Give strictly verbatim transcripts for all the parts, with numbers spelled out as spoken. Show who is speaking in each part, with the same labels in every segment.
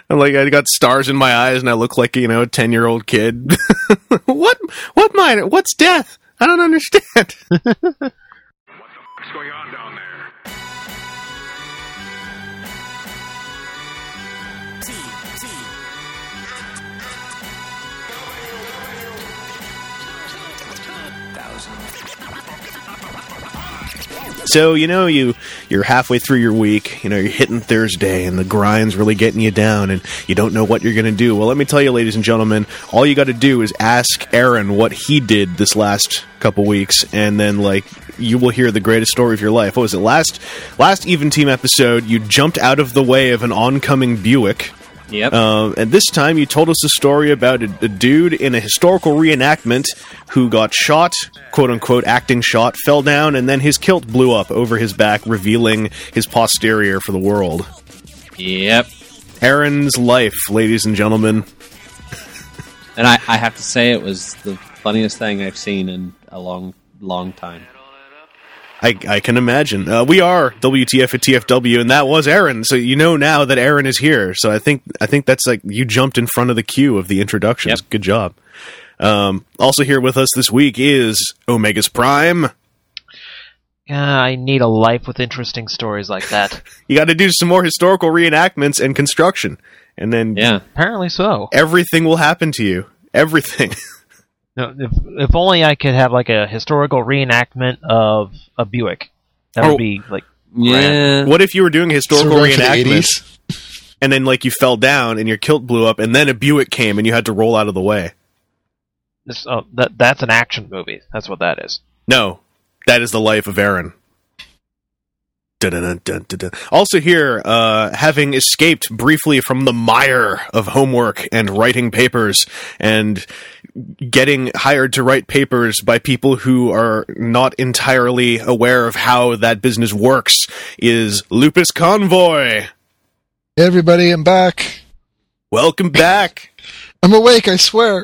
Speaker 1: I'm like, I got stars in my eyes and I look like, you know, a ten-year-old kid. What? What mine? What's death? I don't understand.
Speaker 2: What the fuck's going on down there?
Speaker 1: So, you know, you, you're halfway through your week, you know, you're hitting Thursday, and the grind's really getting you down, and you don't know what you're going to do. Well, let me tell you, ladies and gentlemen, all you got to do is ask Aaron what he did this last couple weeks, and then, like, you will hear the greatest story of your life. What was it? Last, last Even Team episode, you jumped out of the way of an oncoming Buick.
Speaker 3: Yep.
Speaker 1: Uh, and this time you told us a story about a, a dude in a historical reenactment who got shot, quote-unquote, acting shot, fell down, and then his kilt blew up over his back, revealing his posterior for the world.
Speaker 3: Yep.
Speaker 1: Aaron's life, ladies and gentlemen.
Speaker 3: And I, I have to say it was the funniest thing I've seen in a long, long time.
Speaker 1: I, I can imagine. Uh, we are W T F at T F W, and that was Aaron. So you know now that Aaron is here. So I think I think that's like you jumped in front of the queue of the introductions.
Speaker 3: Yep.
Speaker 1: Good job. Um, also here with us this week is Omega's Prime.
Speaker 4: Yeah, I need a life with interesting stories like that.
Speaker 1: You got to do some more historical reenactments and construction, and then
Speaker 3: Yeah.
Speaker 4: Apparently so.
Speaker 1: everything will happen to you. Everything.
Speaker 4: No, if, if only I could have like a historical reenactment of a Buick. That
Speaker 1: Oh.
Speaker 4: would be like
Speaker 3: Yeah.
Speaker 1: What if you were doing a historical
Speaker 5: So we're going for the
Speaker 1: reenactment,
Speaker 5: eighties?
Speaker 1: and then like you fell down and your kilt blew up, and then a Buick came and you had to roll out of the way?
Speaker 4: this. Oh, that that's an action movie. That's what that is.
Speaker 1: No, that is the life of Aaron. Dun-dun-dun-dun-dun-dun. Also here, uh, having escaped briefly from the mire of homework and writing papers and getting hired to write papers by people who are not entirely aware of how that business works, is Lupus Convoy.
Speaker 5: Hey everybody, I'm back.
Speaker 1: Welcome back.
Speaker 5: I'm awake, I swear.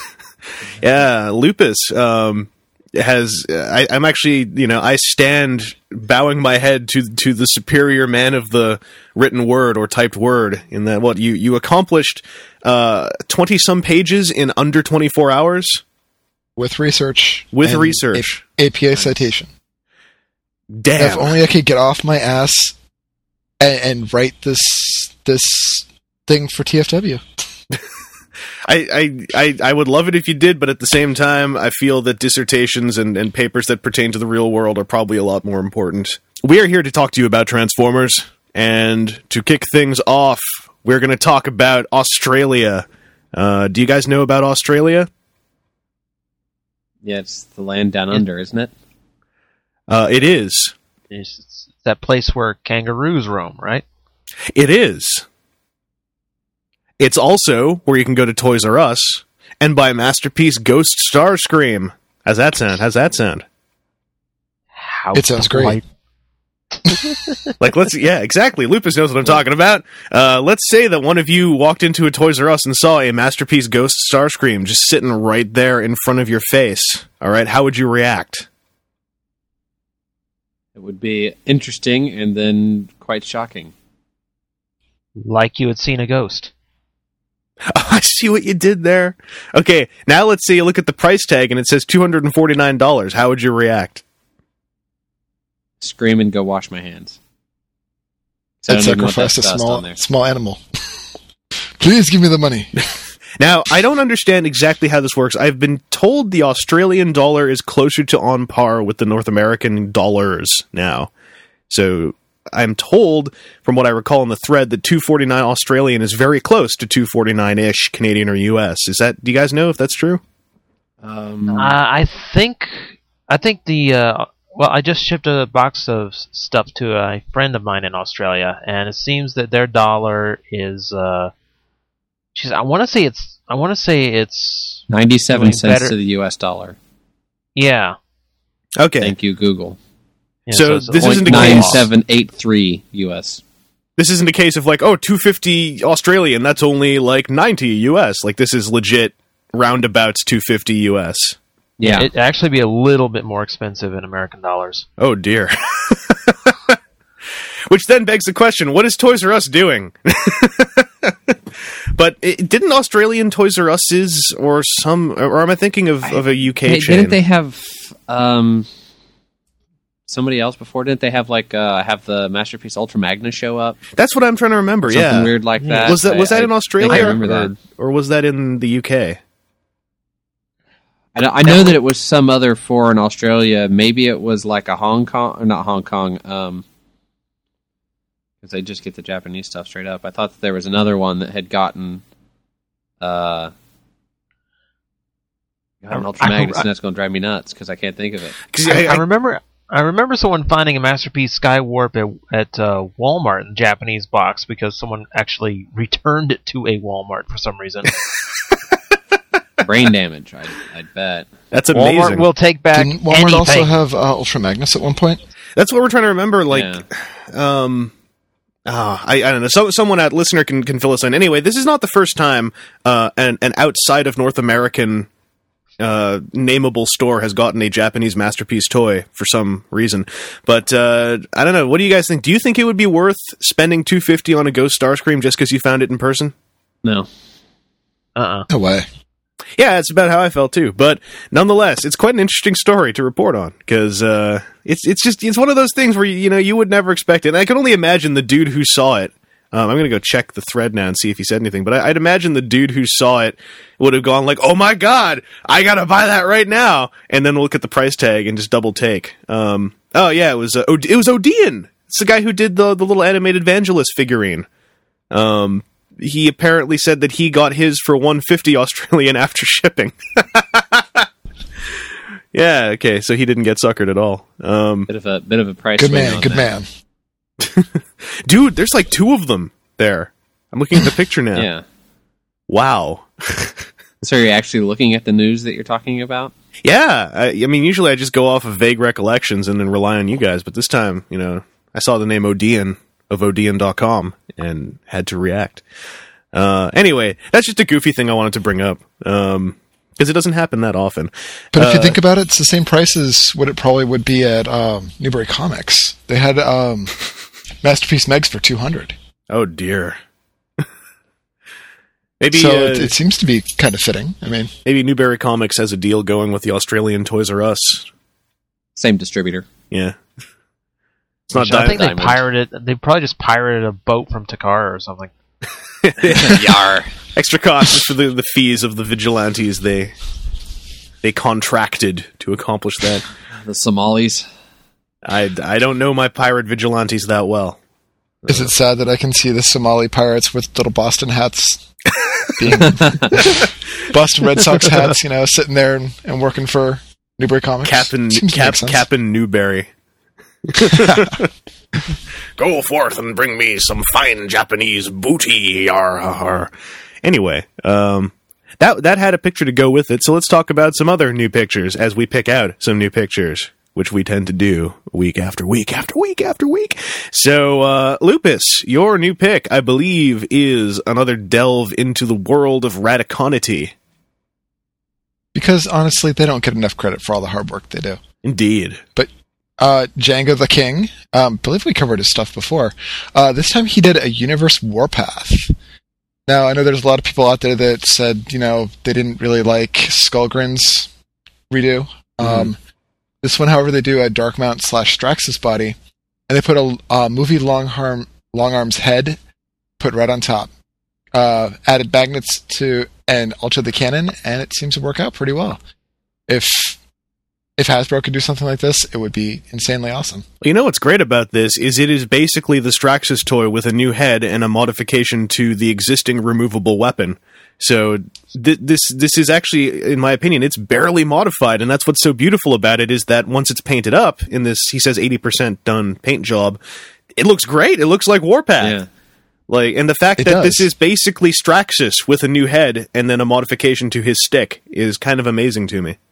Speaker 1: Yeah, Lupus um, has. I, I'm actually, you know, I stand bowing my head to to the superior man of the written word or typed word. In that, what you you accomplished twenty uh, some pages in under twenty-four hours
Speaker 5: With research.
Speaker 1: with
Speaker 5: and
Speaker 1: research.
Speaker 5: A- APA citation.
Speaker 1: Damn.
Speaker 5: If only I could get off my ass and, and write this this thing for T F W.
Speaker 1: I, I, I, I would love it if you did, but at the same time, I feel that dissertations and, and papers that pertain to the real world are probably a lot more important. We are here to talk to you about Transformers, and to kick things off, we're going to talk about Australia. Uh, do you guys know about Australia?
Speaker 3: Yeah, it's the land down under, isn't it?
Speaker 1: Uh, it is.
Speaker 4: It's, it's that place where kangaroos roam, right?
Speaker 1: It is. It's also where you can go to Toys R Us and buy Masterpiece Ghost Starscream. How's that sound? How's that sound?
Speaker 4: How
Speaker 5: It sounds great.
Speaker 1: Like, let's, yeah, exactly. Lupus knows what I'm talking about. Uh, let's say that one of you walked into a Toys R Us and saw a Masterpiece Ghost Starscream just sitting right there in front of your face. All right, how would you react?
Speaker 3: It would be interesting and then quite shocking.
Speaker 4: Like you had seen a ghost.
Speaker 1: Oh, I see what you did there. Okay, now let's say you look at the price tag and it says two hundred forty-nine dollars. How would you react?
Speaker 3: Scream and go wash my hands. So I
Speaker 5: I'd
Speaker 3: don't even know what
Speaker 5: sacrifice a
Speaker 3: that's dust on
Speaker 5: small
Speaker 3: there.
Speaker 5: small animal. Please give me the money.
Speaker 1: Now, I don't understand exactly how this works. I've been told the Australian dollar is closer to on par with the North American dollars now. So I'm told, from what I recall in the thread, that two forty-nine Australian is very close to two forty-nine-ish Canadian or U S. Is that? Do you guys know if that's true?
Speaker 3: Um,
Speaker 4: Uh, I think I think the uh, well, I just shipped a box of s- stuff to a friend of mine in Australia, and it seems that their dollar is. Uh, geez, I want to say it's. I want to say it's.
Speaker 3: ninety-seven
Speaker 4: doing
Speaker 3: cents
Speaker 4: better.
Speaker 3: to the U S dollar.
Speaker 4: Yeah.
Speaker 1: Okay.
Speaker 3: Thank you, Google.
Speaker 4: yeah
Speaker 1: So
Speaker 4: it's
Speaker 1: this
Speaker 4: like
Speaker 1: isn't a
Speaker 3: nine
Speaker 1: case-
Speaker 3: seven eight three U S.
Speaker 1: This isn't a case of like, oh, two fifty Australian, that's only like ninety U S. Like, this is legit roundabouts two fifty U S.
Speaker 3: Yeah.
Speaker 4: It'd actually be a little bit more expensive in American dollars.
Speaker 1: Oh, dear. Which then begs the question, what is Toys R Us doing? But it, didn't Australian Toys R Us's or some, or am I thinking of, of a U K
Speaker 3: Hey,
Speaker 1: chain?
Speaker 3: didn't they have um, somebody else before? Didn't they have like uh, have the Masterpiece Ultra Magna show up?
Speaker 1: That's what I'm trying to remember.
Speaker 3: Something
Speaker 1: yeah,
Speaker 3: weird like that.
Speaker 1: Was that was
Speaker 3: I,
Speaker 1: that
Speaker 3: I
Speaker 1: in Australia?
Speaker 3: think I remember
Speaker 1: or,
Speaker 3: that.
Speaker 1: or was that in the U K?
Speaker 3: I know, I know that it was some other foreign Australia. Maybe it was like a Hong Kong, or not Hong Kong, um, because they just get the Japanese stuff straight up. I thought that there was another one that had gotten, uh, got an Ultra
Speaker 4: I-
Speaker 3: Magnus,
Speaker 4: I-
Speaker 3: and that's going to drive me nuts because I can't think of it.
Speaker 1: 'Cause
Speaker 4: I,
Speaker 1: I-
Speaker 4: I remember. I remember someone finding a Masterpiece Skywarp at, at uh, Walmart in Japanese box because someone actually returned it to a Walmart for some reason.
Speaker 3: Brain damage, I I bet.
Speaker 1: That's
Speaker 4: Walmart
Speaker 1: amazing.
Speaker 4: will take back
Speaker 5: Didn't Walmart
Speaker 4: anything.
Speaker 5: also have uh, Ultra Magnus at one point?
Speaker 1: That's what we're trying to remember. Like,
Speaker 3: Yeah.
Speaker 1: um, ah, I, I don't know. So, someone, a listener, can, can fill us in. Anyway, this is not the first time uh, an, an outside of North American uh, nameable store has gotten a Japanese Masterpiece toy for some reason. But uh, I don't know. What do you guys think? Do you think it would be worth spending two hundred fifty dollars on a Ghost Starscream just because you found it in person?
Speaker 3: No.
Speaker 4: Uh-uh.
Speaker 5: No way.
Speaker 1: Yeah, that's about how I felt too. But nonetheless, it's quite an interesting story to report on because uh, it's it's just it's one of those things where you know you would never expect it. And I can only imagine the dude who saw it. Um, I'm going to go check the thread now and see if he said anything. But I, I'd imagine the dude who saw it would have gone like, "Oh my god, I gotta buy that right now!" And then look at the price tag and just double take. Um, oh yeah, it was uh, Od- it was Odeon. It's the guy who did the the little animated Vangelis figurine. Um. He apparently said that he got his for one hundred fifty Australian after shipping. Yeah, okay, so he didn't get suckered at all. Um,
Speaker 3: Bit of a bit of a price.
Speaker 5: Good
Speaker 3: swing
Speaker 5: man,
Speaker 3: on
Speaker 5: good
Speaker 3: that.
Speaker 5: man.
Speaker 1: dude, there's like two of them there. I'm looking at the picture now.
Speaker 3: Yeah.
Speaker 1: Wow.
Speaker 3: So are you actually looking at the news that you're talking about?
Speaker 1: Yeah, I, I mean, usually I just go off of vague recollections and then rely on you guys, but this time, you know, I saw the name Odeon of Odeon dot com and had to react. Uh, anyway, that's just a goofy thing I wanted to bring up, um, because it doesn't happen that often.
Speaker 5: But if you
Speaker 1: Uh,
Speaker 5: think about it, it's the same price as what it probably would be at um, Newbury Comics. They had um, Masterpiece Megs for two hundred.
Speaker 1: Oh dear. maybe
Speaker 5: So
Speaker 1: uh,
Speaker 5: it, it seems to be kind of fitting. I mean,
Speaker 1: maybe Newberry Comics has a deal going with the Australian Toys R Us.
Speaker 3: Same distributor.
Speaker 1: Yeah. It's not
Speaker 4: I think they
Speaker 3: Diamond.
Speaker 4: pirated. They probably just pirated a boat from Takara or something.
Speaker 3: Yar.
Speaker 1: extra cost just for the, the fees of the vigilantes they they contracted to accomplish that.
Speaker 3: The Somalis.
Speaker 1: I, I don't know my pirate vigilantes that well.
Speaker 5: is it sad that I can see the Somali pirates with little Boston hats, being Boston Red Sox hats, you know, sitting there and, and working for Newbury Comics?
Speaker 1: Captain
Speaker 5: Seems to
Speaker 1: Cap,
Speaker 5: make sense.
Speaker 1: Captain Newberry. Go forth and bring me some fine Japanese booty. Yar, har, har. Anyway, um, that that had a picture to go with it, so let's talk about some other new pictures as we pick out some new pictures, which we tend to do week after week after week after week. So, uh, Lupus, your new pick, I believe, is another delve into the world of Radiconity.
Speaker 5: Because honestly, they don't get enough credit for all the hard work they do.
Speaker 1: Indeed.
Speaker 5: Uh, Django the King. Um, I believe we covered his stuff before. Uh, this time he did a Universe Warpath. Now, I know there's a lot of people out there that said, you know, they didn't really like Skullgrin's redo. Um, this one, however, they do a Darkmount slash Straxus body, and they put a uh, movie Long Arm, Long Arm's head put right on top. Uh, added magnets to and altered the cannon, and it seems to work out pretty well. If If Hasbro could do something like this, it would be insanely awesome.
Speaker 1: You know what's great about this is it is basically the Straxus toy with a new head and a modification to the existing removable weapon. So th- this this is actually, in my opinion, it's barely modified, and that's what's so beautiful about it is that once it's painted up in this, he says eighty percent done paint job, it looks great. It looks like Warpath.
Speaker 3: Yeah.
Speaker 1: Like, and the fact
Speaker 5: It
Speaker 1: that
Speaker 5: does.
Speaker 1: this is basically Straxus with a new head and then a modification to his stick is kind of amazing to me.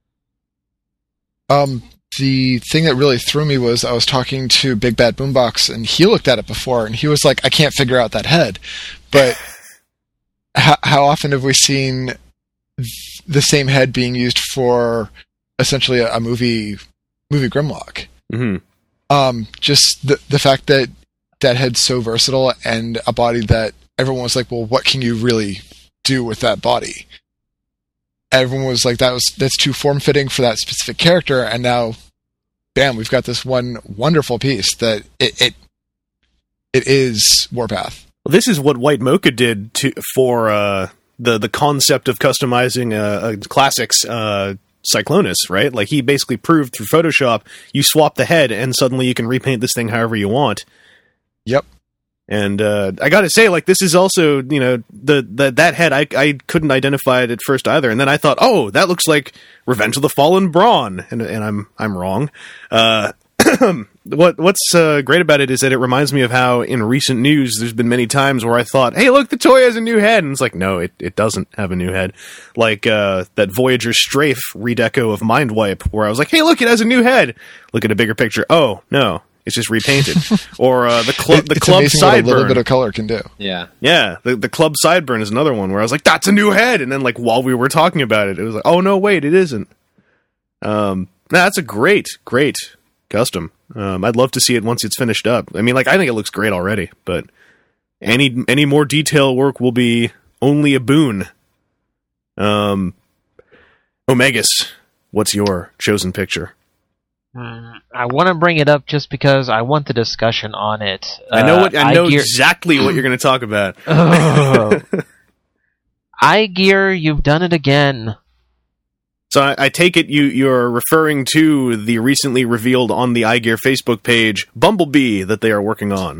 Speaker 5: Um, the thing that really threw me was I was talking to Big Bad Boombox, and he looked at it before, and he was like, I can't figure out that head. But how, how often have we seen the same head being used for essentially a, a movie movie Grimlock?
Speaker 1: hmm
Speaker 5: Um, just the the fact that that head's so versatile and a body that everyone was like, well, what can you really do with that body? Everyone was like, that was that's too form-fitting for that specific character, and now, bam, we've got this one wonderful piece that it it, it is Warpath.
Speaker 1: Well, this is what White Mocha did to for uh, the the concept of customizing a, a classics uh, Cyclonus, right? Like, he basically proved through Photoshop, you swap the head, and suddenly you can repaint this thing however you want.
Speaker 5: Yep.
Speaker 1: And uh, I got to say, like, this is also, you know, the, the that head, I I couldn't identify it at first either. And then I thought, oh, that looks like Revenge of the Fallen Brawn. And and I'm I'm wrong. Uh, what What's uh, great about it is that it reminds me of how in recent news there's been many times where I thought, hey, look, the toy has a new head. And it's like, no, it, it doesn't have a new head. Like uh, that Voyager Strafe redeco of Mindwipe, where I was like, hey, look, it has a new head. Look at a bigger picture. Oh, no. It's just repainted. Or uh, the, cl- the
Speaker 5: it's
Speaker 1: Club
Speaker 5: amazing what a little
Speaker 1: Sideburn.
Speaker 5: bit of color can do.
Speaker 3: Yeah.
Speaker 1: Yeah, the, the Club Sideburn is another one where I was like, that's a new head! And then, like, while we were talking about it, it was like, oh, no, wait, it isn't. Um, nah, that's a great, great custom. Um, I'd love to see it once it's finished up. I mean, like, I think it looks great already, but any any more detail work will be only a boon. Um, Omegas, what's your chosen picture?
Speaker 4: I want to bring it up just because I want the discussion on it.
Speaker 1: I know what
Speaker 4: uh,
Speaker 1: I know
Speaker 4: iGear-
Speaker 1: exactly what you're going to talk about.
Speaker 4: Oh. iGear, you've done it again.
Speaker 1: So I, I take it you you're referring to the recently revealed on the iGear Facebook page Bumblebee that they are working on.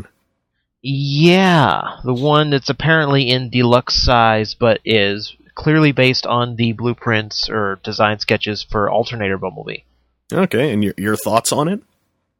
Speaker 4: Yeah, the one that's apparently in deluxe size, but is clearly based on the blueprints or design sketches for Alternator Bumblebee.
Speaker 1: Okay, and your your thoughts on it?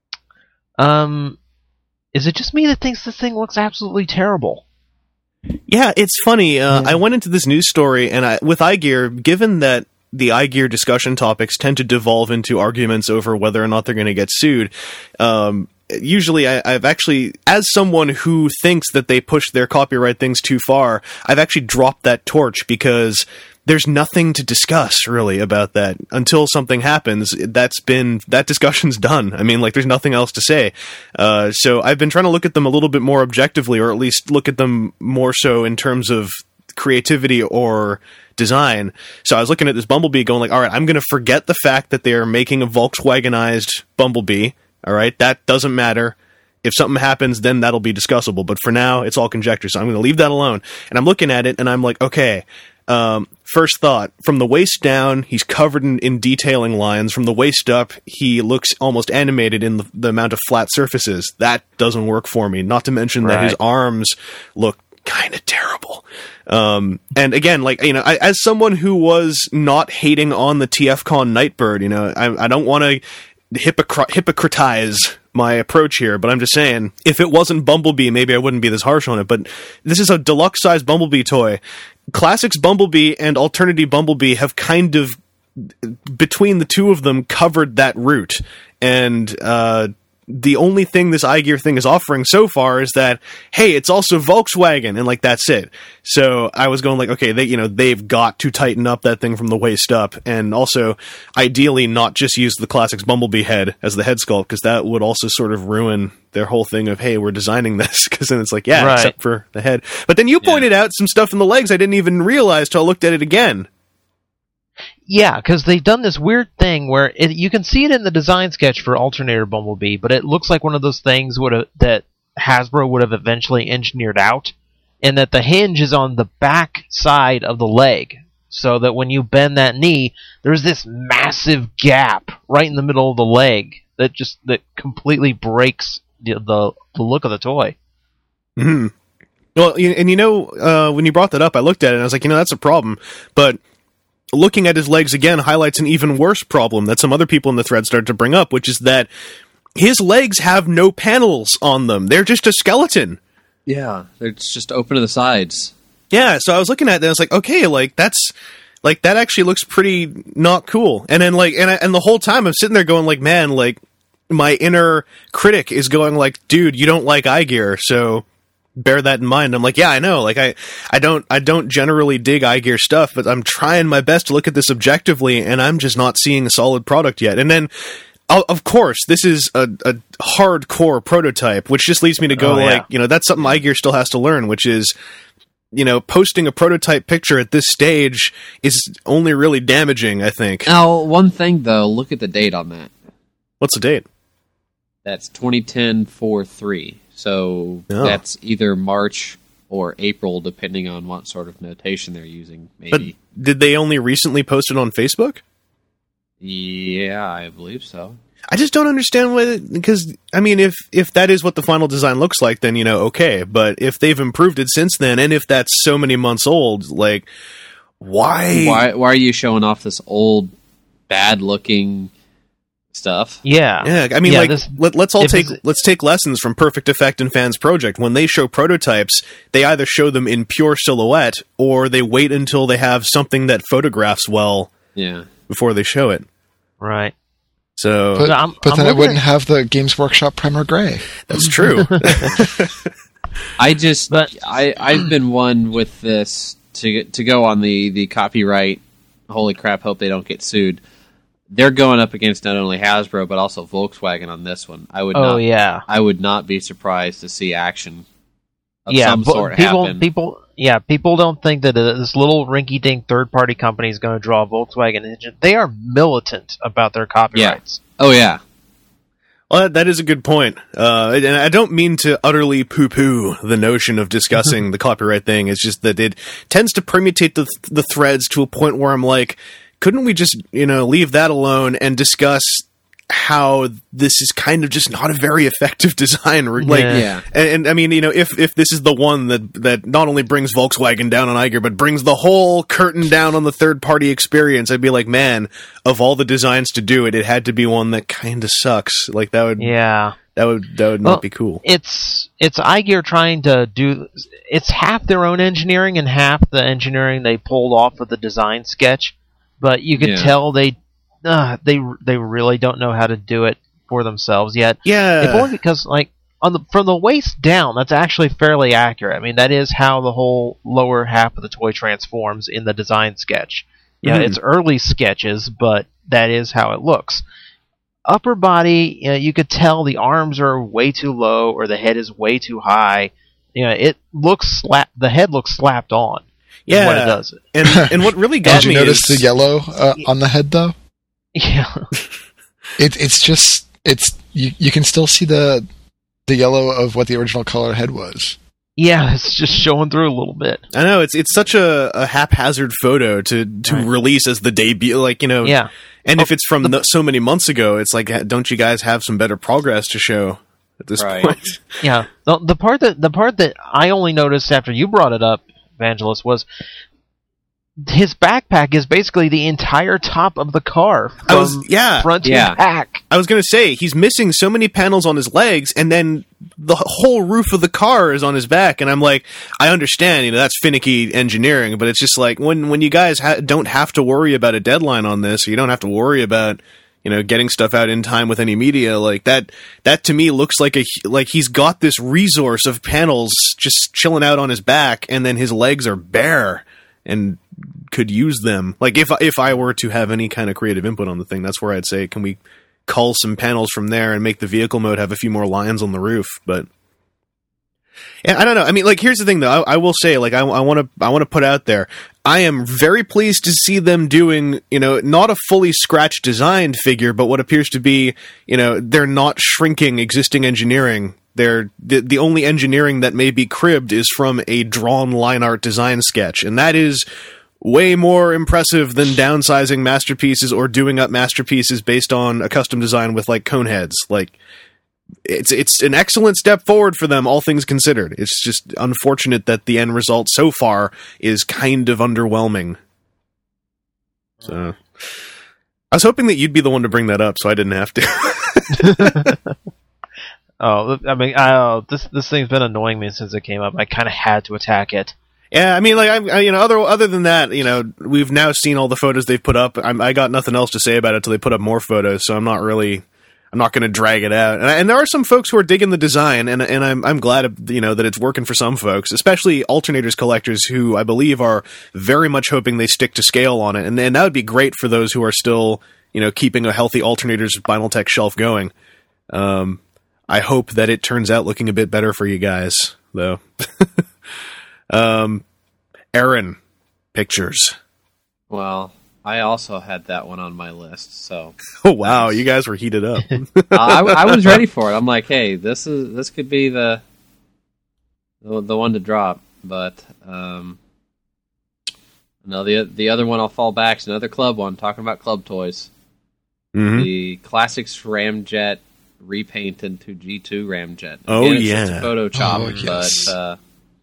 Speaker 4: Um, is it just me that thinks this thing looks absolutely terrible?
Speaker 1: Yeah, it's funny. Uh,
Speaker 4: Yeah.
Speaker 1: I went into this news story, and I, with iGear, given that the iGear discussion topics tend to devolve into arguments over whether or not they're going to get sued, um, usually I, I've actually, as someone who thinks that they push their copyright things too far, I've actually dropped that torch because there's nothing to discuss really about that until something happens. That's been, that discussion's done. I mean, like, there's nothing else to say. Uh, so I've been trying to look at them a little bit more objectively, or at least look at them more so in terms of creativity or design. So I was looking at this Bumblebee going like, all right, I'm going to forget the fact that they're making a Volkswagenized Bumblebee. All right, that doesn't matter. If something happens, then that'll be discussable. But for now, it's all conjecture. So I'm going to leave that alone. And I'm looking at it and I'm like, okay, Um, first thought, from the waist down, he's covered in, in detailing lines. From the waist up, he looks almost animated in the, the amount of flat surfaces. That doesn't work for me. Not to mention that his
Speaker 4: Right.
Speaker 1: arms look kind of terrible. Um, and again, like, you know, I, as someone who was not hating on the T F Con Nightbird, you know, I, I don't want to hypocr- hypocritize my approach here, but I'm just saying, if it wasn't Bumblebee, maybe I wouldn't be this harsh on it. But this is a deluxe size Bumblebee toy. Classics Bumblebee and Alternative Bumblebee have kind of, between the two of them, covered that route. And uh, the only thing this iGear thing is offering so far is that, hey, it's also Volkswagen, and like that's it. So I was going like, okay, they, you know, they've got to tighten up that thing from the waist up, and also ideally not just use the Classics Bumblebee head as the head sculpt, because that would also sort of ruin their whole thing of, hey, we're designing this, because then it's like, yeah,
Speaker 4: Right.
Speaker 1: except for the head. But then you pointed out some stuff in the legs I didn't even realize till I looked at it again.
Speaker 4: Yeah, because they've done this weird thing where it, you can see it in the design sketch for Alternator Bumblebee, but it looks like one of those things would have, that Hasbro would have eventually engineered out, and that the hinge is on the back side of the leg, so that when you bend that knee, there's this massive gap right in the middle of the leg that just that completely breaks the the, the look of the toy.
Speaker 1: Hmm. Well, you- and you know, uh, when you brought that up, I looked at it and I was like, you know, that's a problem. But looking at his legs again highlights an even worse problem that some other people in the thread started to bring up, which is that his legs have no panels on them. They're just a skeleton.
Speaker 3: Yeah, it's just open to the sides.
Speaker 1: Yeah, so I was looking at it and I was like, okay, like that's like that actually looks pretty not cool. And then like and I, and the whole time I'm sitting there going like, man, like my inner critic is going like, dude, you don't like iGear, so bear that in mind. I'm like, yeah, I know. Like I I don't I don't generally dig iGear stuff, but I'm trying my best to look at this objectively, and I'm just not seeing a solid product yet. And then o- of course, this is a, a hardcore prototype, which just leads me to go
Speaker 4: Oh, yeah.
Speaker 1: like, you know, that's something iGear still has to learn, which is you know, posting a prototype picture at this stage is only really damaging, I think.
Speaker 3: Now, one thing though, look at the date on that.
Speaker 1: What's the date?
Speaker 3: That's twenty ten four three. So
Speaker 1: Oh.
Speaker 3: that's either March or April, depending on what sort of notation they're using.
Speaker 1: But
Speaker 3: Maybe.
Speaker 1: did they only recently post it on Facebook?
Speaker 3: Yeah, I believe so.
Speaker 1: I just don't understand why, because, I mean, if, if that is what the final design looks like, then, you know, okay. But if they've improved it since then, and if that's so many months old, like, why?
Speaker 3: Why? Why are you showing off this old, bad-looking stuff?
Speaker 4: Yeah.
Speaker 1: Yeah, I mean,
Speaker 4: Yeah,
Speaker 1: like,
Speaker 4: this-
Speaker 1: let, let's all
Speaker 4: if
Speaker 1: take
Speaker 4: it's-
Speaker 1: let's take lessons from Perfect Effect and Fans Project. When they show prototypes, they either show them in pure silhouette, or they wait until they have something that photographs well
Speaker 3: Yeah.
Speaker 1: before they show it.
Speaker 4: Right.
Speaker 1: So
Speaker 5: But,
Speaker 4: I'm-
Speaker 5: but
Speaker 4: I'm
Speaker 5: then it
Speaker 4: looking
Speaker 5: wouldn't
Speaker 4: at-
Speaker 5: have the Games Workshop Primer Gray.
Speaker 1: that's true.
Speaker 3: I just,
Speaker 4: But-
Speaker 3: I, I've been one with this to to go on the, the copyright. Holy crap! Hope they don't get sued. They're going up against not only Hasbro but also Volkswagen on this one. I would
Speaker 4: Oh
Speaker 3: not,
Speaker 4: yeah.
Speaker 3: I would not be surprised to see action of
Speaker 4: Yeah.
Speaker 3: some
Speaker 4: but
Speaker 3: sort
Speaker 4: people,
Speaker 3: happen.
Speaker 4: people. Yeah. People don't think that uh, this little rinky-dink third-party company is going to draw a Volkswagen engine. They are militant about their copyrights.
Speaker 3: Oh yeah,
Speaker 1: Well, that, that is a good point. Uh, and I don't mean to utterly poo-poo the notion of discussing the copyright thing. It's just that it tends to permutate the, the threads to a point where I'm like, couldn't we just, you know, leave that alone and discuss how this is kind of just not a very effective design? Like,
Speaker 4: Yeah.
Speaker 3: Yeah.
Speaker 1: And, and I mean, you know, if if this is the one that that not only brings Volkswagen down on Iger, but brings the whole curtain down on the third party experience, I'd be like, man, of all the designs to do it, it had to be one that kind of sucks. Like that would
Speaker 4: Yeah.
Speaker 1: that would that would
Speaker 4: Well,
Speaker 1: not be cool.
Speaker 4: It's it's iGear trying to do. It's half their own engineering and half the engineering they pulled off of the design sketch. But you could
Speaker 3: Yeah.
Speaker 4: tell they uh, they they really don't know how to do it for themselves yet.
Speaker 1: Yeah,
Speaker 4: If only because like on the from the waist down, that's actually fairly accurate. I mean, that is how the whole lower half of the toy transforms in the design sketch. Yeah,
Speaker 1: Mhm.
Speaker 4: it's early sketches, but that is how it looks. Upper body, you know, you could tell the arms are way too low or the head is way too high. You know, it looks slap. The head looks slapped on. is
Speaker 1: yeah.
Speaker 4: what it does.
Speaker 1: And and what really got
Speaker 5: Did you
Speaker 1: me
Speaker 5: notice
Speaker 1: is
Speaker 5: the yellow uh, on the head though?
Speaker 4: Yeah,
Speaker 5: It, it's just it's you, you can still see the the yellow of what the original color head was.
Speaker 4: yeah, it's just showing through a little bit.
Speaker 1: I know it's it's such a, a haphazard photo to to
Speaker 4: Right.
Speaker 1: release as the debut, like you know.
Speaker 4: Yeah.
Speaker 1: And if
Speaker 4: Oh,
Speaker 1: it's from no, so many months ago, it's like, don't you guys have some better progress to show at this
Speaker 3: Right.
Speaker 1: point?
Speaker 4: Yeah, the, the part that the part that I only noticed after you brought it up, Evangelist, was his backpack is basically the entire top of the car from
Speaker 1: I was yeah.
Speaker 4: front to
Speaker 3: Yeah.
Speaker 4: back.
Speaker 1: I was gonna say he's missing so many panels on his legs, and then the whole roof of the car is on his back. And I'm like, I understand, you know, that's finicky engineering, but it's just like when when you guys ha- don't have to worry about a deadline on this, or you don't have to worry about you know getting stuff out in time with any media like that. That to me looks like a like he's got this resource of panels just chilling out on his back, and then his legs are bare and could use them. Like if if I were to have any kind of creative input on the thing, that's where I'd say, can we cull some panels from there and make the vehicle mode have a few more lines on the roof? But yeah, I don't know. I mean, like here's the thing though. I, I will say, like I want to I want to put out there, I am very pleased to see them doing, you know, not a fully scratch designed figure, but what appears to be, you know, they're not shrinking existing engineering. They're the, the only engineering that may be cribbed is from a drawn line art design sketch, and that is way more impressive than downsizing masterpieces or doing up masterpieces based on a custom design with like cone heads. Like it's it's an excellent step forward for them, all things considered. It's just unfortunate that the end result so far is kind of underwhelming. So I was hoping that you'd be the one to bring that up, so I didn't have to.
Speaker 4: Oh, I mean, I, uh, this this thing's been annoying me since it came up. I kind of had to attack it.
Speaker 1: Yeah, I mean, like, I, I, you know, other other than that, you know, we've now seen all the photos they've put up. I'm, I got nothing else to say about it until they put up more photos, so I'm not really, I'm not going to drag it out. And, I, and there are some folks who are digging the design, and and I'm I'm glad, you know, that it's working for some folks, especially alternators collectors who I believe are very much hoping they stick to scale on it, and and that would be great for those who are still, you know, keeping a healthy alternators Vinyltech shelf going. Um, I hope that it turns out looking a bit better for you guys, though. Um, Aaron, pictures.
Speaker 3: Well, I also had that one on my list, so
Speaker 1: Oh wow, you guys were heated up.
Speaker 3: I, I was ready for it. I'm like, hey, this is this could be the the, the one to drop, but um, no, the the other one I'll fall back is another club one. Talking about club toys,
Speaker 1: Mhm.
Speaker 3: the Classics Ramjet repainted to G two Ramjet.
Speaker 1: Oh,
Speaker 3: Again, it's
Speaker 1: yeah.
Speaker 3: just a Photoshop,
Speaker 5: Oh, yes.
Speaker 3: but uh,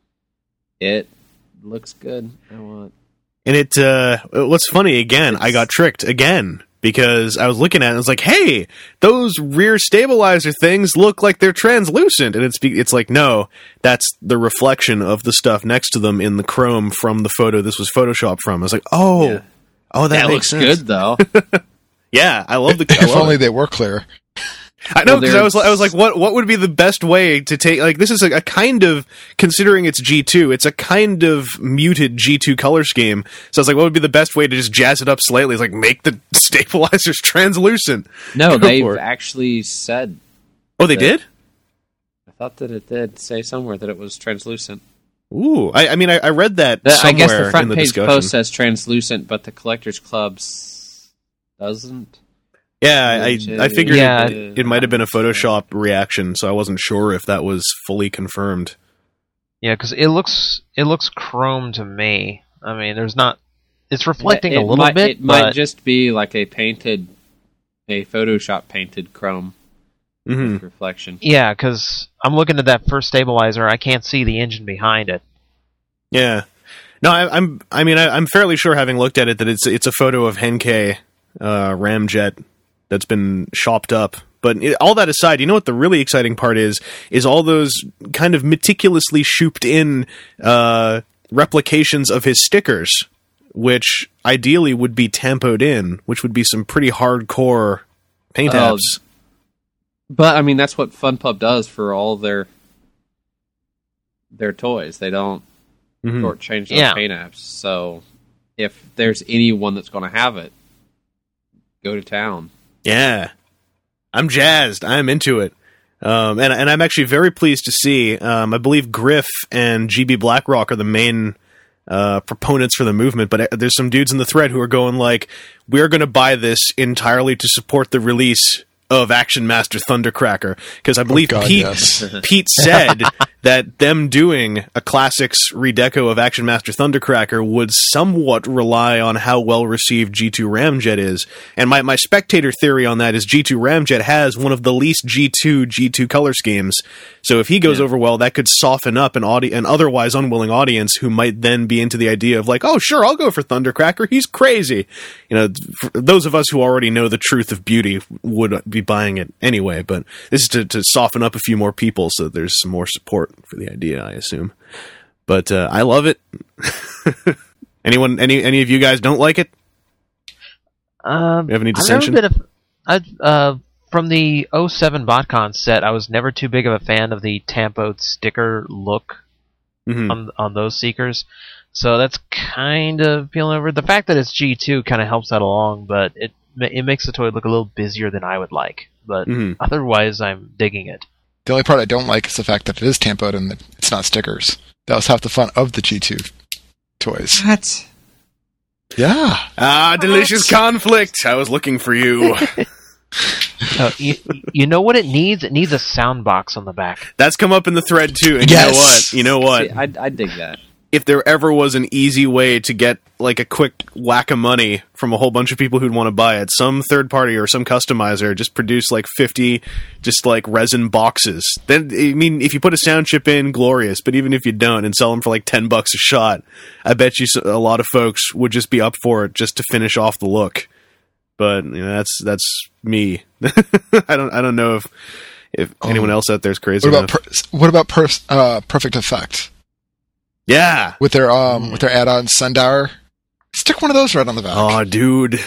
Speaker 3: it looks good. I want.
Speaker 1: And it, uh, what's funny, again, I got tricked again, because I was looking at it and I was like, hey, those rear stabilizer things look like they're translucent. And it's, be- it's like, no, that's the reflection of the stuff next to them in the chrome from the photo this was Photoshopped from. I was like, oh,
Speaker 3: Yeah.
Speaker 1: oh, that,
Speaker 3: That
Speaker 1: makes
Speaker 3: looks
Speaker 1: sense.
Speaker 3: good though.
Speaker 1: Yeah, I love the, I
Speaker 5: If
Speaker 1: love
Speaker 5: only
Speaker 1: it.
Speaker 5: they were clear.
Speaker 1: I know,
Speaker 3: Well,
Speaker 1: because I was,
Speaker 3: there's-
Speaker 1: I was like, what what would be the best way to take, like, this is a, a kind of, considering it's G two, it's a kind of muted G two color scheme. So I was like, what would be the best way to just jazz it up slightly? It's like, make the stabilizers translucent.
Speaker 3: No,
Speaker 1: Go
Speaker 3: they've
Speaker 1: for it.
Speaker 3: actually said.
Speaker 1: Oh, they
Speaker 3: that-
Speaker 1: did?
Speaker 3: I thought that it did say somewhere that it was translucent.
Speaker 1: Ooh, I, I mean, I, I read that
Speaker 3: The- I
Speaker 1: somewhere
Speaker 3: guess the front
Speaker 1: in the
Speaker 3: page
Speaker 1: discussion.
Speaker 3: post says translucent, but the Collectors Clubs doesn't.
Speaker 1: Yeah, I, I figured
Speaker 4: Yeah.
Speaker 1: it, it might have been a Photoshop reaction, so I wasn't sure if that was fully confirmed.
Speaker 4: Yeah, because it looks it looks chrome to me. I mean, there's not. It's reflecting
Speaker 3: It
Speaker 4: a little
Speaker 3: might,
Speaker 4: bit,
Speaker 3: It might
Speaker 4: but
Speaker 3: just be like a painted, a Photoshop painted chrome
Speaker 1: hmm
Speaker 3: reflection.
Speaker 4: yeah, because I'm looking at that first stabilizer. I can't see the engine behind it.
Speaker 1: Yeah. No, I, I'm. I mean, I, I'm fairly sure, having looked at it, that it's it's a photo of Henkei uh, Ramjet that's been shopped up. But it, all that aside, you know what the really exciting part is? Is all those kind of meticulously shooped in uh, replications of his stickers, which ideally would be tampoed in, which would be some pretty hardcore paint
Speaker 3: Oh,
Speaker 1: apps.
Speaker 3: But I mean, that's what FunPub does for all their their toys. They don't
Speaker 1: Mhm.
Speaker 3: shortchange those
Speaker 4: Yeah.
Speaker 3: paint apps. So if there's anyone that's going to have it, go to town.
Speaker 1: Yeah, I'm jazzed. I'm into it. Um, and, and I'm actually very pleased to see, um, I believe Griff and G B Blackrock are the main uh, proponents for the movement, but uh, there's some dudes in the thread who are going like, we're going to buy this entirely to support the release of Action Master Thundercracker, because I believe
Speaker 5: God,
Speaker 1: Pete
Speaker 5: yes.
Speaker 1: Pete said that them doing a classics redeco of Action Master Thundercracker would somewhat rely on how well received G two Ramjet is. And my, my spectator theory on that is G two Ramjet has one of the least G two G two color schemes. So if he goes
Speaker 3: Yeah.
Speaker 1: over well, that could soften up an audi- an otherwise unwilling audience who might then be into the idea of like, oh sure, I'll go for Thundercracker. He's crazy. You know, for those of us who already know the truth of beauty would be buying it anyway, but this is to, to soften up a few more people so there's some more support for the idea, I assume. But uh, I love it. Anyone, any any of you guys don't like it?
Speaker 4: Um,
Speaker 1: You have any
Speaker 4: I've never
Speaker 1: dissension?
Speaker 4: been a, I, uh, from the oh seven BotCon set, I was never too big of a fan of the tampoed sticker look
Speaker 1: Mhm.
Speaker 4: on on those Seekers. So that's kind of peeling over. The fact that it's G two kind of helps that along, but it it makes the toy look a little busier than I would like. But
Speaker 1: Mhm.
Speaker 4: otherwise, I'm digging it.
Speaker 5: The only part I don't like is the fact that it is tampoed and that it's not stickers. That was half the fun of the G two toys.
Speaker 3: What?
Speaker 5: Yeah.
Speaker 1: Ah, delicious conflict. I was looking for you.
Speaker 4: Uh, you, you know what it needs? It needs a sound box on the back.
Speaker 1: That's come up in the thread too. And
Speaker 5: Yes.
Speaker 1: you know what? You know what?
Speaker 3: See, I, I dig that.
Speaker 1: If there ever was an easy way to get like a quick whack of money from a whole bunch of people who'd want to buy it, some third party or some customizer just produce like fifty just like resin boxes. Then, I mean, if you put a sound chip in, glorious. But even if you don't and sell them for like ten bucks a shot, I bet you a lot of folks would just be up for it just to finish off the look. But you know, that's that's me. I don't I don't know if if
Speaker 5: Um,
Speaker 1: anyone else out there is crazy
Speaker 5: What
Speaker 1: enough.
Speaker 5: about per- what about per- uh, Perfect Effect
Speaker 1: Yeah.
Speaker 5: with their um with their add-on Sundower? Stick one of those right on the back.
Speaker 1: Oh, dude.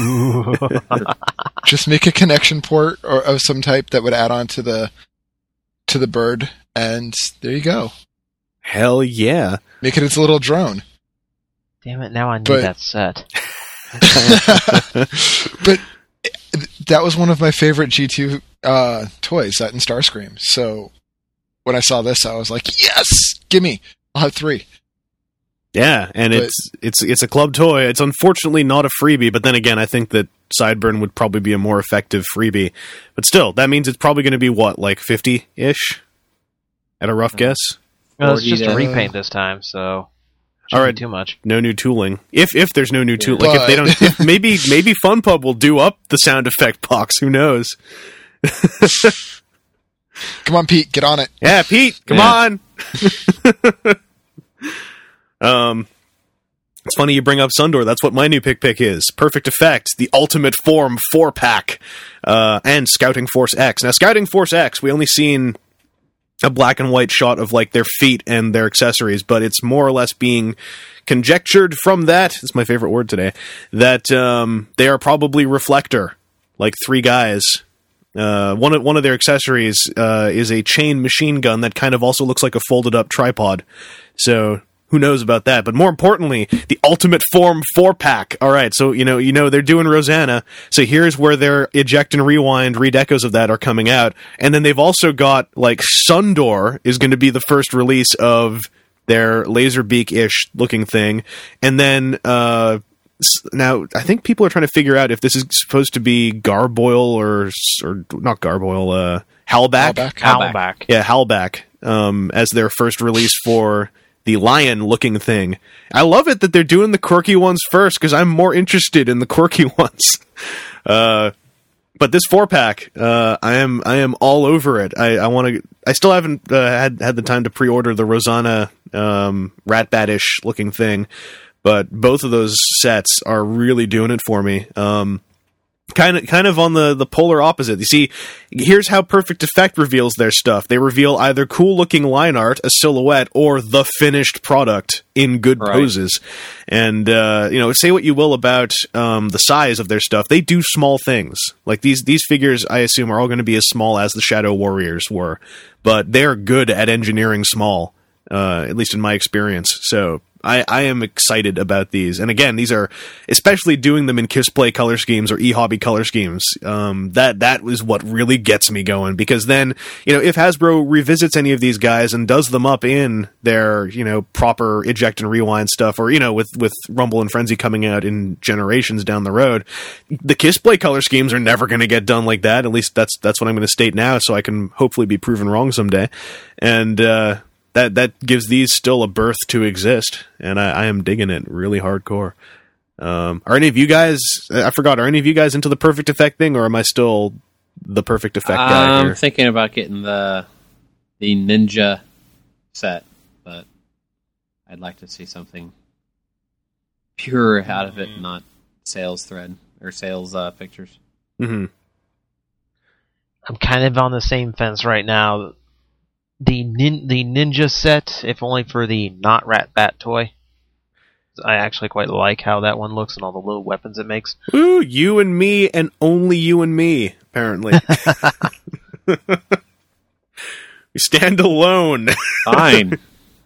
Speaker 5: Just make a connection port or of some type that would add on to the to the bird, and there you go.
Speaker 1: Hell yeah.
Speaker 5: Make it its little drone.
Speaker 4: Damn it! Now I need
Speaker 5: But-
Speaker 4: that set.
Speaker 5: But that was one of my favorite G two uh, toys, that and Starscream. So when I saw this, I was like, yes, gimme. I'll have three.
Speaker 1: Yeah, and
Speaker 5: But-
Speaker 1: it's it's it's a club toy. It's unfortunately not a freebie, but then again, I think that Sideburn would probably be a more effective freebie. But still, that means it's probably going to be what, like fifty-ish? At a rough guess?
Speaker 4: Well, it's
Speaker 3: forty
Speaker 4: just a
Speaker 3: to-
Speaker 4: repaint this time, so shouldn't
Speaker 1: All right.
Speaker 4: be too much.
Speaker 1: No new tooling. If if there's no new tooling, like if they
Speaker 5: But-
Speaker 1: don't, if maybe maybe FunPub will do up the sound effect box. Who knows?
Speaker 5: Come on, Pete, get on it.
Speaker 1: Yeah, Pete, come
Speaker 3: Yeah.
Speaker 1: on. um, it's funny you bring up Sundor. That's what my new pick pick is. Perfect Effect, the Ultimate Form four pack, uh, and Scouting Force X. Now, Scouting Force X, we only seen a black and white shot of like their feet and their accessories, but it's more or less being conjectured from that. It's my favorite word today. That um, they are probably Reflector, like three guys. Uh, one of one of their accessories uh, is a chain machine gun that kind of also looks like a folded up tripod. So who knows about that? But more importantly, the Ultimate Form four pack. All right, so you know you know they're doing Rosanna. So here's where their eject and rewind redecos of that are coming out, and then they've also got like Sundor is going to be the first release of their Laserbeak ish looking thing, and then. Uh, Now, I think people are trying to figure out if this is supposed to be Garboil or or not Garboil, uh, Howlback.
Speaker 5: Howlback.
Speaker 4: Howlback.
Speaker 1: Yeah, Howlback um, as their first release for the lion-looking thing. I love it that they're doing the quirky ones first because I'm more interested in the quirky ones. Uh, but this four-pack, uh, I am I am all over it. I, I want to. I still haven't uh, had had the time to pre-order the Rosanna um, Ratbat-ish looking thing. But both of those sets are really doing it for me. Um, kind of, kind of on the, the polar opposite. You see, here's how Perfect Effect reveals their stuff. They reveal either cool-looking line art, a silhouette, or the finished product in good
Speaker 3: Right.
Speaker 1: poses. And, uh, you know, say what you will about um, the size of their stuff. They do small things. Like, these, these figures, I assume, are all going to be as small as the Shadow Warriors were. But they're good at engineering small, uh, at least in my experience. So... I, I am excited about these. And again, these are, especially doing them in Kissplay color schemes or eHobby color schemes, um, that, that is what really gets me going. Because then, you know, if Hasbro revisits any of these guys and does them up in their, you know, proper eject and rewind stuff, or, you know, with, with Rumble and Frenzy coming out in generations down the road, the Kissplay color schemes are never going to get done like that. At least that's, that's what I'm going to state now, so I can hopefully be proven wrong someday. And, uh, That that gives these still a berth to exist, and I, I am digging it really hardcore. Um, are any of you guys? I forgot. Are any of you guys into the Perfect Effect thing, or am I still the Perfect Effect guy
Speaker 3: I'm
Speaker 1: here?
Speaker 3: thinking about getting the the Ninja set, but I'd like to see something pure out of it, not sales thread or sales uh, pictures.
Speaker 1: Mm-hmm.
Speaker 4: I'm kind of on the same fence right now. The nin- the Ninja set, if only for the not Rat Bat toy. I actually quite like how that one looks and all the little weapons it makes.
Speaker 1: Ooh, you and me, and only you and me. Apparently, we stand alone.
Speaker 3: Fine.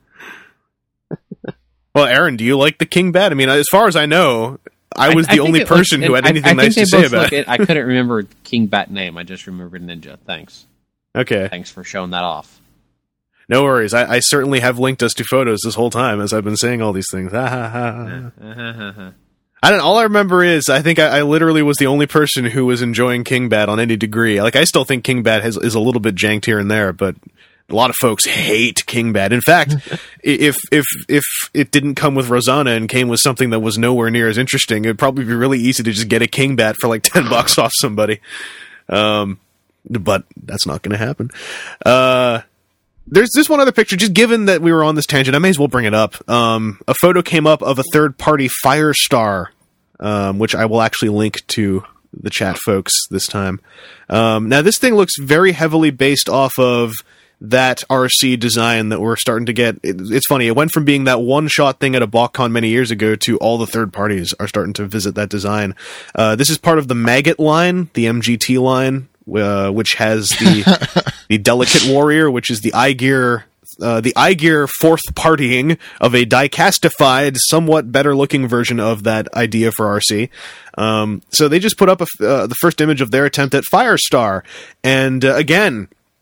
Speaker 1: Well, Aaron, do you like the King Bat? I mean, as far as I know, I was the
Speaker 3: think
Speaker 1: only
Speaker 3: it looks-
Speaker 1: person who had
Speaker 3: I-
Speaker 1: anything
Speaker 3: I
Speaker 1: nice
Speaker 3: think
Speaker 1: to
Speaker 3: they
Speaker 1: say
Speaker 3: both
Speaker 1: about
Speaker 3: look
Speaker 1: it.
Speaker 3: I couldn't remember King Bat name. I just remembered Ninja. Thanks.
Speaker 1: Okay.
Speaker 3: Thanks for showing that off.
Speaker 1: No worries. I, I certainly have linked us to photos this whole time as I've been saying all these things. Ha, ha, ha. I don't. All I remember is I think I, I literally was the only person who was enjoying King Bat on any degree. Like I still think King Bat has, is a little bit janked here and there, but a lot of folks hate King Bat. In fact, if if if it didn't come with Rosanna and came with something that was nowhere near as interesting, it'd probably be really easy to just get a King Bat for like ten bucks off somebody. Um, but that's not going to happen. Uh. There's this one other picture, just given that we were on this tangent, I may as well bring it up. Um, a photo came up of a third-party Firestar, um, which I will actually link to the chat folks this time. Um, now, this thing looks very heavily based off of that R C design that we're starting to get. It, it's funny, it went from being that one-shot thing at a BotCon many years ago to all the third parties are starting to visit that design. Uh, this is part of the Maggot line, the M G T line, Uh, which has the the Delicate Warrior, which is the iGear uh, the iGear fourth partying of a die-castified, somewhat better looking version of that idea for R C. Um, so they just put up a, uh, the first image of their attempt at Firestar, and uh, again,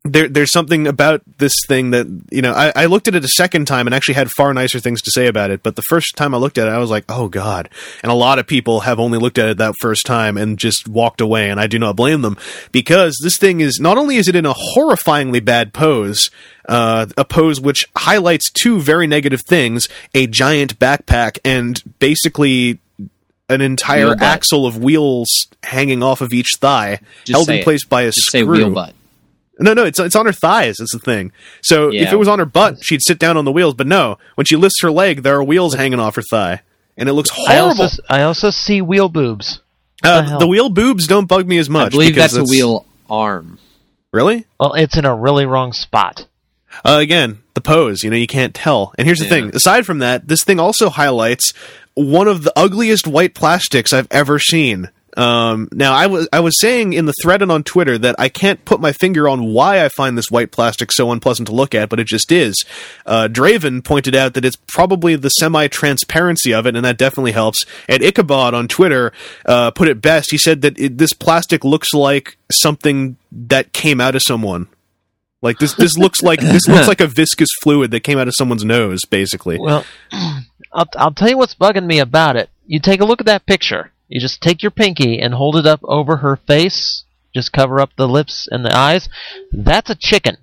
Speaker 1: there, there's something about this thing that, you know, I, I looked at it a second time and actually had far nicer things to say about it. But the first time I looked at it, I was like, oh, God. And a lot of people have only looked at it that first time and just walked away. And I do not blame them, because this thing is, not only is it in a horrifyingly bad pose, uh, a pose which highlights two very negative things, a giant backpack and basically an entire
Speaker 3: Wheel butt.
Speaker 1: axle of wheels hanging off of each thigh,
Speaker 3: Just
Speaker 1: held
Speaker 3: say
Speaker 1: in
Speaker 3: it.
Speaker 1: place by a
Speaker 3: Just
Speaker 1: screw.
Speaker 3: say wheel butt.
Speaker 1: No, no, it's it's on her thighs. That's the thing. So if
Speaker 3: Yeah.
Speaker 1: it was on her butt, she'd sit down on the wheels. But no, when she lifts her leg, there are wheels hanging off her thigh, and it looks
Speaker 4: I
Speaker 1: horrible.
Speaker 4: also, I also see wheel boobs.
Speaker 1: Uh,
Speaker 4: the hell?
Speaker 1: the wheel boobs don't bug me as much.
Speaker 3: I believe
Speaker 1: because
Speaker 3: that's a wheel arm.
Speaker 1: Really?
Speaker 4: Well, it's in a really wrong spot.
Speaker 1: Uh, again, the pose. You know, you can't tell. And here's the
Speaker 3: Yeah.
Speaker 1: thing. Aside from that, this thing also highlights one of the ugliest white plastics I've ever seen. Um, now, I was I was saying in the thread and on Twitter that I can't put my finger on why I find this white plastic so unpleasant to look at, but it just is. Uh, Draven pointed out that it's probably the semi-transparency of it, and that definitely helps. And Ichabod on Twitter uh, put it best. He said that it, this plastic looks like something that came out of someone. Like this, this looks like this looks like a viscous fluid that came out of someone's nose, basically.
Speaker 4: Well, I'll, I'll tell you what's bugging me about it. You take a look at that picture. You just take your pinky and hold it up over her face. Just cover up the lips and the eyes. That's a chicken.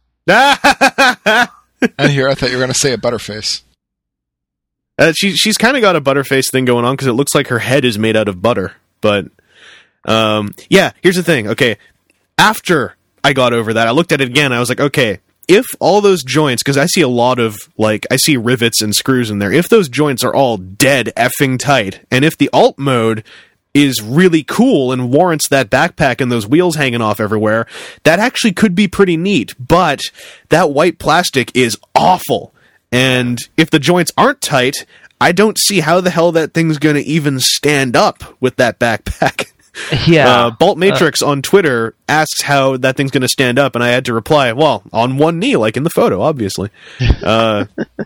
Speaker 5: And here, I thought you were going to say a butterface.
Speaker 1: Uh, she she's kind of got a butterface thing going on because it looks like her head is made out of butter. But um, yeah, here's the thing. Okay, after I got over that, I looked at it again. I was like, okay, if all those joints, because I see a lot of, like, I see rivets and screws in there, if those joints are all dead effing tight, and if the alt mode is really cool and warrants that backpack and those wheels hanging off everywhere, that actually could be pretty neat. But that white plastic is awful. And if the joints aren't tight, I don't see how the hell that thing's going to even stand up with that backpack.
Speaker 4: Yeah.
Speaker 1: Uh, Bolt Matrix on Twitter asks how that thing's going to stand up, and I had to reply, well, on one knee, like in the photo, obviously. Uh,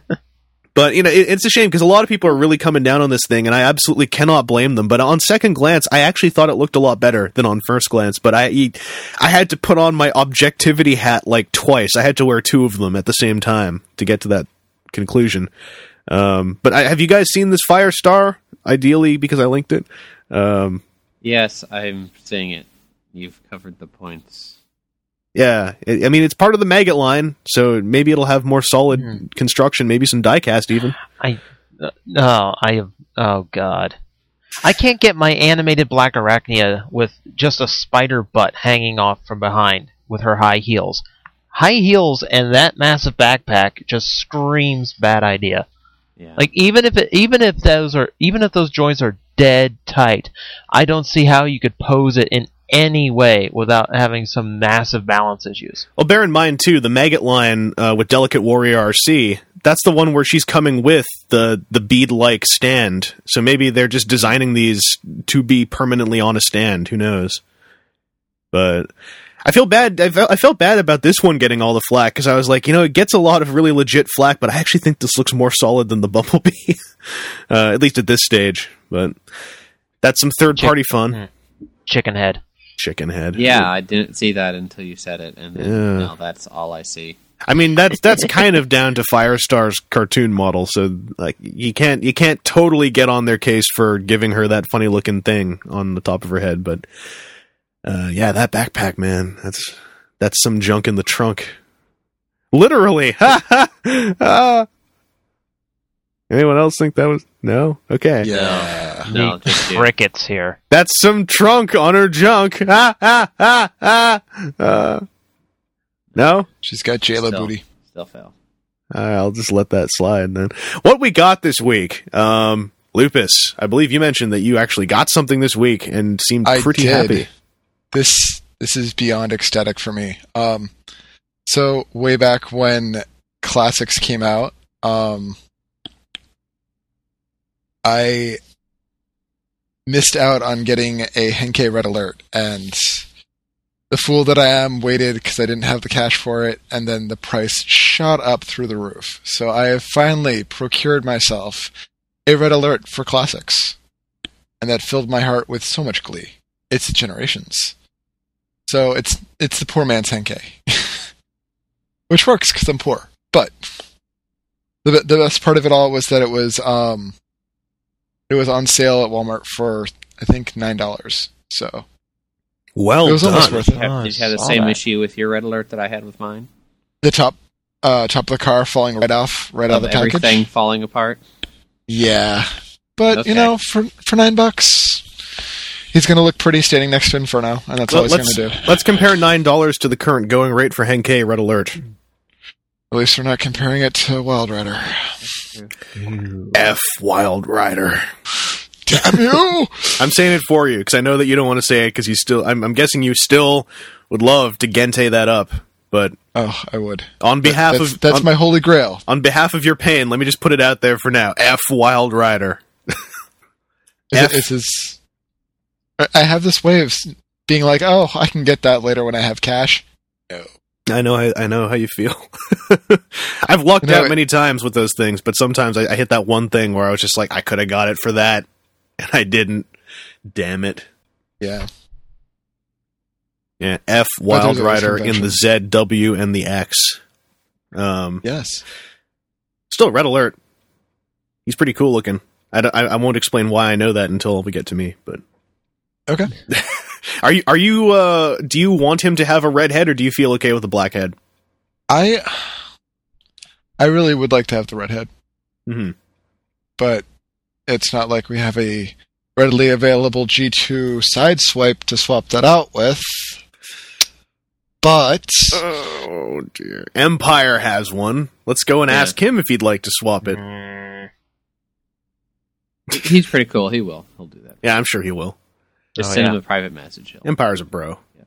Speaker 1: but, you know, it, it's a shame, because a lot of people are really coming down on this thing, and I absolutely cannot blame them. But on second glance, I actually thought it looked a lot better than on first glance. But I, I had to put on my objectivity hat, like, twice. I had to wear two of them at the same time to get to that conclusion. Um, but I, have you guys seen this Firestar? Ideally, because I linked it. Um...
Speaker 3: Yes, I'm seeing it. You've covered the points.
Speaker 1: Yeah, I mean, it's part of the Maggot line, so maybe it'll have more solid
Speaker 4: Hmm.
Speaker 1: construction, maybe some diecast even.
Speaker 4: I uh, no, I have. Oh God, I can't get my animated Black Arachnia with just a spider butt hanging off from behind with her high heels. High heels and that massive backpack just screams bad idea.
Speaker 3: Yeah.
Speaker 4: Like even if it, even if those are even if those joints are dead tight, I don't see how you could pose it in any way without having some massive balance issues.
Speaker 1: Well, bear in mind, too, the Maggot line uh, with Delicate Warrior R C, that's the one where she's coming with the, the bead-like stand. So maybe they're just designing these to be permanently on a stand. Who knows? But I feel bad. I felt, I felt bad about this one getting all the flack, because I was like, you know, it gets a lot of really legit flack, but I actually think this looks more solid than the Bumblebee, uh, at least at this stage. But that's some third-party fun.
Speaker 4: Mm. Chicken head.
Speaker 1: Chicken head.
Speaker 3: Yeah, I didn't see that until you said it, and then
Speaker 1: Yeah.
Speaker 3: now that's all I see.
Speaker 1: I mean, that's that's kind of down to Firestar's cartoon model, so like you can't you can't totally get on their case for giving her that funny looking thing on the top of her head, but uh, yeah, that backpack, man, that's that's some junk in the trunk, literally. Ah. Anyone else think that was no? Okay,
Speaker 5: Yeah.
Speaker 3: No,
Speaker 4: Neat
Speaker 3: just you.
Speaker 4: crickets here.
Speaker 1: that's some trunk on her junk. Ah, ah, ah, ah. Uh, no.
Speaker 5: She's got J-Lo
Speaker 3: Still-
Speaker 5: booty.
Speaker 3: Still fail.
Speaker 1: All right, I'll just let that slide then. What we got this week, um, Lupus, I believe you mentioned that you actually got something this week and seemed
Speaker 5: I
Speaker 1: pretty
Speaker 5: did.
Speaker 1: happy.
Speaker 5: This this is beyond ecstatic for me. Um, so way back when Classics came out, um, I missed out on getting a Henkei Red Alert, and the fool that I am waited because I didn't have the cash for it, and then the price shot up through the roof. So I have finally procured myself a Red Alert for Classics, and that filled my heart with so much glee. It's Generations. So it's it's the poor man's Henkei. which works because I'm poor. But the the best part of it all was that it was um, it was on sale at Walmart for I think nine dollars. So
Speaker 1: Well
Speaker 5: it was almost
Speaker 1: done.
Speaker 5: worth
Speaker 3: Did
Speaker 5: it.
Speaker 3: you have, did you have the
Speaker 4: Saw
Speaker 3: same
Speaker 4: that.
Speaker 3: issue with your red alert that I had with mine?
Speaker 5: The top uh, top of the car falling right off, right out of
Speaker 3: Of
Speaker 5: the package.
Speaker 3: everything falling apart.
Speaker 5: Yeah, but
Speaker 3: Okay.
Speaker 5: you know, for for nine bucks, he's going to look pretty standing next to Inferno, and that's all
Speaker 1: Let-
Speaker 5: he's
Speaker 1: let's,
Speaker 5: going to do.
Speaker 1: let's compare nine dollars to the current going rate for Henkei Red Alert.
Speaker 5: At least we're not comparing it to Wild Rider.
Speaker 1: F Wild Rider.
Speaker 5: Damn you!
Speaker 1: I'm saying it for you because I know that you don't want to say it because you still. I'm, I'm guessing you still would love to Gente that up, but
Speaker 5: Oh, I would.
Speaker 1: on behalf
Speaker 5: That's,
Speaker 1: of
Speaker 5: that's
Speaker 1: on,
Speaker 5: my holy grail.
Speaker 1: on behalf of your pain, let me just put it out there for now. F Wild Rider. F.
Speaker 5: This is. I- I have this way of s- being like, oh, I can get that later when I have cash. No.
Speaker 1: I know. I, I know how you feel. I've lucked
Speaker 5: No,
Speaker 1: out
Speaker 5: it-
Speaker 1: many times with those things, but sometimes I, I hit that one thing where I was just like, I could have got it for that, and I didn't. Damn it.
Speaker 5: Yeah.
Speaker 1: Yeah. F
Speaker 5: there's
Speaker 1: Wild
Speaker 5: always
Speaker 1: Rider in the
Speaker 5: conventions.
Speaker 1: Z, W, and the X. Um.
Speaker 5: Yes.
Speaker 1: Still, Red Alert. He's pretty cool looking. I, don't- I, I won't explain why I know that until we get to me. But
Speaker 5: Okay.
Speaker 1: are you are you uh, do you want him to have a red head or do you feel okay with a black head?
Speaker 5: I. I really would like to have the redhead,
Speaker 1: Mm-hmm.
Speaker 5: but it's not like we have a readily available G two sideswipe to swap that out with. But
Speaker 1: Oh dear. Empire has one. Let's go and
Speaker 3: Yeah.
Speaker 1: ask him if he'd like to swap it.
Speaker 3: He's pretty cool. He will. He'll do that.
Speaker 1: Yeah, I'm sure he will.
Speaker 3: Just
Speaker 4: Oh,
Speaker 3: send
Speaker 4: yeah.
Speaker 3: him a private message. He'll-
Speaker 1: Empire's a bro.
Speaker 3: Yeah.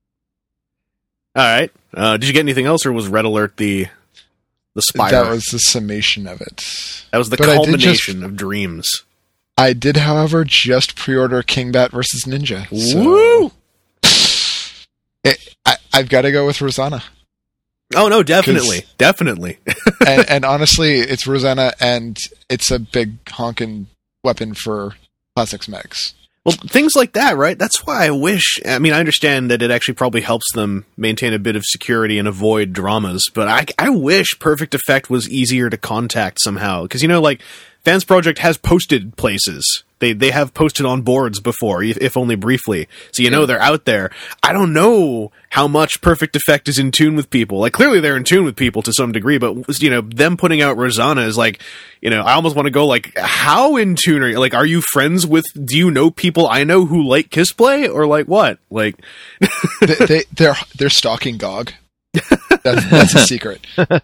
Speaker 1: All right. Uh, did you get anything else, or was Red Alert the the spire?
Speaker 5: that was the summation of it.
Speaker 1: That was the
Speaker 5: but I did just-
Speaker 1: culmination of dreams.
Speaker 5: I did, however, just pre-order King Bat versus Ninja. So
Speaker 1: Woo!
Speaker 5: it, I, I've got to go with Rosanna.
Speaker 1: Oh no, definitely, definitely.
Speaker 5: and, and honestly, it's Rosanna, and it's a big honking weapon for Classics mechs.
Speaker 1: Well, things like that, right? That's why I wish. I mean, I understand that it actually probably helps them maintain a bit of security and avoid dramas, but I, I wish Perfect Effect was easier to contact somehow. Because, you know, like, Fans Project has posted places. They they have posted on boards before, if, if only briefly. So you know they're out there. I don't know how much Perfect Effect is in tune with people. Like, clearly they're in tune with people to some degree, but, you know, them putting out Rosanna is like, you know, I almost want to go, like, how in tune are you? Like, are you friends with, do you know people I know who like Kissplay? Or, like, what? Like,
Speaker 5: they, they, they're they're stalking G O G. That's, that's a secret.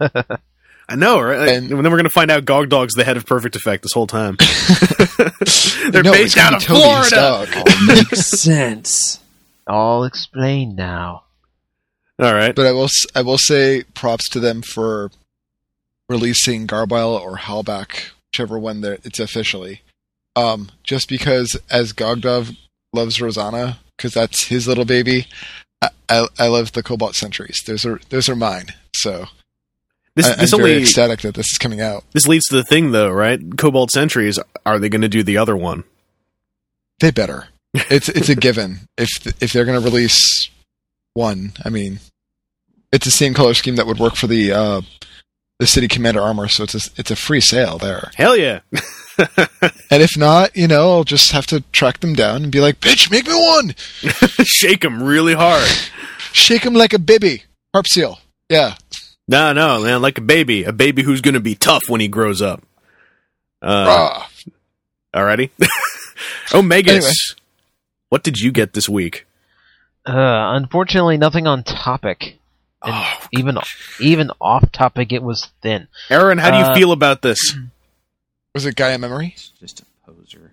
Speaker 1: I know, right?
Speaker 5: And-
Speaker 1: And then we're going to find out Gog Dog's the head of Perfect Effect this whole time. They're
Speaker 5: No,
Speaker 1: based
Speaker 5: it's gonna
Speaker 1: out
Speaker 5: be
Speaker 1: of
Speaker 5: Toby's
Speaker 1: Florida.
Speaker 5: dog.
Speaker 3: Makes sense.
Speaker 4: All explained now.
Speaker 1: All right.
Speaker 5: But I will s- I will say props to them for releasing Garbile or Halbach, whichever one they're- it's officially. Um, just because as Gogdov loves Rosanna, because that's his little baby, I, I, I love the Cobalt Sentries. Those are those are mine. So
Speaker 1: This,
Speaker 5: I,
Speaker 1: this
Speaker 5: I'm very
Speaker 1: only
Speaker 5: ecstatic that this is coming out.
Speaker 1: this leads to the thing, though, right? Cobalt Sentries, are they going to do the other one?
Speaker 5: They better. It's it's a given. If if they're going to release one, I mean, it's the same color scheme that would work for the uh, the City Commander armor. So it's a, it's a free sale there.
Speaker 1: Hell yeah.
Speaker 5: And if not, you know, I'll just have to track them down and be like, "Bitch, make me one."
Speaker 1: Shake them really hard.
Speaker 5: Shake him like a baby. Harp seal. Yeah.
Speaker 1: No, no, man, like a baby. A baby who's going to be tough when he grows up. Uh,
Speaker 5: Ah.
Speaker 1: alrighty. Omegas,
Speaker 5: Anyway.
Speaker 1: what did you get this week?
Speaker 4: Uh, unfortunately, nothing on topic. And
Speaker 1: Oh,
Speaker 4: even even off topic, it was thin.
Speaker 1: Aaron, how do you
Speaker 4: Uh,
Speaker 1: feel about this?
Speaker 5: Was it Gaia Memory?
Speaker 3: It's just a poser.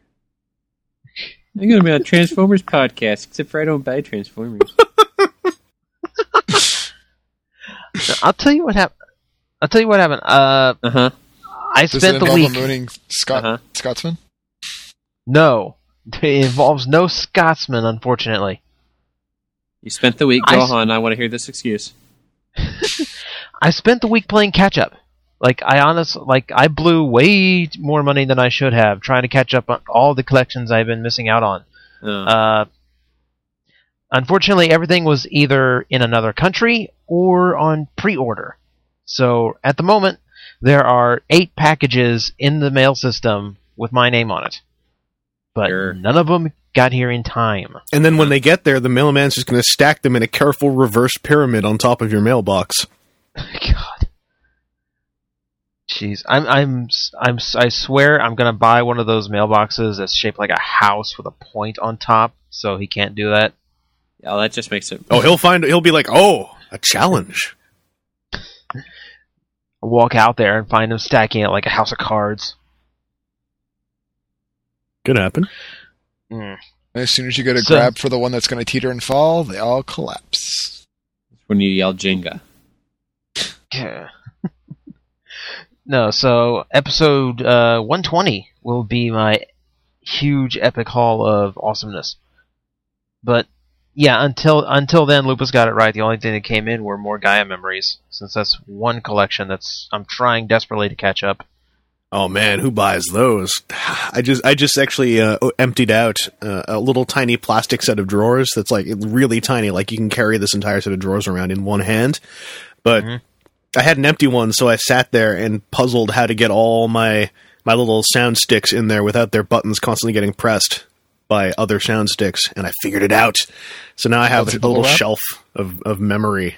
Speaker 3: I'm going to be on Transformers podcast, except for I don't buy Transformers.
Speaker 4: I'll tell you what happened. I'll tell you what happened. Uh,
Speaker 3: Uh huh.
Speaker 4: I
Speaker 5: Does it
Speaker 4: spent the
Speaker 5: involve
Speaker 4: week.
Speaker 5: a mooning Scot-
Speaker 3: Uh-huh.
Speaker 5: Scotsman?
Speaker 4: No, it involves no Scotsman, unfortunately.
Speaker 3: You spent the week.
Speaker 4: I
Speaker 3: Go
Speaker 4: s-
Speaker 3: on. I want to hear this excuse.
Speaker 4: I spent the week playing catch up. Like I honest, like I blew way more money than I should have trying to catch up on all the collections I've been missing out on.
Speaker 3: Oh.
Speaker 4: Uh, unfortunately, everything was either in another country or on pre-order. So at the moment, there are eight packages in the mail system with my name on it. But
Speaker 3: Sure.
Speaker 4: none of them got here in time.
Speaker 1: And then when they get there, the mailman's just going to stack them in a careful reverse pyramid on top of your mailbox.
Speaker 4: God. Jeez, I'm, I'm, I'm, I swear I'm gonna buy one of those mailboxes that's shaped like a house with a point on top, so he can't do that.
Speaker 3: Yeah, that just makes it.
Speaker 1: Oh, he'll find. He'll be like, "Oh, a challenge."
Speaker 4: I'll walk out there and find him stacking it like a house of cards.
Speaker 1: Could happen.
Speaker 4: Mm.
Speaker 5: And as soon as you go to
Speaker 4: So-
Speaker 5: grab for the one that's going to teeter and fall, they all collapse.
Speaker 3: When you yell Jenga.
Speaker 4: Yeah. No, so episode uh, one twenty will be my huge epic haul of awesomeness. But yeah, until until then, Lupus got it right. The only thing that came in were more Gaia memories, since that's one collection that's I'm trying desperately to catch up.
Speaker 1: Oh man, who buys those? I just, I just actually uh, emptied out uh, a little tiny plastic set of drawers that's like really tiny, like you can carry this entire set of drawers around in one hand. But
Speaker 4: Mhm.
Speaker 1: I had an empty one, so I sat there and puzzled how to get all my my little sound sticks in there without their buttons constantly getting pressed by other sound sticks, and I figured it out. So now I have
Speaker 5: Melted
Speaker 1: a little
Speaker 5: bubble wrap?
Speaker 1: shelf of, of memory.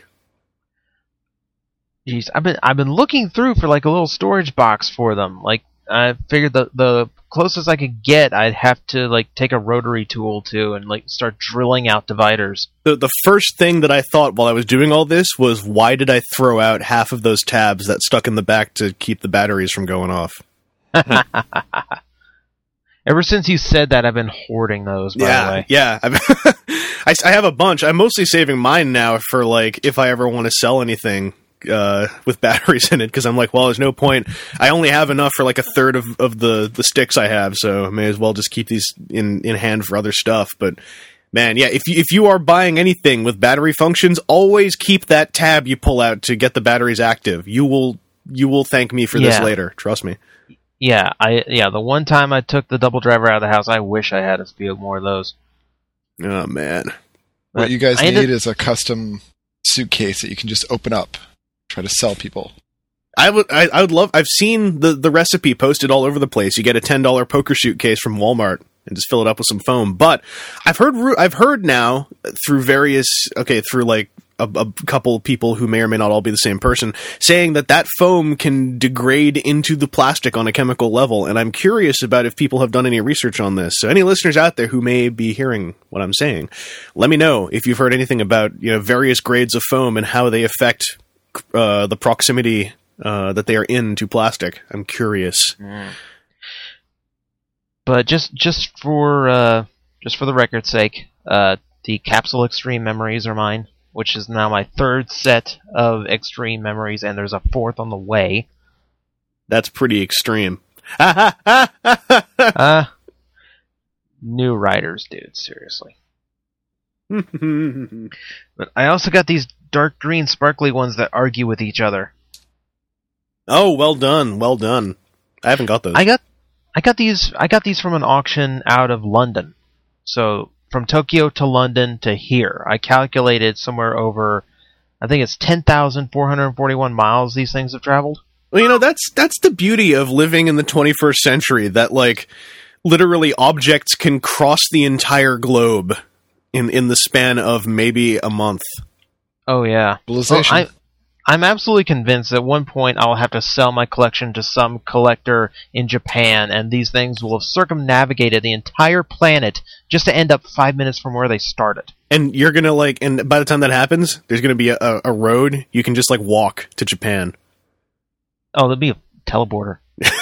Speaker 4: Jeez, I've been I've been looking through for like a little storage box for them. Like I figured the the closest I could get, I'd have to like take a rotary tool to and like start drilling out dividers.
Speaker 1: The the first thing that I thought while I was doing all this was, why did I throw out half of those tabs that stuck in the back to keep the batteries from going off?
Speaker 4: Ever since you said that, I've been hoarding those. By the
Speaker 1: yeah,
Speaker 4: way,
Speaker 1: yeah. I've I, I have a bunch. I'm mostly saving mine now for like if I ever want to sell anything uh, with batteries in it, because I'm like, well, there's no point. I only have enough for like a third of, of the, the sticks I have, so I may as well just keep these in, in hand for other stuff. But man, yeah, if you, if you are buying anything with battery functions, always keep that tab you pull out to get the batteries active. You will you will thank me for this
Speaker 4: Yeah.
Speaker 1: later. Trust me.
Speaker 4: yeah, I yeah. The one time I took the double driver out of the house, I wish I had a few more of those.
Speaker 1: Oh man.
Speaker 5: What
Speaker 4: But
Speaker 5: you guys
Speaker 4: I
Speaker 5: need
Speaker 4: ended-
Speaker 5: is a custom suitcase that you can just open up, try to sell people.
Speaker 1: I would, I, I would love. I've seen the, the recipe posted all over the place. You get a ten dollar poker suitcase from Walmart and just fill it up with some foam. But I've heard, ru- I've heard now through various, okay, through like a, a couple of people who may or may not all be the same person, saying that that foam can degrade into the plastic on a chemical level. And I'm curious about if people have done any research on this. So any listeners out there who may be hearing what I'm saying, let me know if you've heard anything about, you know, various grades of foam and how they affect uh, the proximity Uh, that they are into plastic. I'm curious.
Speaker 4: But just just for uh, just for the record's sake, uh, the Capsule Extreme memories are mine, which is now my third set of Extreme memories, and there's a fourth on the way.
Speaker 1: That's pretty extreme.
Speaker 4: Uh, new writers, dude, seriously. But I also got these dark green sparkly ones that argue with each other.
Speaker 1: Oh, well done, well done. I haven't got those.
Speaker 4: I got I got these I got these from an auction out of London. So from Tokyo to London to here, I calculated somewhere over, I think it's ten thousand four hundred forty-one miles these things have traveled.
Speaker 1: Well, you know, that's that's the beauty of living in the twenty-first century, that like literally objects can cross the entire globe in in the span of maybe a month.
Speaker 4: Oh yeah. Well,
Speaker 5: Civilization.
Speaker 4: I, I'm absolutely convinced at one point I'll have to sell my collection to some collector in Japan, and these things will have circumnavigated the entire planet just to end up five minutes from where they started.
Speaker 1: And you're gonna like, and by the time that happens, there's gonna be a, a, a road you can just like walk to Japan.
Speaker 4: Oh, there'll be a teleporter.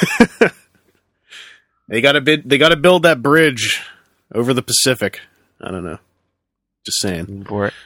Speaker 1: They gotta bid, they gotta build that bridge over the Pacific. I don't know. Just saying.
Speaker 4: For it.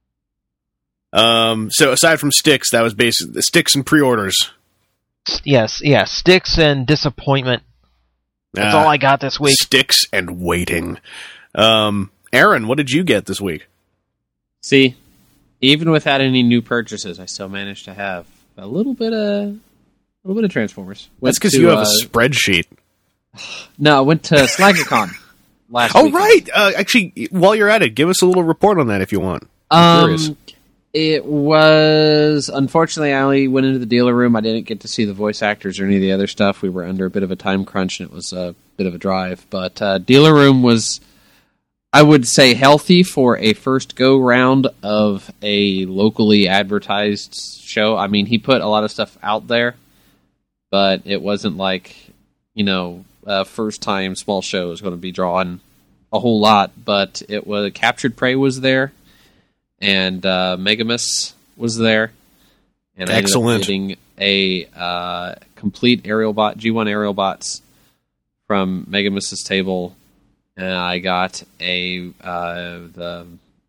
Speaker 1: Um, so aside from sticks, that was basically sticks and pre-orders.
Speaker 4: Yes, yeah, sticks and disappointment. That's
Speaker 1: Uh,
Speaker 4: all I got this week.
Speaker 1: Sticks and waiting. Um, Aaron, what did you get this week?
Speaker 3: See, even without any new purchases, I still managed to have a little bit of a little bit of Transformers. Went
Speaker 1: That's because
Speaker 3: to,
Speaker 1: you have
Speaker 3: uh,
Speaker 1: a spreadsheet.
Speaker 3: No, I went to SlaggerCon last
Speaker 1: Oh,
Speaker 3: weekend.
Speaker 1: right. Uh, actually, while you're at it, give us a little report on that if you want. I'm
Speaker 3: Um,
Speaker 1: curious.
Speaker 3: It was, unfortunately, I only went into the dealer room. I didn't get to see the voice actors or any of the other stuff. We were under a bit of a time crunch, and it was a bit of a drive. But uh, dealer room was, I would say, healthy for a first go-round of a locally advertised show. I mean, he put a lot of stuff out there, but it wasn't like, you know, a first-time small show is going to be drawing a whole lot. But it was, Captured Prey was there. And uh, Megamus was there, and I
Speaker 1: Excellent.
Speaker 3: ended up getting a uh, complete aerial bot, G one aerial bots from Megamus's table, and I got a uh, the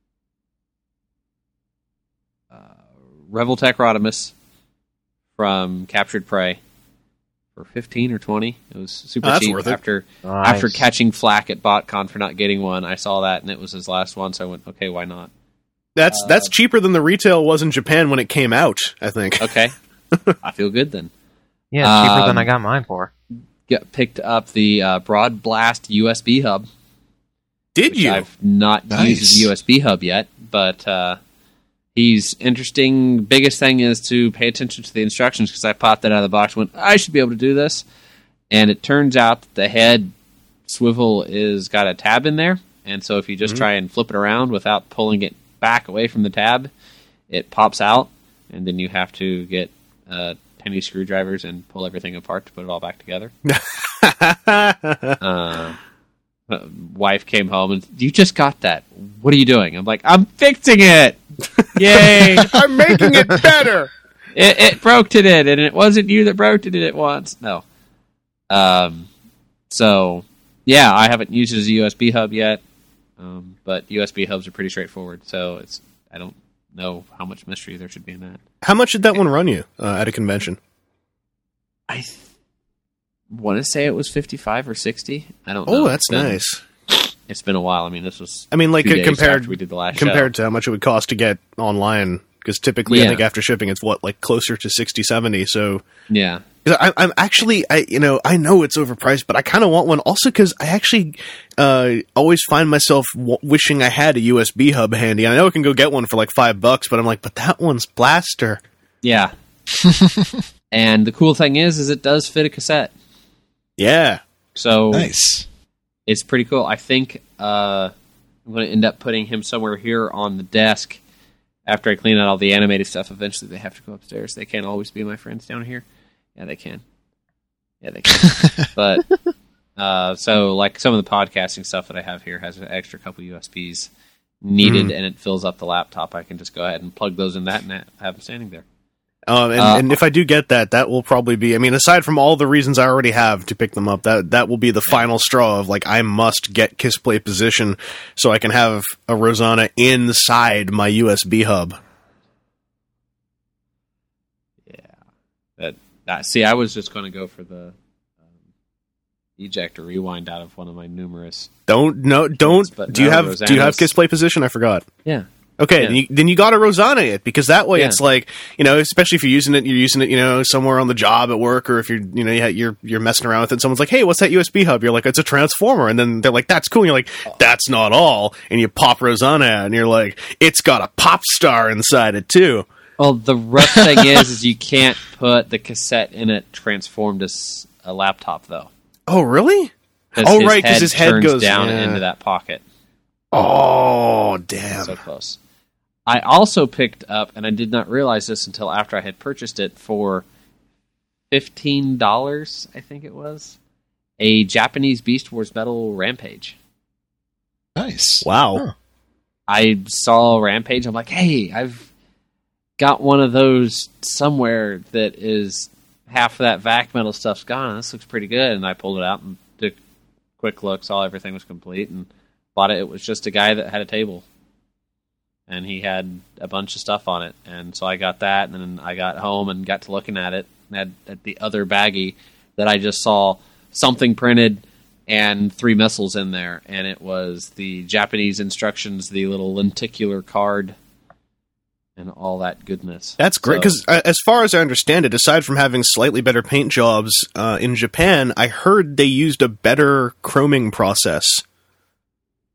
Speaker 3: uh, Revoltech Rodimus from Captured Prey for fifteen or twenty. It was super
Speaker 1: Oh, that's
Speaker 3: cheap.
Speaker 1: worth it.
Speaker 3: After
Speaker 4: Nice.
Speaker 3: after catching flack at BotCon for not getting one, I saw that, and it was his last one, so I went, okay, why not?
Speaker 1: That's that's cheaper than the retail was in Japan when it came out, I think.
Speaker 3: Okay. I feel good then.
Speaker 4: Yeah, it's cheaper than
Speaker 3: Um,
Speaker 4: I got mine for.
Speaker 3: Get, picked up the uh, Broad Blast U S B hub.
Speaker 1: Did
Speaker 3: which
Speaker 1: you?
Speaker 3: I've not
Speaker 5: Nice.
Speaker 3: used the U S B hub yet, but uh, he's interesting. Biggest thing is to pay attention to the instructions, because I popped that out of the box and went, I should be able to do this. And it turns out that the head swivel is got a tab in there, and so if you just
Speaker 1: Mhm.
Speaker 3: try and flip it around without pulling it back away from the tab, it pops out, and then you have to get uh, tiny screwdrivers and pull everything apart to put it all back together. uh, uh, wife came home and, you just got that. What are you doing? I'm like, I'm fixing it. Yay!
Speaker 1: I'm making it better.
Speaker 3: it, it broke it, and it wasn't you that broke it at once. No. Um. So, yeah, I haven't used it as a U S B hub yet. Um, but U S B hubs are pretty straightforward, so it's I don't know how much mystery there should be in that.
Speaker 1: How much did that one run you uh, at a convention?
Speaker 3: I th- want to say it was fifty-five or sixty. I don't
Speaker 1: Oh,
Speaker 3: know.
Speaker 1: that's
Speaker 3: It's been-
Speaker 1: nice.
Speaker 3: It's been a while. I mean, this was
Speaker 1: I mean, like
Speaker 3: two
Speaker 1: uh,
Speaker 3: days
Speaker 1: compared
Speaker 3: after we did the last
Speaker 1: compared
Speaker 3: show.
Speaker 1: to how much it would cost to get online, because typically I
Speaker 3: Yeah.
Speaker 1: think after shipping it's what, like closer to sixty, seventy. So
Speaker 3: Yeah.
Speaker 1: 'cause I, I'm actually, I you know, I know it's overpriced, but I kind of want one also because I actually uh, always find myself w- wishing I had a U S B hub handy. I know I can go get one for like five bucks, but I'm like, but that one's blaster.
Speaker 3: Yeah. And the cool thing is, is it does fit a cassette.
Speaker 1: Yeah.
Speaker 3: So
Speaker 5: Nice.
Speaker 3: it's pretty cool. I think uh, I'm going to end up putting him somewhere here on the desk after I clean out all the animated stuff. Eventually, they have to go upstairs. They can't always be my friends down here. Yeah, they can. Yeah, they can. But uh, so, like some of the podcasting stuff that I have here has an extra couple U S Bs needed,
Speaker 1: Mm.
Speaker 3: and it fills up the laptop. I can just go ahead and plug those in that and have them standing there.
Speaker 1: Um, and,
Speaker 3: Uh,
Speaker 1: and if I do get that, that will probably be, I mean, aside from all the reasons I already have to pick them up, that that will be the final straw of, like, I must get Kiss Play Position so I can have a Rosanna inside my U S B hub.
Speaker 3: That, that see, I was just going to go for the um, eject or rewind out of one of my numerous.
Speaker 1: Don't, no, don't,
Speaker 3: But
Speaker 1: do you
Speaker 3: no,
Speaker 1: have, do you have
Speaker 3: Rosanna's-
Speaker 1: Kiss Play Position? I forgot.
Speaker 3: Yeah.
Speaker 1: Okay,
Speaker 3: Yeah.
Speaker 1: then, you, then you got to Rosanna it, because that way
Speaker 3: Yeah.
Speaker 1: it's like, you know, especially if you're using it, you're using it, you know, somewhere on the job at work, or if you're, you know, you're you're messing around with it. Someone's like, "Hey, what's that U S B hub?" You're like, "It's a transformer," and then they're like, "That's cool." And you're like, "That's not all," and you pop Rosanna out, and you're like, "It's got a pop star inside it too."
Speaker 3: Well, the rough thing is, is you can't put the cassette in it transformed as a laptop, though.
Speaker 1: Oh, really?
Speaker 3: 'Cause
Speaker 1: Oh,
Speaker 3: his
Speaker 1: right, 'cause
Speaker 3: head
Speaker 1: his head
Speaker 3: turns
Speaker 1: goes-
Speaker 3: down
Speaker 1: yeah.
Speaker 3: into that pocket.
Speaker 1: Oh, damn!
Speaker 3: So close. I also picked up, and I did not realize this until after I had purchased it for fifteen dollars, I think it was, a Japanese Beast Wars Metal Rampage.
Speaker 5: Nice.
Speaker 1: Wow.
Speaker 5: Huh.
Speaker 3: I saw Rampage. I'm like, hey, I've got one of those somewhere that is half of that vac metal stuff's gone. This looks pretty good. And I pulled it out and took a quick look, saw everything was complete, and bought it. It was just a guy that had a table, and he had a bunch of stuff on it. And so I got that, and then I got home and got to looking at it, and had at the other baggie that I just saw something printed and three missiles in there, and it was the Japanese instructions, the little lenticular card, and all that goodness.
Speaker 1: That's great,
Speaker 3: So-
Speaker 1: because uh, as far as I understand it, aside from having slightly better paint jobs uh, in Japan, I heard they used a better chroming process.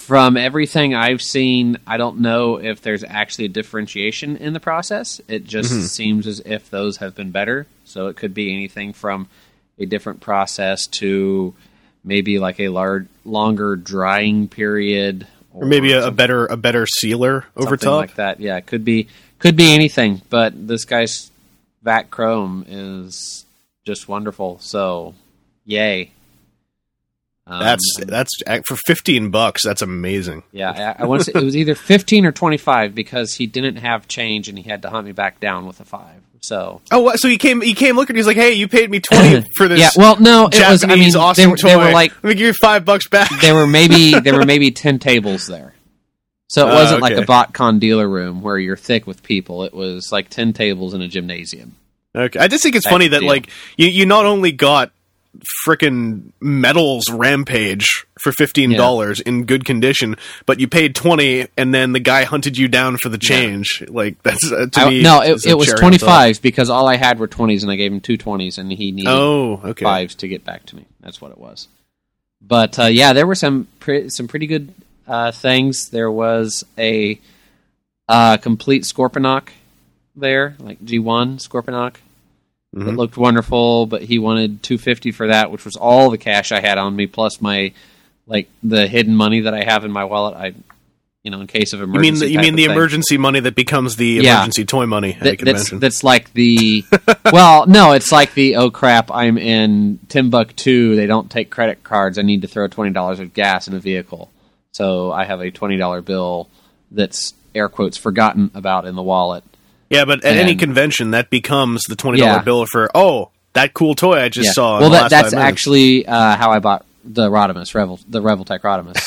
Speaker 3: From everything I've seen, I don't know if there's actually a differentiation in the process. It just
Speaker 1: Mhm.
Speaker 3: seems as if those have been better. So it could be anything from a different process to maybe like a large, longer drying period,
Speaker 1: Or maybe a, a
Speaker 3: something-
Speaker 1: better a better sealer over
Speaker 3: something
Speaker 1: top.
Speaker 3: like that. Yeah, it could be could be anything. But this guy's V A C Chrome is just wonderful. So, yay! Um,
Speaker 1: That's that's for fifteen bucks. That's amazing.
Speaker 3: Yeah, I, I want to say it was either fifteen or twenty-five because he didn't have change and he had to hunt me back down with a five. So
Speaker 1: Oh, what- so he came he came looking. He's like, "Hey, you paid me twenty for this."
Speaker 3: yeah, well, no, it
Speaker 1: Japanese
Speaker 3: was. I mean,
Speaker 1: awesome
Speaker 3: they, were,
Speaker 1: toy.
Speaker 3: they were like
Speaker 1: Let me give you five bucks back.
Speaker 3: there were maybe there were maybe ten tables there, so it
Speaker 1: Oh,
Speaker 3: wasn't like
Speaker 1: okay.
Speaker 3: a BotCon dealer room where you're thick with people. It was like ten tables in a gymnasium.
Speaker 1: Okay, I just think it's
Speaker 3: Type
Speaker 1: funny
Speaker 3: of
Speaker 1: that
Speaker 3: deal.
Speaker 1: like you you not only got frickin' Metals Rampage for fifteen dollars in good condition, but you paid twenty, and then the guy hunted you down for the change. Like that's uh, to
Speaker 3: I,
Speaker 1: me.
Speaker 3: no,
Speaker 1: is
Speaker 3: it,
Speaker 1: a
Speaker 3: it was
Speaker 1: cherry on
Speaker 3: twenty
Speaker 1: top.
Speaker 3: fives because all I had were twenties, and I gave him two twenties, and he needed
Speaker 1: Oh, okay.
Speaker 3: fives to get back to me. That's what it was. But uh, yeah, there were some pre- some pretty good uh, things. There was a uh, complete Scorponok there, like G one Scorponok.
Speaker 1: Mhm.
Speaker 3: It looked wonderful, but he wanted two fifty for that, which was all the cash I had on me, plus my like the hidden money that I have in my wallet. I, you know, in case of
Speaker 1: You
Speaker 3: emergency.
Speaker 1: mean the, you
Speaker 3: type
Speaker 1: mean
Speaker 3: of
Speaker 1: the
Speaker 3: thing.
Speaker 1: emergency money that becomes the
Speaker 3: Yeah.
Speaker 1: emergency toy money at a
Speaker 3: That, that's
Speaker 1: convention?
Speaker 3: that's like the well, no, it's like the oh crap, I'm in Timbuktu. They don't take credit cards. I need to throw twenty dollars of gas in a vehicle, so I have a twenty dollar bill that's air quotes forgotten about in the wallet.
Speaker 1: Yeah, but at
Speaker 3: And-
Speaker 1: any convention, that becomes the twenty dollar
Speaker 3: Yeah.
Speaker 1: bill for, oh, that cool toy I just
Speaker 3: Yeah.
Speaker 1: saw. in
Speaker 3: Well,
Speaker 1: the
Speaker 3: that,
Speaker 1: last
Speaker 3: that's
Speaker 1: five minutes.
Speaker 3: actually uh, how I bought the Rodimus, Revel, the Revoltech Rodimus.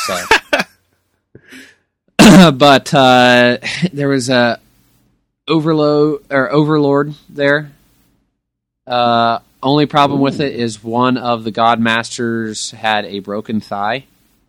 Speaker 3: So. But uh, there was a overload or Overlord there. Uh, only problem with it is one of the Godmasters had a broken thigh,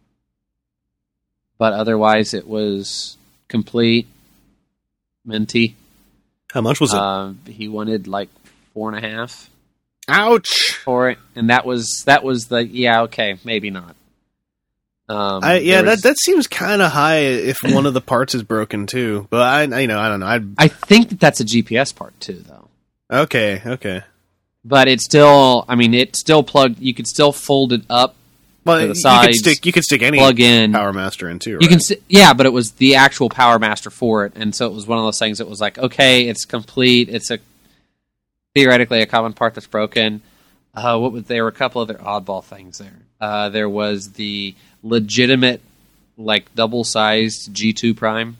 Speaker 3: but otherwise it was complete, minty.
Speaker 1: How much was it?
Speaker 3: Um, he wanted like four and a half
Speaker 1: Ouch!
Speaker 3: for it, and that was that was the yeah okay maybe not. Um,
Speaker 1: I, yeah,
Speaker 3: there was-
Speaker 1: that that seems kind of high if one of the parts is broken too. But I, I- you know, I don't know. I'd,
Speaker 3: I think that that's a G P S part too, though.
Speaker 1: okay, okay.
Speaker 3: But it's still, I mean, it's still plugged. You could still fold it up,
Speaker 1: Well,
Speaker 3: To the
Speaker 1: you could
Speaker 3: sides,
Speaker 1: stick you could stick any
Speaker 3: plug in.
Speaker 1: Power Master in too. Right?
Speaker 3: You can, si- yeah, but it was the actual Power Master for it, and so it was one of those things that was like, okay, it's complete. It's a theoretically a common part that's broken. Uh, what was there were a couple other oddball things there. Uh, there was the legitimate, like double sized G two Prime.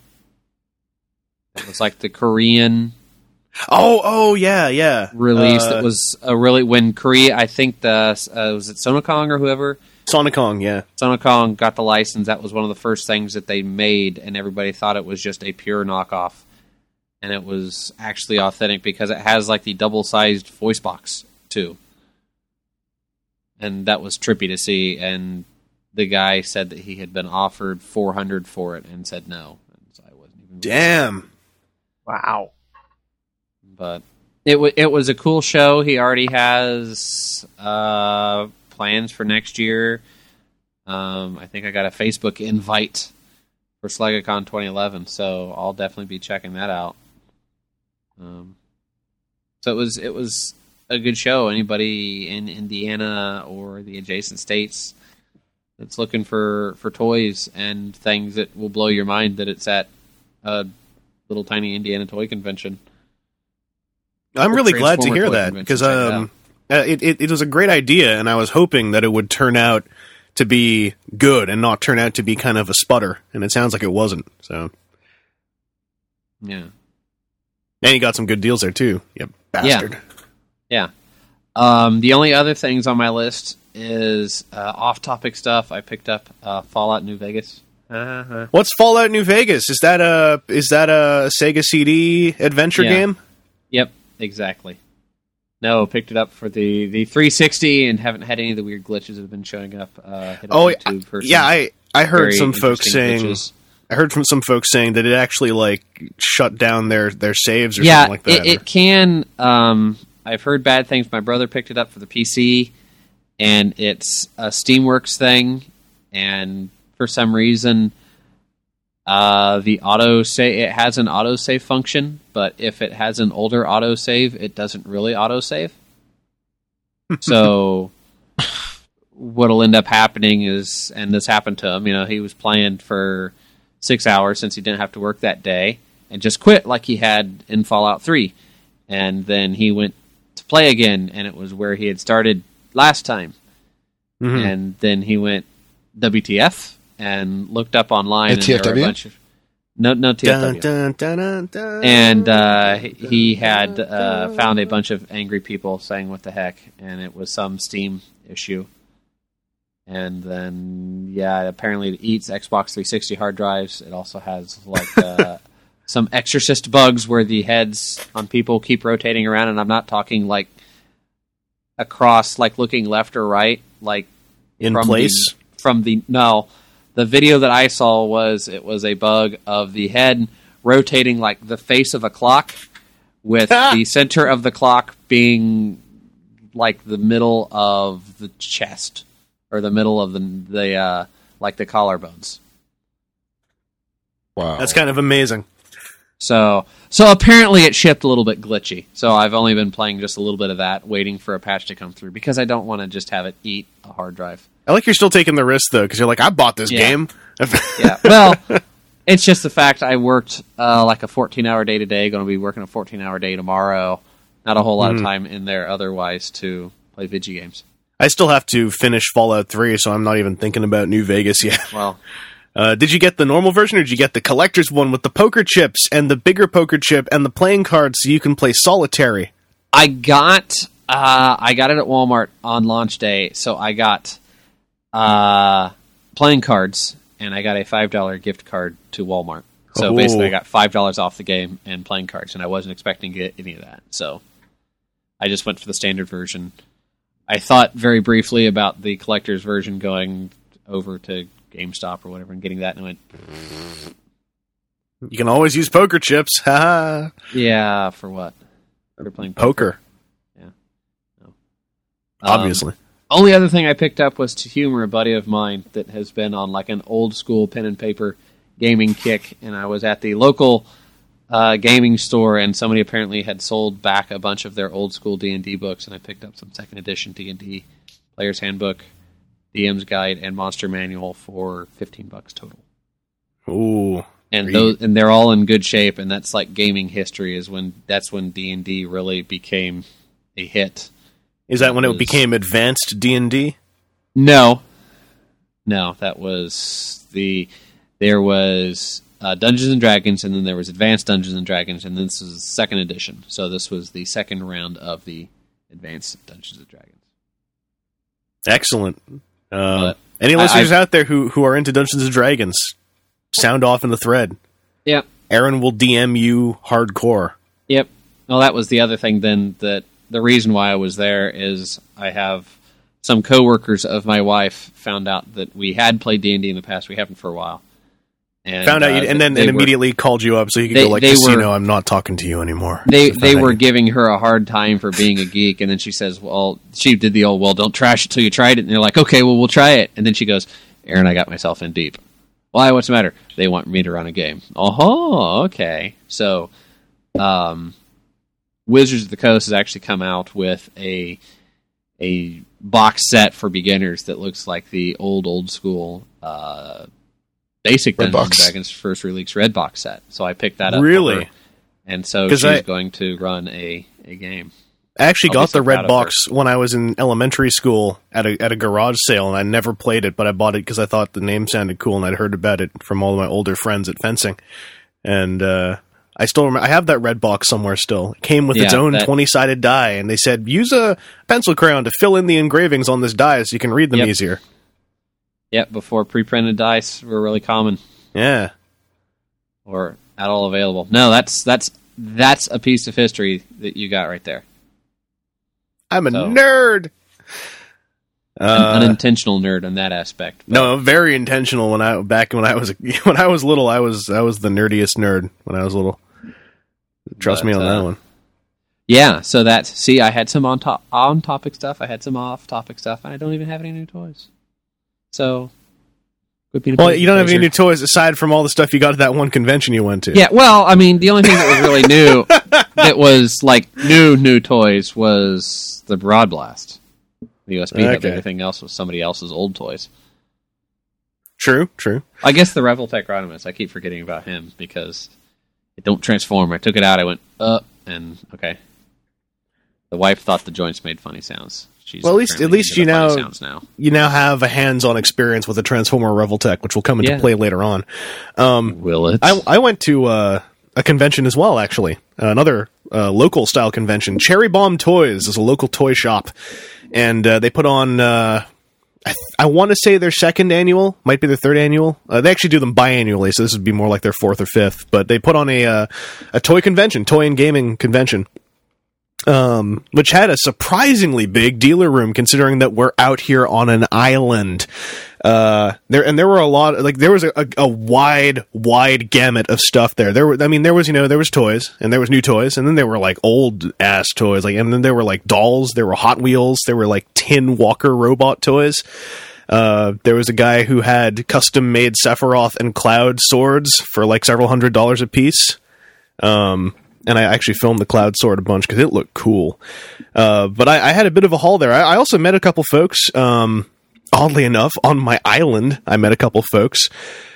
Speaker 3: It was like the Korean
Speaker 1: Oh, oh, yeah, yeah.
Speaker 3: release
Speaker 1: Uh,
Speaker 3: that was a really when Korea. I think the uh, was it Sonokong or whoever.
Speaker 1: Sonicong, yeah.
Speaker 3: Sonokong got the license. That was one of the first things that they made, and everybody thought it was just a pure knockoff. And it was actually authentic because it has like the double-sized voice box too, and that was trippy to see. And the guy said that he had been offered four hundred for it and said no. And so I wasn't even.
Speaker 1: Damn.
Speaker 4: Wow.
Speaker 3: But it w- it was a cool show. He already has uh, plans for next year. Um, I think I got a Facebook invite for SlegaCon twenty eleven, so I'll definitely be checking that out. Um, so it was it was a good show. Anybody in Indiana or the adjacent states that's looking for, for toys and things that will blow your mind that it's at a little tiny Indiana toy convention.
Speaker 1: I'm really glad to
Speaker 3: Transformer
Speaker 1: hear
Speaker 3: toy
Speaker 1: that
Speaker 3: convention,
Speaker 1: because
Speaker 3: check it
Speaker 1: um, uh, it, it it was a great idea, and I was hoping that it would turn out to be good and not turn out to be kind of a sputter. And it sounds like it wasn't. So,
Speaker 3: Yeah.
Speaker 1: and you got some good deals there too. You bastard.
Speaker 3: Yeah. Um, the only other things on my list is uh, off-topic stuff. I picked up uh, Fallout New Vegas. Uh-huh.
Speaker 1: What's Fallout New Vegas? Is that a is that a Sega C D adventure
Speaker 3: Yeah.
Speaker 1: game?
Speaker 3: Yep, exactly. No, picked it up for the, the three sixty and haven't had any of the weird glitches that have been showing up. Uh, hit up
Speaker 1: Oh,
Speaker 3: YouTube for
Speaker 1: yeah.
Speaker 3: some
Speaker 1: I I heard
Speaker 3: very
Speaker 1: some folks
Speaker 3: interesting
Speaker 1: saying
Speaker 3: glitches.
Speaker 1: I heard from some folks saying that it actually like shut down their their saves or
Speaker 3: Yeah,
Speaker 1: something like that.
Speaker 3: it, it can. Um, I've heard bad things. My brother picked it up for the P C, and it's a Steamworks thing, and for some reason, uh, the auto save it has an auto save function, but if it has an older auto save, it doesn't really auto save. So what'll end up happening is, and this happened to him, you know, he was playing for six hours since he didn't have to work that day, and just quit like he had in Fallout three. And then he went to play again, and it was where he had started last time. Mm-hmm. And then he went W T F and looked up online, and there were a bunch of no no T F W. Dun, dun, dun, dun, and uh, he had uh, found a bunch of angry people saying "What the heck?" and it was some Steam issue. And then, yeah, apparently it eats Xbox three sixty hard drives. It also has like uh, some Exorcist bugs where the heads on people keep rotating around, and I'm not talking like across, like looking left or right, like
Speaker 1: in
Speaker 3: from
Speaker 1: place.
Speaker 3: The, from the no, the video that I saw was it was a bug of the head rotating like the face of a clock, with the center of the clock being like the middle of the chest. Or the middle of the the uh, like the collarbones.
Speaker 5: Wow,
Speaker 1: that's kind of amazing.
Speaker 3: So so apparently it shipped a little bit glitchy. So I've only been playing just a little bit of that, waiting for a patch to come through because I don't want to just have it eat a hard drive.
Speaker 1: I like you're still taking the risk though, because you're like, I bought this
Speaker 3: yeah.
Speaker 1: game.
Speaker 3: yeah, well, it's just the fact I worked uh, like a fourteen hour day today. Going to be working a fourteen hour day tomorrow. Not a whole lot mm. of time in there otherwise to play video games.
Speaker 1: I still have to finish Fallout three, so I'm not even thinking about New Vegas yet.
Speaker 3: Well,
Speaker 1: uh, did you get the normal version, or did you get the collector's one with the poker chips and the bigger poker chip and the playing cards so you can play solitary?
Speaker 3: I got uh, I got it at Walmart on launch day, so I got uh, playing cards, and I got a five dollar gift card to Walmart. So
Speaker 1: oh.
Speaker 3: basically I got five dollars off the game and playing cards, and I wasn't expecting to get any of that. So I just went for the standard version. I thought very briefly about the collector's version going over to GameStop or whatever and getting that, and I went...
Speaker 1: You can always use poker chips. Ha
Speaker 3: Yeah, for what? For playing
Speaker 1: poker.
Speaker 3: poker. Yeah. No.
Speaker 1: Obviously.
Speaker 3: Um, only other thing I picked up was to humor a buddy of mine that has been on like an old school pen and paper gaming kick, and I was at the local... Uh, gaming store, and somebody apparently had sold back a bunch of their old school D and D books, and I picked up some second edition D and D Player's Handbook, D M's Guide, and Monster Manual for fifteen bucks total.
Speaker 1: Ooh,
Speaker 3: and those, and they're all in good shape, and that's like gaming history. Is when that's when D and D really became a hit.
Speaker 1: Is that when it, was, it became advanced D and D?
Speaker 3: No, no, that was the there was. Uh, Dungeons and Dragons, and then there was Advanced Dungeons and Dragons, and this is the second edition. So this was the second round of the Advanced Dungeons and Dragons.
Speaker 1: Excellent. Uh, any listeners I, out there who, who are into Dungeons and Dragons, sound off in the thread.
Speaker 3: Yep.
Speaker 1: Aaron will D M you hardcore.
Speaker 3: Yep. Well, that was the other thing then, that the reason why I was there is I have some coworkers of my wife found out that we had played D and D in the past. We haven't for a while. And,
Speaker 1: Found out, uh, you, and then and immediately were, called you up so you could they, go like, just were, so you know, I'm not talking to you anymore.
Speaker 3: They they were giving her a hard time for being a geek, and then she says, well, she did the old, well, don't trash it till you tried it, and they're like, okay, well, we'll try it. And then she goes, Aaron, I got myself in deep. Why, what's the matter? They want me to run a game. Oh, okay. So, um, Wizards of the Coast has actually come out with a a box set for beginners that looks like the old, old school, uh, basic Dungeons and Dragons first release Red Box set. So I picked that up.
Speaker 1: Really?
Speaker 3: For her, and so she's I, going to run a, a game.
Speaker 1: I actually I'll got the Red Box when I was in elementary school at a at a garage sale, and I never played it, but I bought it because I thought the name sounded cool, and I'd heard about it from all of my older friends at fencing. And uh, I still remember, I have that Red Box somewhere still. It came with yeah, its own that, twenty-sided die, and they said, use a pencil crayon to fill in the engravings on this die so you can read them
Speaker 3: yep.
Speaker 1: easier.
Speaker 3: Yep, before pre-printed dice were really common.
Speaker 1: Yeah.
Speaker 3: Or at all available. No, that's that's that's a piece of history that you got right there.
Speaker 1: I'm a
Speaker 3: so,
Speaker 1: nerd.
Speaker 3: An uh, unintentional nerd in that aspect.
Speaker 1: But. No, very intentional. When I back when I was when I was little, I was I was the nerdiest nerd when I was little. Trust but, me on uh, that one.
Speaker 3: Yeah, so that's see, I had some on top on topic stuff, I had some off topic stuff, and I don't even have any new toys. So, Would be a
Speaker 1: Well,
Speaker 3: big
Speaker 1: you don't have any
Speaker 3: pleasure.
Speaker 1: new toys aside from all the stuff you got at that one convention you went to.
Speaker 3: Yeah, well, I mean, the only thing that was really new, that was like new, new toys, was the Broad Blast. The U S B hub.
Speaker 1: Okay.
Speaker 3: Everything else was somebody else's old toys.
Speaker 1: True, true.
Speaker 3: I guess the Revoltech Rodimus, I keep forgetting about him because it don't transform. I took it out, I went, uh, and okay. The wife thought the joints made funny sounds. She's
Speaker 1: Well, at least-
Speaker 3: apparently
Speaker 1: at least
Speaker 3: into
Speaker 1: you
Speaker 3: the funny
Speaker 1: now-
Speaker 3: sounds now.
Speaker 1: You now have a hands-on experience with the Transformer Revoltech, which will come into
Speaker 3: Yeah.
Speaker 1: play later on. Um,
Speaker 3: Will it?
Speaker 1: I, I went to uh, a convention as well, actually. Uh, another uh, local-style convention. Cherry Bomb Toys is a local toy shop. And uh, they put on, uh, I, th- I want to say their second annual, might be their third annual. Uh, they actually do them biannually, so this would be more like their fourth or fifth. But they put on a uh, a toy convention, toy and gaming convention. Um, which had a surprisingly big dealer room, considering that we're out here on an island. Uh, there and there were a lot, like there was a, a, a wide, wide gamut of stuff there. There were, I mean, there was you know there was toys and there was new toys, and then there were like old ass toys, like and then there were like dolls, there were Hot Wheels, there were like Tin Walker robot toys. Uh, there was a guy who had custom made Sephiroth and Cloud swords for like several hundred dollars a piece. Um. And I actually filmed the Cloud Sword a bunch because it looked cool. Uh, but I, I had a bit of a haul there. I, I also met a couple folks. Um, oddly enough, on my island, I met a couple folks.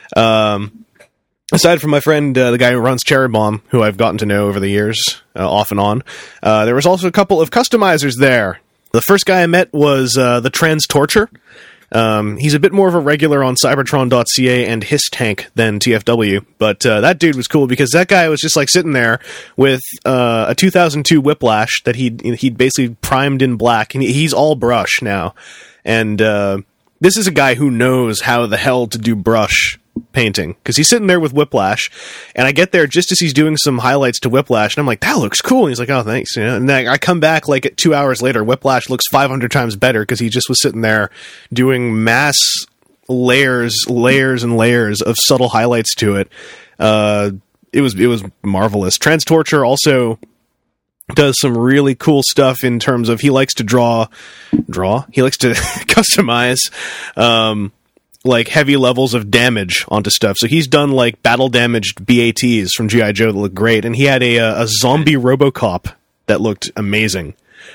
Speaker 1: Um, aside from my friend, uh, the guy who runs Cherry Bomb, who I've gotten to know over the years, uh, off and on, uh, there was also a couple of customizers there. The first guy I met was uh, the Trans Torture. Um, he's a bit more of a regular on Cybertron dot C A and Hiss Tank than T F W, but uh, that dude was cool because that guy was just like sitting there with uh, a two thousand two Whiplash that he'd he'd basically primed in black, and he's all brush now. And uh, this is a guy who knows how the hell to do brush painting, because he's sitting there with Whiplash, and I get there just as he's doing some highlights to Whiplash, and I'm like, that looks cool, and he's like, oh, thanks, you know? And then I come back like two hours later, Whiplash looks five hundred times better, because he just was sitting there doing mass layers, layers and layers of subtle highlights to it. Uh, it was, it was marvelous. Trans Torture also does some really cool stuff in terms of, he likes to draw, draw, he likes to customize, um, like heavy levels of damage onto stuff. So he's done like battle damaged B A Ts from G I. Joe that look great, and he had a a zombie RoboCop that looked amazing.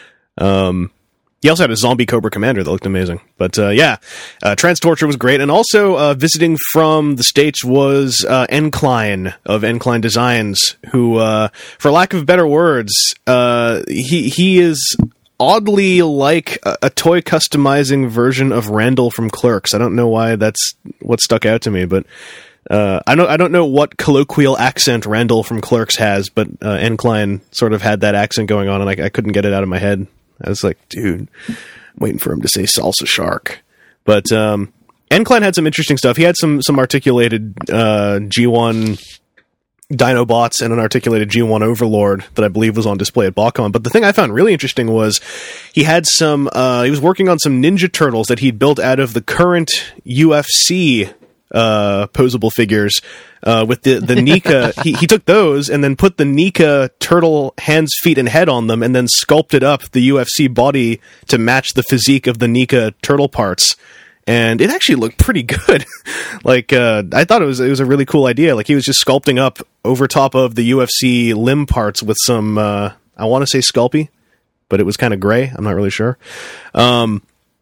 Speaker 1: Um, he also had a zombie Cobra Commander that looked amazing. But uh, yeah, uh, Trans Torture was great, and also uh, visiting from the States was uh, Encline of Encline Designs, who, uh, for lack of better words, uh, he he is oddly like a, a toy customizing version of Randall from Clerks. I don't know why that's what stuck out to me, but uh, I don't I don't know what colloquial accent Randall from Clerks has, but uh, Encline sort of had that accent going on, and I, I couldn't get it out of my head. I was like, dude, I'm waiting for him to say Salsa Shark. But um, Encline had some interesting stuff. He had some some articulated uh, G one Dinobots and an articulated G one Overlord that I believe was on display at BotCon. But the thing I found really interesting was he had some, uh, he was working on some Ninja Turtles that he'd built out of the current U F C uh, posable figures uh, with the, the Nika. he, he took those and then put the Nika turtle hands, feet, and head on them, and then sculpted up the U F C body to match the physique of the Nika turtle parts. And it actually looked pretty good. like, uh, I thought it was, it was a really cool idea. Like, he was just sculpting up over top of the U F C limb parts with some, uh, I want to say Sculpey, but it was kind of gray. I'm not really sure. Um,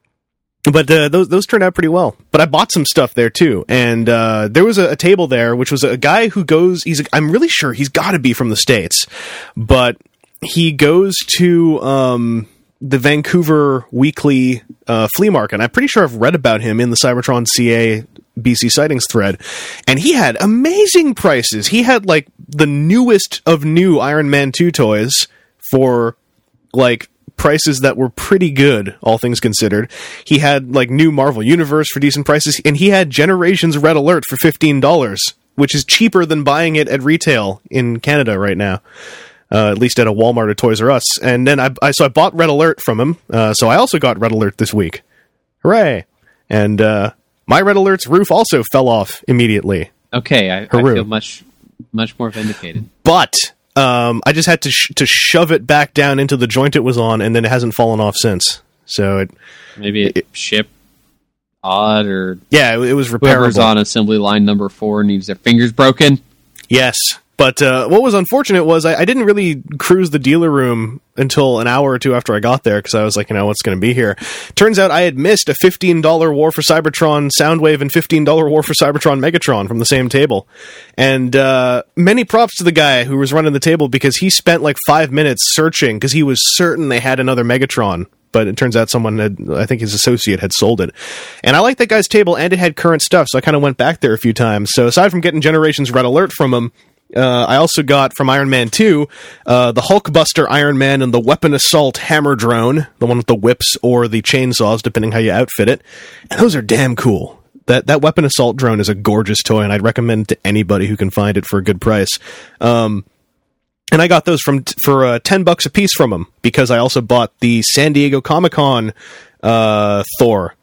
Speaker 1: but, uh, those, those turned out pretty well. But I bought some stuff there too. And, uh, there was a, a table there, which was a guy who goes, he's, I'm really sure he's gotta be from the States, but he goes to, um, the Vancouver Weekly uh, Flea Market. And I'm pretty sure I've read about him in the Cybertron C A B C Sightings thread. And he had amazing prices. He had, like, the newest of new Iron Man two toys for, like, prices that were pretty good, all things considered. He had, like, new Marvel Universe for decent prices. And he had Generations Red Alert for fifteen dollars, which is cheaper than buying it at retail in Canada right now. Uh, at least at a Walmart or Toys R Us. And then I, I so I bought Red Alert from him. Uh, so I also got Red Alert this week. Hooray! And uh, my Red Alert's roof also fell off immediately.
Speaker 3: Okay, I, I feel much much more vindicated.
Speaker 1: But um, I just had to sh- to shove it back down into the joint it was on, and then it hasn't fallen off since. So it
Speaker 3: maybe it, it shipped odd, or
Speaker 1: Yeah, it, it was
Speaker 3: whoever's
Speaker 1: repairable.
Speaker 3: on assembly line number four needs their fingers broken.
Speaker 1: Yes. But uh, what was unfortunate was I, I didn't really cruise the dealer room until an hour or two after I got there because I was like, you know, what's going to be here? Turns out I had missed a fifteen dollars War for Cybertron Soundwave and fifteen dollars War for Cybertron Megatron from the same table. And uh, many props to the guy who was running the table because he spent like five minutes searching because he was certain they had another Megatron. But it turns out someone had, I think his associate had sold it. And I liked that guy's table and it had current stuff, so I kind of went back there a few times. So aside from getting Generations Red Alert from him, Uh, I also got from Iron Man two uh, the Hulkbuster Iron Man and the Weapon Assault Hammer Drone, the one with the whips or the chainsaws, depending how you outfit it. And those are damn cool. That that Weapon Assault Drone is a gorgeous toy, and I'd recommend it to anybody who can find it for a good price. Um, and I got those from for uh, ten bucks a piece from them because I also bought the San Diego Comic-Con uh, Thor.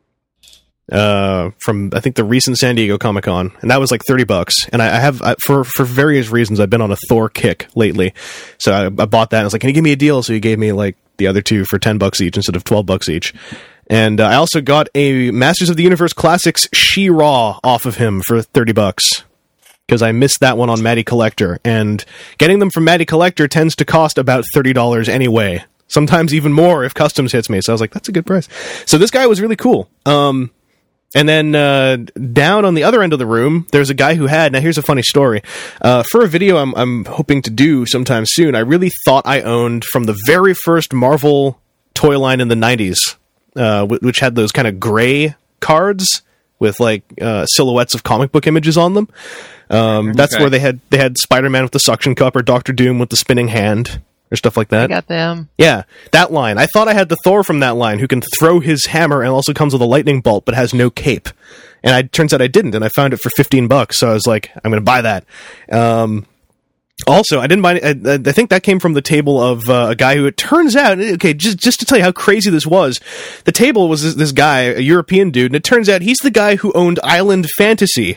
Speaker 1: Uh, from I think the recent San Diego Comic Con, and that was like thirty bucks. And I, I have I, for for various reasons I've been on a Thor kick lately, so I, I bought that. And I was like, "Can you give me a deal?" So he gave me like the other two for ten bucks each instead of twelve bucks each. And uh, I also got a Masters of the Universe Classics She-Ra off of him for thirty bucks because I missed that one on Matty Collector, and getting them from Matty Collector tends to cost about thirty dollars anyway. Sometimes even more if customs hits me. So I was like, "That's a good price." So this guy was really cool. Um. And then uh, down on the other end of the room, there's a guy who had... Now, here's a funny story. Uh, for a video I'm, I'm hoping to do sometime soon, I really thought I owned from the very first Marvel toy line in the nineties, uh, which had those kind of gray cards with like uh, silhouettes of comic book images on them. Um, that's
Speaker 3: Okay.
Speaker 1: where they had they had Spider-Man with the suction cup or Doctor Doom with the spinning hand or stuff like that.
Speaker 4: I got them.
Speaker 1: Yeah, that line. I thought I had the Thor from that line, who can throw his hammer and also comes with a lightning bolt, but has no cape. And it turns out I didn't, and I found it for fifteen bucks. So I was like, I'm going to buy that. Um, also, I didn't buy. I, I think that came from the table of uh, a guy who it turns out. Okay, just just to tell you how crazy this was, the table was this, this guy, a European dude, and it turns out he's the guy who owned Island Fantasy,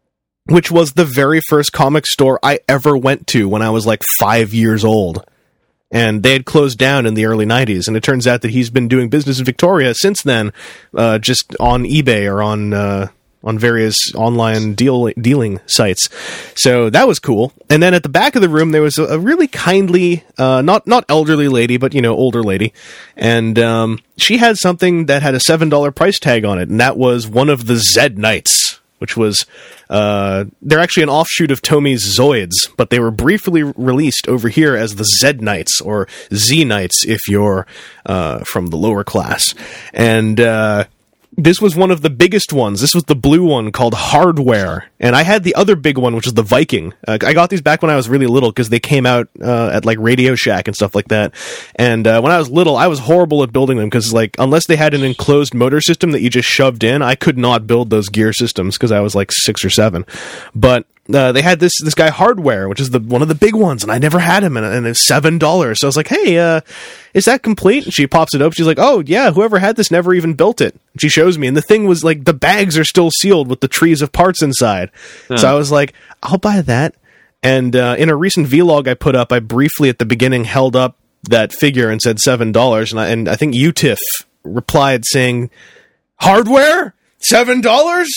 Speaker 1: which was the very first comic store I ever went to when I was like five years old. And they had closed down in the early nineties, and it turns out that he's been doing business in Victoria since then, uh, just on eBay or on uh, on various online deal dealing sites. So that was cool. And then at the back of the room, there was a, a really kindly, uh, not not elderly lady, but you know, older lady, and um, she had something that had a seven dollar price tag on it, and that was one of the Zed Knights, which was, uh, they're actually an offshoot of Tomi's Zoids, but they were briefly released over here as the Zed Knights, or Z Knights if you're uh, from the lower class. And uh, this was one of the biggest ones. This was the blue one called Hardware. And I had the other big one, which is the Viking. Uh, I got these back when I was really little because they came out uh, at like Radio Shack and stuff like that. And uh, when I was little, I was horrible at building them because like unless they had an enclosed motor system that you just shoved in, I could not build those gear systems because I was like six or seven. But Uh, they had this this guy Hardware, which is the one of the big ones, and I never had him, and, and it's seven dollars. So I was like, "Hey, uh, is that complete?" And she pops it up. She's like, "Oh yeah, whoever had this never even built it." And she shows me, and the thing was like the bags are still sealed with the trees of parts inside. Huh. So I was like, "I'll buy that." And uh, in a recent vlog I put up, I briefly at the beginning held up that figure and said seven dollars, and I, and I think U T I F replied saying, "Hardware? Seven dollars?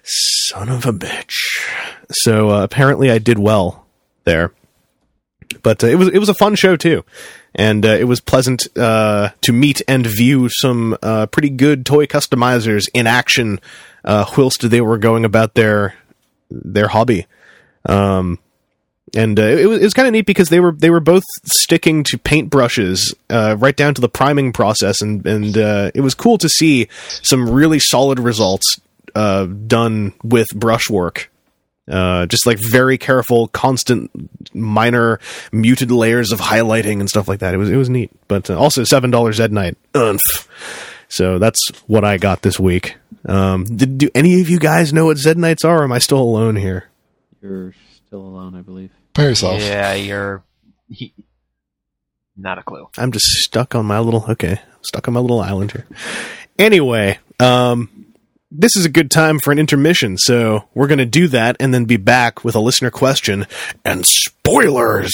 Speaker 1: Son of a bitch." So uh, apparently I did well there, but uh, it was it was a fun show too, and uh, it was pleasant uh, to meet and view some uh, pretty good toy customizers in action uh, whilst they were going about their their hobby. Um, And uh, it was, it was kind of neat because they were they were both sticking to paintbrushes uh, right down to the priming process, and and uh, it was cool to see some really solid results uh, done with brushwork. Uh, just like very careful, constant, minor muted layers of highlighting and stuff like that. It was it was neat, but uh, also seven dollars Zed Knight. Oomph. So that's what I got this week. Um, did do any of you guys know what Zed Knights are? Or am I still alone here?
Speaker 3: You're still alone, I believe.
Speaker 5: By yourself.
Speaker 4: Yeah, you're he, not a clue.
Speaker 1: I'm just stuck on my little okay, stuck on my little island here. Anyway, um, this is a good time for an intermission, so we're going to do that and then be back with a listener question and spoilers.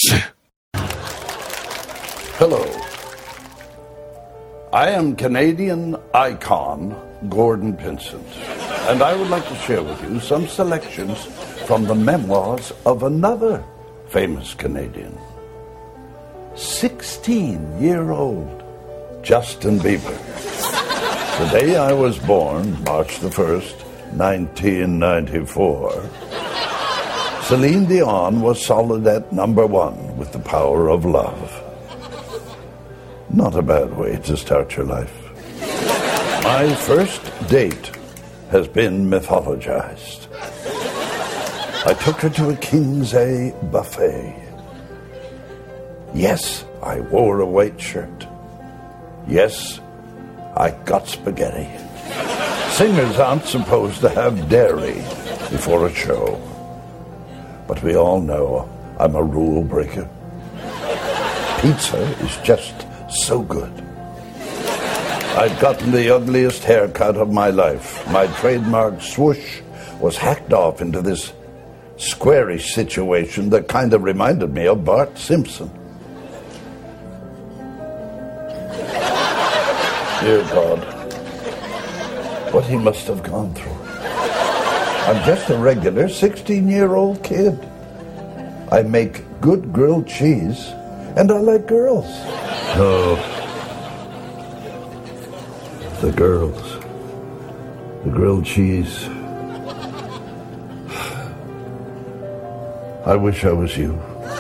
Speaker 6: Hello. I am Canadian icon Gordon Pinsent, and I would like to share with you some selections from the memoirs of another famous Canadian. sixteen-year-old Justin Bieber. The day I was born, March the first, nineteen ninety-four, Celine Dion was solid at number one with The Power of Love. Not a bad way to start your life. My first date has been mythologized. I took her to a King's A buffet. Yes, I wore a white shirt. Yes, I got spaghetti. Singers aren't supposed to have dairy before a show. But we all know I'm a rule breaker. Pizza is just so good. I'd gotten the ugliest haircut of my life. My trademark swoosh was hacked off into this squarish situation that kind of reminded me of Bart Simpson. Dear God, what he must have gone through. I'm just a regular sixteen-year-old kid. I make good grilled cheese, and I like girls. Oh, the girls. The grilled cheese. I wish I was you.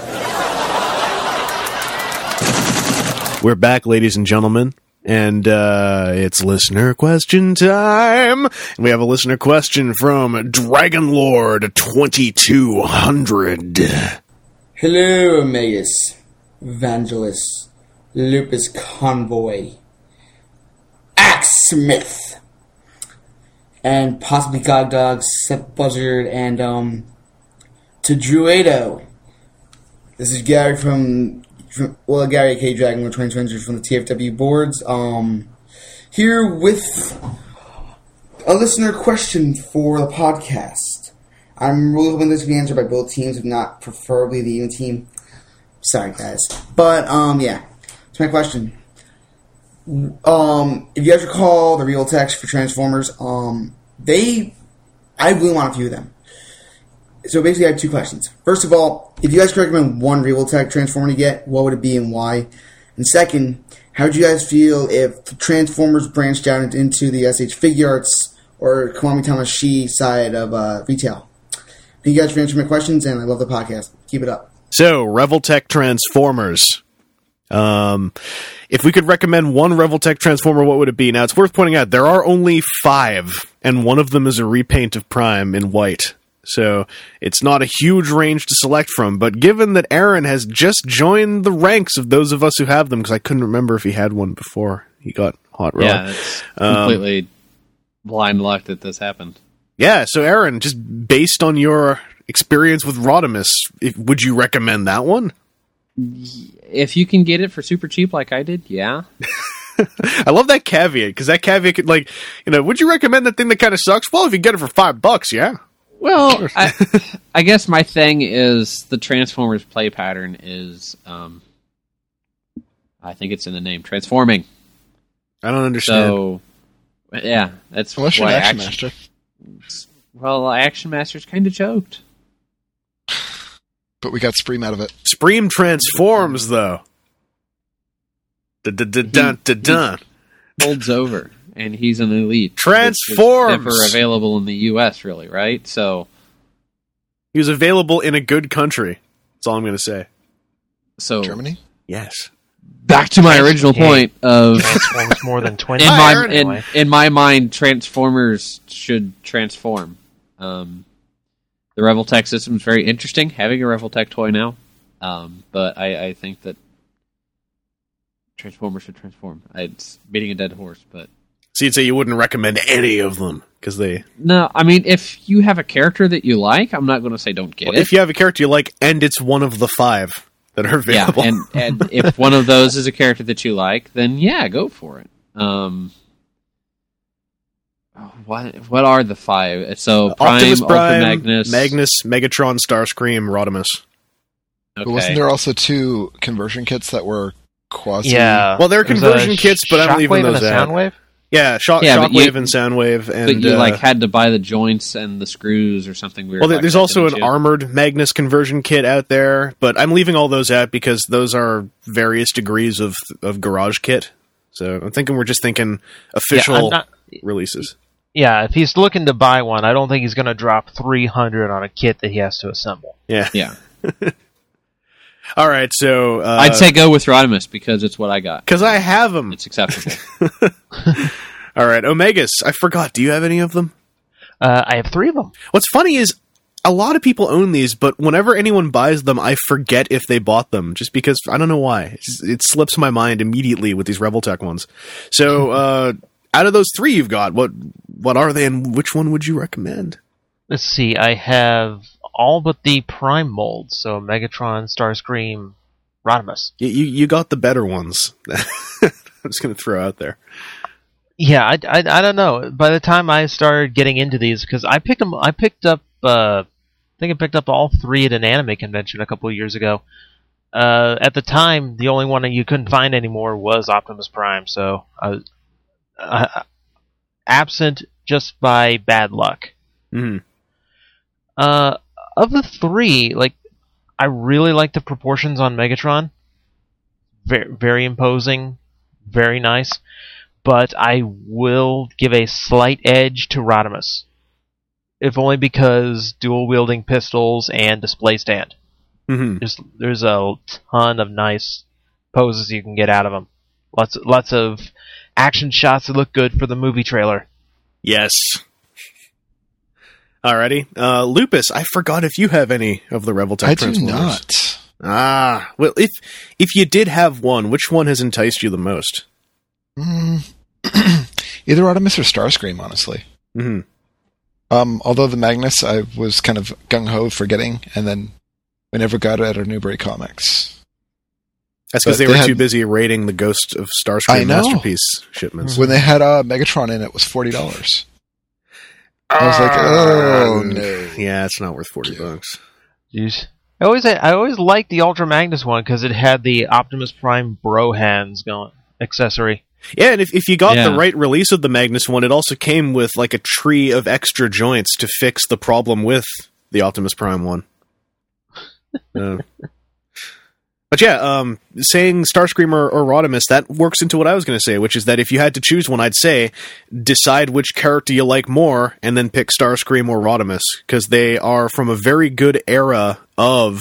Speaker 1: We're back, ladies and gentlemen. And uh, it's listener question time. And we have a listener question from Dragon Lord twenty-two hundred.
Speaker 7: Hello, Omegas, Evangelist, Lupus Convoy, Axe Smith, and possibly God Dog, Seth Buzzard, and um, to Druido. This is Gary from. Well, Gary K. Dragon Lord twenty twenty from the T F W boards. Um, here with a listener question for the podcast. I'm really hoping this will be answered by both teams, if not preferably the even team. Sorry, guys. But, um, yeah. That's my question. Um, if you guys recall the real text for Transformers, um, they, I really want a few of them. So basically I have two questions. First of all, if you guys could recommend one Revoltech Transformer to get, what would it be and why? And second, how would you guys feel if the Transformers branched out into the S H Figure Arts or Kiwami Tamashii side of uh, retail? Thank you guys for answering my questions, and I love the podcast. Keep it up.
Speaker 1: So, Revoltech Transformers. Um, if we could recommend one Revoltech Transformer, what would it be? Now, it's worth pointing out, there are only five, and one of them is a repaint of Prime in white. So it's not a huge range to select from, but given that Aaron has just joined the ranks of those of us who have them, because I couldn't remember if he had one before he got Hot Rod.
Speaker 3: Yeah, it's completely um, blind luck that this happened.
Speaker 1: Yeah, so Aaron, just based on your experience with Rodimus, if, would you recommend that one?
Speaker 3: If you can get it for super cheap like I did, yeah.
Speaker 1: I love that caveat, because that caveat could, like, you know, would you recommend that thing that kind of sucks? Well, if you get it for five bucks, yeah.
Speaker 3: Well, I, I guess my thing is the Transformers play pattern is, um, I think it's in the name, transforming.
Speaker 1: I don't understand.
Speaker 3: So, yeah, that's
Speaker 5: Unless
Speaker 3: why
Speaker 5: you're an Action
Speaker 3: Action
Speaker 5: Master.
Speaker 3: Well, Action Master's kind of choked.
Speaker 5: But we got Spreem out of it.
Speaker 1: Spreem transforms, though. Dun-dun-dun-dun-dun.
Speaker 3: Holds over. And he's an elite.
Speaker 1: Transforms!
Speaker 3: Never available in the U S, really, right? So
Speaker 1: he was available in a good country. That's all I'm going to say.
Speaker 3: So
Speaker 5: Germany?
Speaker 1: Yes.
Speaker 3: Back to my original point of
Speaker 4: Transforms more than twenty.
Speaker 3: In my
Speaker 4: Hi,
Speaker 3: in, in my mind, Transformers should transform. Um, the Revoltech system is very interesting. Having a Revoltech toy now, um, but I, I think that Transformers should transform. It's beating a dead horse, but.
Speaker 1: So you'd say you wouldn't recommend any of them because they.
Speaker 3: No, I mean, if you have a character that you like, I'm not going to say don't get
Speaker 1: well,
Speaker 3: it.
Speaker 1: If you have a character you like, and it's one of the five that are available,
Speaker 3: yeah, and, and if one of those is a character that you like, then yeah, go for it. Um, what what are the five? So Prime,
Speaker 1: Optimus Prime,
Speaker 3: Ultra Magnus,
Speaker 1: Magnus, Megatron, Starscream, Rodimus.
Speaker 3: Okay.
Speaker 5: But wasn't there also two conversion kits that were quasi?
Speaker 4: Yeah.
Speaker 1: Well, they're
Speaker 4: There's
Speaker 1: conversion
Speaker 4: a
Speaker 1: kits, but I don't
Speaker 4: Shockwave
Speaker 1: even know
Speaker 4: and a
Speaker 1: that.
Speaker 4: Soundwave?
Speaker 1: Yeah, shock,
Speaker 3: Yeah, but
Speaker 1: Shockwave
Speaker 3: you-
Speaker 1: and Soundwave, and
Speaker 3: But you
Speaker 1: uh,
Speaker 3: like had to buy the joints and the screws or something weird.
Speaker 1: well, there-
Speaker 3: like
Speaker 1: there's
Speaker 3: that,
Speaker 1: also an
Speaker 3: didn't you?
Speaker 1: armored Magnus conversion kit out there, but I'm leaving all those out because those are various degrees of of garage kit. So I'm thinking we're just thinking official
Speaker 4: Yeah, I'm not-
Speaker 1: releases.
Speaker 4: Yeah, if he's looking to buy one, I don't think he's going to drop three hundred on a kit that he has to assemble.
Speaker 1: Yeah.
Speaker 3: Yeah,
Speaker 1: All right. So uh,
Speaker 3: I'd say go with Rodimus because it's what I got.
Speaker 1: because I have them.
Speaker 3: It's acceptable.
Speaker 1: All right, Omegas. I forgot. Do you have any of them?
Speaker 4: Uh, I have three of them.
Speaker 1: What's funny is a lot of people own these, but whenever anyone buys them, I forget if they bought them, just because I don't know why. It's, it slips my mind immediately with these Revoltech ones. So, uh, out of those three you've got, what what are they, and which one would you recommend?
Speaker 4: Let's see, I have all but the Prime molds, so Megatron, Starscream, Rodimus.
Speaker 1: You you, you got the better ones. I'm just going to throw out there.
Speaker 4: Yeah, I, I, I don't know. By the time I started getting into these, because I picked them, I picked up, uh, I think I picked up all three at an anime convention a couple of years ago. Uh, at the time, the only one that you couldn't find anymore was Optimus Prime, so I was uh, absent just by bad luck.
Speaker 1: Mm-hmm.
Speaker 4: Uh, of the three, like, I really like the proportions on Megatron. Very, very imposing, very nice. But I will give a slight edge to Rodimus. If only because dual-wielding pistols and display stand.
Speaker 1: Mm-hmm.
Speaker 4: There's, there's a ton of nice poses you can get out of them. Lots, lots of action shots that look good for the movie trailer.
Speaker 1: Yes. Alrighty. Uh, Lupus, I forgot if you have any of the Revoltech
Speaker 5: I do
Speaker 1: Transformers.
Speaker 5: not.
Speaker 1: Ah, well, if if you did have one, which one has enticed you the most?
Speaker 5: Mm. Either Rodimus or Starscream, honestly.
Speaker 1: Mm-hmm.
Speaker 5: Um, although the Magnus, I was kind of gung-ho for getting, and then we never got it at our Newbury Comics.
Speaker 1: That's because
Speaker 5: But
Speaker 1: they were
Speaker 5: they
Speaker 1: too
Speaker 5: had-
Speaker 1: busy raiding the Ghost of
Speaker 5: I
Speaker 1: Starscream
Speaker 5: know.
Speaker 1: Masterpiece shipments.
Speaker 5: When they had uh, Megatron in it, it was forty dollars. I was like, oh, no.
Speaker 1: Yeah, it's not worth forty bucks.
Speaker 4: Jeez. I always I always liked the Ultra Magnus one because it had the Optimus Prime bro hands going accessory.
Speaker 1: Yeah, and if, if you got
Speaker 3: Yeah.
Speaker 1: the right release of the Magnus one, it also came with like a tree of extra joints to fix the problem with the Optimus Prime one. Uh, but yeah, um, saying Starscream or, or Rodimus, that works into what I was going to say, which is that if you had to choose one, I'd say decide which character you like more and then pick Starscream or Rodimus, because they are from a very good era of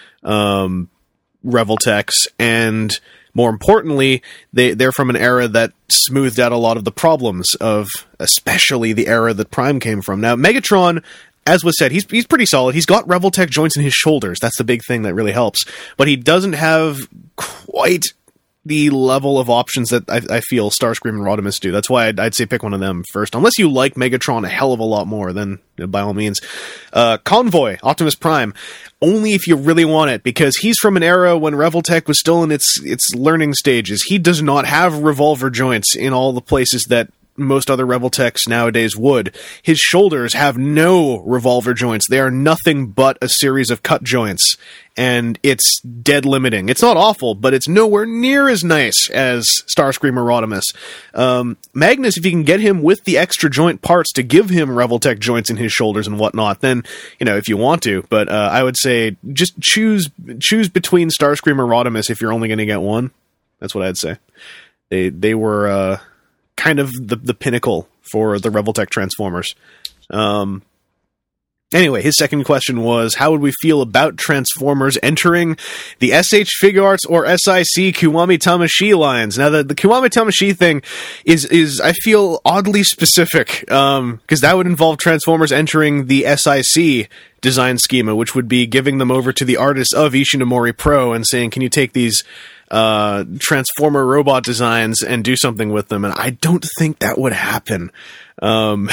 Speaker 1: um, Revoltex, and more importantly, they, they're from an era that smoothed out a lot of the problems of especially the era that Prime came from. Now, Megatron, as was said, he's he's pretty solid. He's got Revoltech joints in his shoulders. That's the big thing that really helps. But he doesn't have quite the level of options that I, I feel Starscream and Rodimus do. That's why I'd, I'd say pick one of them first. Unless you like Megatron a hell of a lot more, then you know, by all means. Uh, Convoy, Optimus Prime, only if you really want it, because he's from an era when Revoltech was still in its its learning stages. He does not have revolver joints in all the places that most other Revoltechs nowadays would. His shoulders have no revolver joints. They are nothing but a series of cut joints, and it's dead limiting. It's not awful, but it's nowhere near as nice as Starscream or Rodimus. Um, Magnus, if you can get him with the extra joint parts to give him Revoltech joints in his shoulders and whatnot, then, you know, if you want to. But uh, I would say just choose choose between Starscream or Rodimus if you're only going to get one. That's what I'd say. They they were uh, kind of the the pinnacle for the Revoltech Transformers. Um, anyway, his second question was, how would we feel about Transformers entering the S H Figuarts or S I C Kiwami Tamashii lines? Now, the, the Kiwami Tamashii thing is, is I feel, oddly specific, um, because that would involve Transformers entering the S I C design schema, which would be giving them over to the artists of Ishinomori Pro and saying, can you take these uh, Transformer robot designs and do something with them? And I don't think that would happen. Um,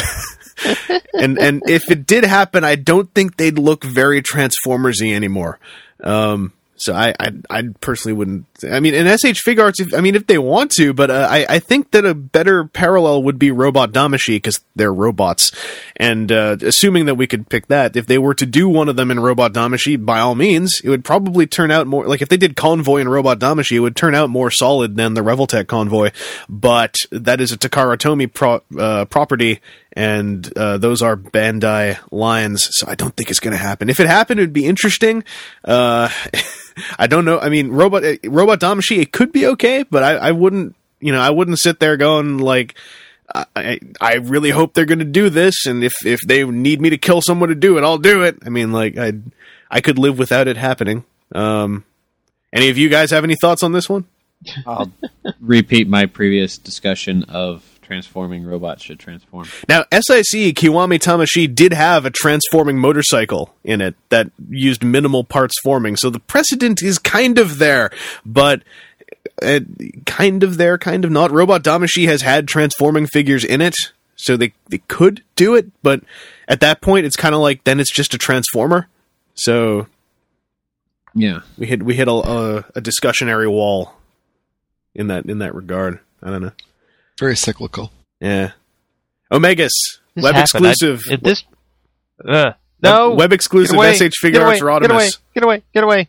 Speaker 1: and and if it did happen, I don't think they'd look very Transformers-y anymore. Um, So I, I, I personally wouldn't. I mean, in S H Figuarts, if, I mean, if they want to, but uh, I, I think that a better parallel would be Robot Damashi because they're robots. And uh, assuming that we could pick that, if they were to do one of them in Robot Damashi, by all means, it would probably turn out more like if they did Convoy in Robot Damashi, it would turn out more solid than the Revoltech Convoy. But that is a Takara Tomy pro, uh, property. And uh, those are Bandai lines, so I don't think it's going to happen. If it happened, it would be interesting. Uh, I don't know. I mean, Robot Robot Damashi, it could be okay, but I, I wouldn't. You know, I wouldn't sit there going like, I I really hope they're going to do this, and if if they need me to kill someone to do it, I'll do it. I mean, like I I could live without it happening. Um, any of you guys have any thoughts on this one?
Speaker 3: I'll repeat my previous discussion of transforming robots should transform.
Speaker 1: Now, S I C Kiwami Tamashii did have a transforming motorcycle in it that used minimal parts forming, so the precedent is kind of there, but uh, kind of there, kind of not. Robot Damashi has had transforming figures in it, so they, they could do it, but at that point, it's kind of like, then it's just a transformer. So,
Speaker 3: yeah, we
Speaker 1: hit we hit a, a, a discussionary wall in that in that regard. I don't know.
Speaker 5: Very cyclical.
Speaker 1: Yeah. Omegas,
Speaker 4: This
Speaker 1: web
Speaker 4: happened.
Speaker 1: exclusive.
Speaker 4: I, it, this, uh, no.
Speaker 1: Web, web exclusive S H Figuarts Rodimus.
Speaker 4: Get away, get away,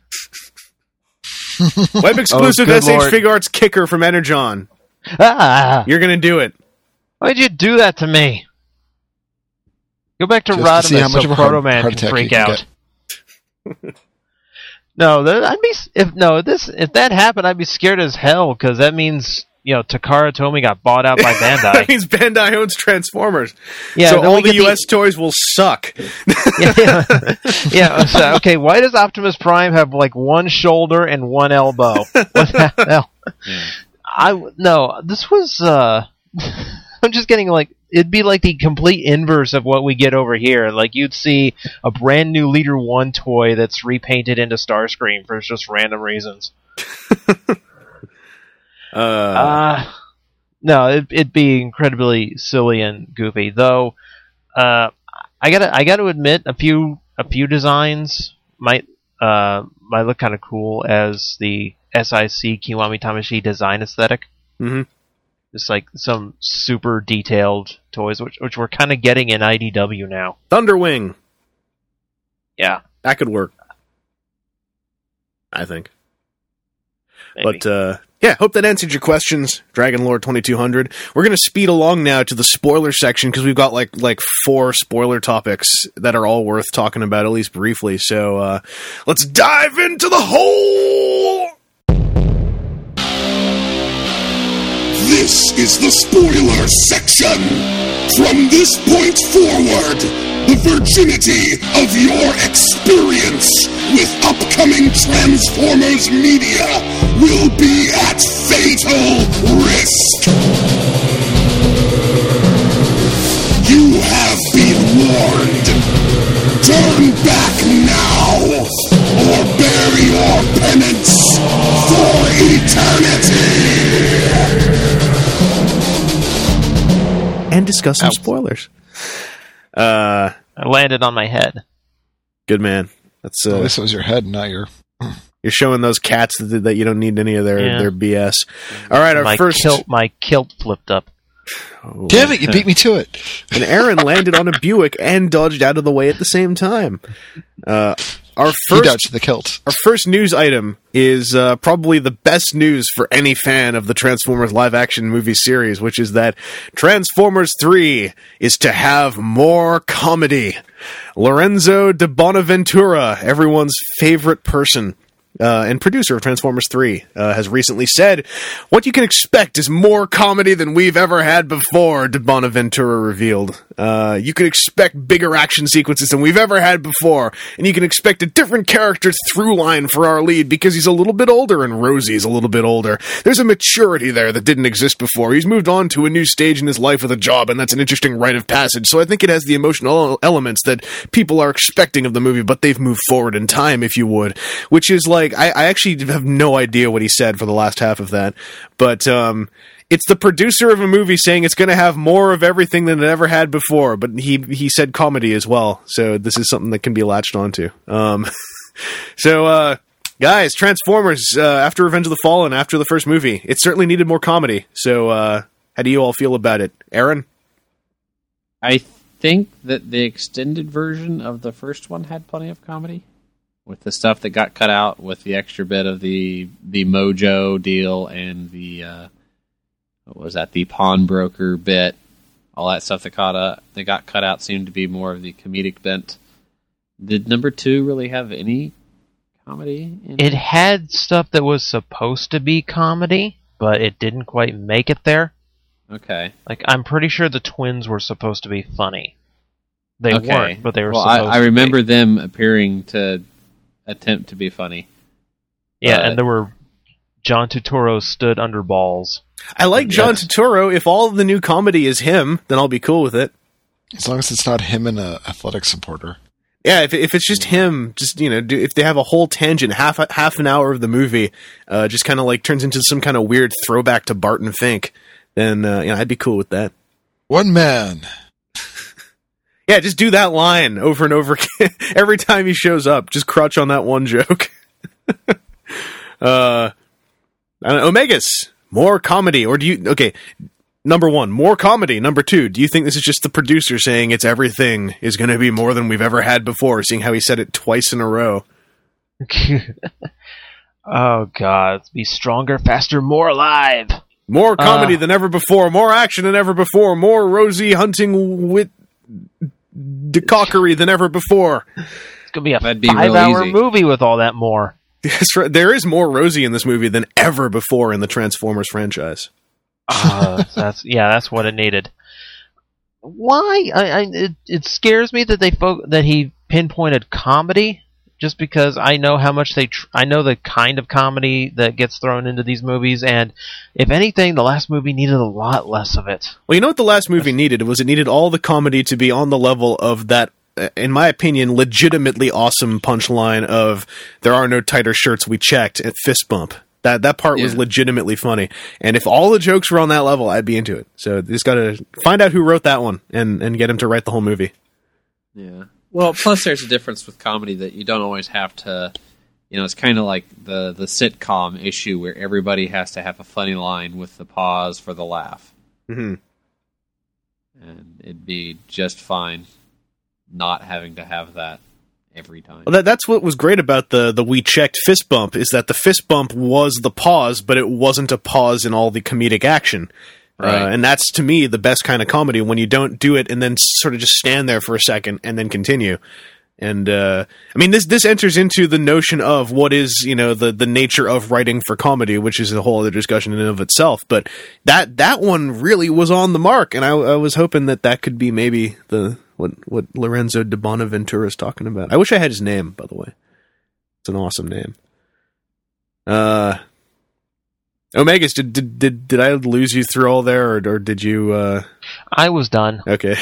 Speaker 4: get away.
Speaker 1: Web exclusive
Speaker 4: Oh, good
Speaker 1: S H
Speaker 4: Lord.
Speaker 1: Figuarts kicker from Energon.
Speaker 4: Ah,
Speaker 1: You're going to do it.
Speaker 4: why'd you do that to me? Go back to
Speaker 5: Just to see how
Speaker 4: Rodimus
Speaker 5: much
Speaker 4: so
Speaker 5: of a heart-
Speaker 4: Proto Man
Speaker 5: heart
Speaker 4: can
Speaker 5: attack
Speaker 4: freak
Speaker 5: you can
Speaker 4: out. No, that, I'd be if no this if that happened, I'd be scared as hell because that means you know Takara Tomy got bought out by
Speaker 1: that
Speaker 4: Bandai.
Speaker 1: means Bandai owns Transformers.
Speaker 4: Yeah,
Speaker 1: so
Speaker 4: then
Speaker 1: all
Speaker 4: we
Speaker 1: the
Speaker 4: get
Speaker 1: U S toys will suck.
Speaker 4: yeah, yeah. yeah so, okay, why does Optimus Prime have like one shoulder and one elbow? What the hell?
Speaker 3: Yeah.
Speaker 4: I no, this was. uh I'm just getting like it'd be like the complete inverse of what we get over here. Like you'd see a brand new Leader One toy that's repainted into Starscream for just random reasons.
Speaker 1: Uh,
Speaker 4: Uh, no, it, it'd be incredibly silly and goofy. Though, uh, I gotta, I gotta admit, a few, a few designs might, uh, might look kind of cool as the S I C Kiwami Tamashii design aesthetic.
Speaker 1: mm-hmm.
Speaker 4: Just like some super detailed toys, which, which we're kind of getting in I D W now.
Speaker 1: Thunderwing.
Speaker 4: Yeah,
Speaker 1: That could work. I think.
Speaker 4: maybe.
Speaker 1: But, uh, yeah, hope that answered your questions, Dragon Lord twenty-two hundred. We're going to speed along now to the spoiler section because we've got like like four spoiler topics that are all worth talking about, at least briefly. So uh, let's dive into the hole!
Speaker 8: This is the spoiler section. From this point forward, the virginity of your experience with upcoming Transformers media will be at fatal risk. You have been warned. Turn back now, or bear your penance for eternity.
Speaker 1: And discuss some
Speaker 4: Ouch.
Speaker 1: spoilers. Uh,
Speaker 4: I landed on my head.
Speaker 1: good man. That's
Speaker 5: At
Speaker 1: uh,
Speaker 5: least it was your head, not your.
Speaker 1: you're showing those cats that, that you don't need any of their,
Speaker 4: Yeah.
Speaker 1: their B S. All right, our
Speaker 4: my
Speaker 1: first.
Speaker 4: kilt, my kilt flipped up.
Speaker 1: Oh,
Speaker 5: Damn it! You beat me to it.
Speaker 1: and Aaron landed on a Buick and dodged out of the way at the same time. Uh, our
Speaker 5: He
Speaker 1: first
Speaker 5: dodged the kilt.
Speaker 1: Our first news item is uh, probably the best news for any fan of the Transformers live-action movie series, which is that Transformers three is to have more comedy. Lorenzo de Bonaventura, everyone's favorite person, uh, and producer of Transformers three, uh, has recently said, "What you can expect is more comedy than we've ever had before," de Bonaventura revealed. Uh, you can expect bigger action sequences than we've ever had before, and you can expect a different character's through line for our lead because he's a little bit older and Rosie's a little bit older. There's a maturity there that didn't exist before. He's moved on to a new stage in his life with a job, and that's an interesting rite of passage. So I think it has the emotional elements that people are expecting of the movie, but they've moved forward in time, if you would, which is like, I, I actually have no idea what he said for the last half of that, but um, it's the producer of a movie saying it's going to have more of everything than it ever had before, but he he said comedy as well, so this is something that can be latched onto. Um, so, uh, Guys, Transformers, uh, after Revenge of the Fallen, after the first movie, it certainly needed more comedy. So, uh, how do you all feel about it? Aaron?
Speaker 3: I think that the extended version of the first one had plenty of comedy. With the stuff that got cut out, with the extra bit of the the Mojo deal and the, uh, what was that, the pawnbroker bit, all that stuff that, caught up, that got cut out seemed to be more of the comedic bent. Did number two really have any comedy in
Speaker 4: It had stuff that was supposed to be comedy, but it didn't quite make it there.
Speaker 3: Okay.
Speaker 4: Like, I'm pretty sure the twins were supposed to be funny. They
Speaker 3: okay.
Speaker 4: weren't, but they were
Speaker 3: well,
Speaker 4: supposed
Speaker 3: I, I remember
Speaker 4: to be.
Speaker 3: them appearing to attempt to be funny.
Speaker 4: Yeah,
Speaker 3: but...
Speaker 4: and there were... John Turturro stood under balls.
Speaker 1: I like John
Speaker 4: Yes.
Speaker 1: Turturro. If all of the new comedy is him, then I'll be cool with it.
Speaker 5: As long as it's not him and a athletic supporter.
Speaker 1: Yeah, if if it's just him, just, you know, do, if they have a whole tangent, half half an hour of the movie, uh, just kind of like turns into some kind of weird throwback to Barton Fink, then uh, you know, I'd be cool with that.
Speaker 5: One man.
Speaker 1: Yeah, just do that line over and over again. Every time he shows up, just crutch on that one joke. uh, I don't know, Omegas, more comedy, or do you? Okay, number one, more comedy. Number two, do you think this is just the producer saying it's everything is going to be more than we've ever had before? Seeing how he said it twice in a row.
Speaker 4: Oh, God. Be stronger, faster, more alive.
Speaker 1: More comedy
Speaker 4: Uh.
Speaker 1: than ever before. More action than ever before. More Rosie hunting with decockery than ever before.
Speaker 4: It's going to be a
Speaker 3: That'd be real
Speaker 4: five-hour
Speaker 3: easy.
Speaker 4: movie with all that more.
Speaker 1: That's right. There is more Rosie in this movie than ever before in the Transformers franchise.
Speaker 4: Uh, that's yeah, that's what it needed. Why? I, I it, it scares me that they fo- that he pinpointed comedy, just because I know how much they. Tr- I know the kind of comedy that gets thrown into these movies, and if anything, the last movie needed a lot less of it.
Speaker 1: Well, you know what the last movie needed? Was it needed all the comedy to be on the level of that, uh, in my opinion, legitimately awesome punchline of "There are no tighter shirts, we checked" at fist bump. That that part was
Speaker 3: Yeah.
Speaker 1: legitimately funny. And if all the jokes were on that level, I'd be into it. So just got to find out who wrote that one and, and get him to write the whole movie.
Speaker 3: Yeah. Well, plus there's a difference with comedy that you don't always have to, you know, it's kind of like the, the sitcom issue where everybody has to have a funny line with the pause for the laugh.
Speaker 1: Mm-hmm.
Speaker 3: And it'd be just fine not having to have that every time.
Speaker 1: Well, that, that's what was great about the, the We Checked fist bump, is that the fist bump was the pause, but it wasn't a pause in all the comedic action.
Speaker 3: Right.
Speaker 1: Uh, and that's, to me, the best kind of comedy, when you don't do it and then sort of just stand there for a second and then continue. And, uh, I mean, this this enters into the notion of what is, you know, the, the nature of writing for comedy, which is a whole other discussion in and of itself. But that that one really was on the mark, and I, I was hoping that that could be maybe the what, what Lorenzo de Bonaventura is talking about. I wish I had his name, by the way. It's an awesome name. Uh... Omegas, did, did did did I lose you through all there, or, or did you? Uh...
Speaker 4: I was done.
Speaker 1: Okay.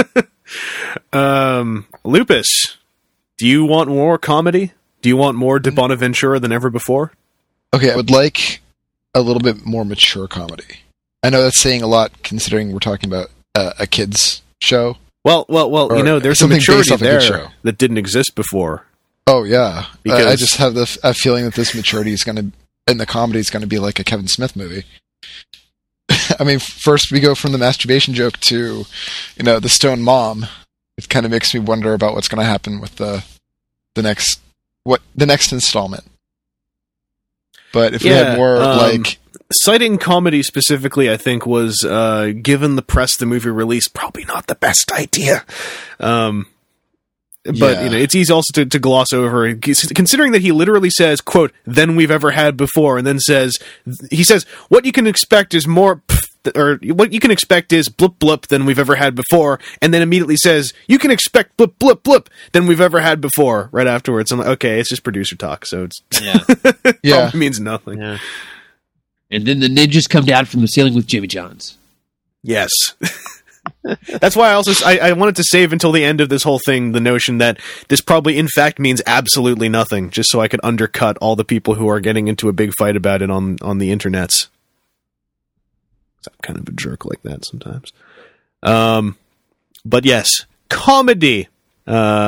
Speaker 1: um, Lupus, do you want more comedy? Do you want more De Bonaventura than ever before?
Speaker 5: Okay, I would like a little bit more mature comedy. I know that's saying a lot, considering we're talking about uh, a kids show.
Speaker 1: Well, well, well.
Speaker 5: Or
Speaker 1: you know, there's some
Speaker 5: something based
Speaker 1: maturity
Speaker 5: off a good
Speaker 1: there
Speaker 5: show.
Speaker 1: that didn't exist before.
Speaker 5: Oh yeah,
Speaker 1: Because-
Speaker 5: I, I just have the f- a feeling that this maturity is going to, and the comedy is going to be like a Kevin Smith movie. I mean, first we go from the masturbation joke to, you know, the stone mom. It kind of makes me wonder about what's going to happen with the the next what the next installment. But if we
Speaker 1: Yeah,
Speaker 5: had more
Speaker 1: um,
Speaker 5: like
Speaker 1: Citing comedy specifically, I think, was, uh, given the press the movie released, probably not the best idea. Um, but,
Speaker 5: Yeah.
Speaker 1: you know, it's easy also to, to gloss over, considering that he literally says, quote, "than we've ever had before," and then says, he says, what you can expect is more, pff, or what you can expect is blip blip than we've ever had before, and then immediately says, you can expect blip blip blip than we've ever had before, right afterwards. I'm like, okay, it's just producer talk, so it's,
Speaker 3: Yeah.
Speaker 5: yeah,
Speaker 1: probably means nothing.
Speaker 4: Yeah.
Speaker 3: And then the ninjas come down from the ceiling with Jimmy Johns.
Speaker 1: Yes. That's why I also I, I wanted to save until the end of this whole thing the notion that this probably in fact means absolutely nothing, just so I could undercut all the people who are getting into a big fight about it on on the internets. I'm kind of a jerk like that sometimes. Um, but yes, comedy. Uh,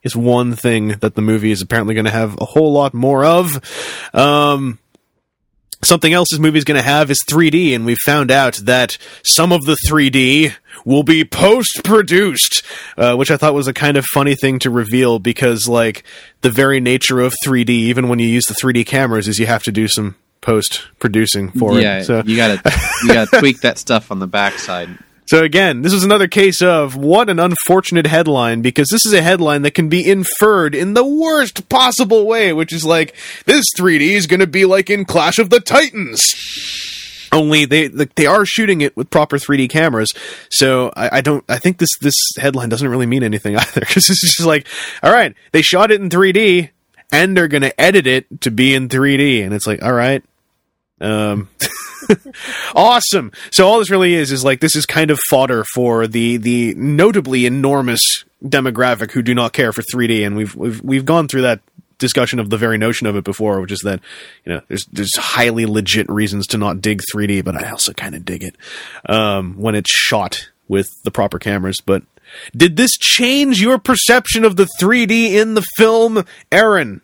Speaker 1: is one thing that the movie is apparently going to have a whole lot more of. Um, something else this movie is going to have is three D, and we found out that some of the three D will be post-produced, uh, which I thought was a kind of funny thing to reveal, because, like, the very nature of three D, even when you use the three D cameras, is you have to do some post-producing for
Speaker 3: yeah,
Speaker 1: it. So
Speaker 3: you gotta you gotta tweak that stuff on the backside.
Speaker 1: So again, this is another case of what an unfortunate headline, because this is a headline that can be inferred in the worst possible way, which is like, this three D is going to be like in Clash of the Titans. Only they they are shooting it with proper three D cameras, so I, I don't. I think this this headline doesn't really mean anything either, because it's just like, all right, they shot it in three D and they're going to edit it to be in three D, and it's like, all right. Um, awesome. So all this really is is like, this is kind of fodder for the the notably enormous demographic who do not care for three D, and we've we've we've gone through that discussion of the very notion of it before, which is that, you know, there's there's highly legit reasons to not dig three D, but I also kind of dig it um, when it's shot with the proper cameras. But did this change your perception of the three D in the film, Aaron?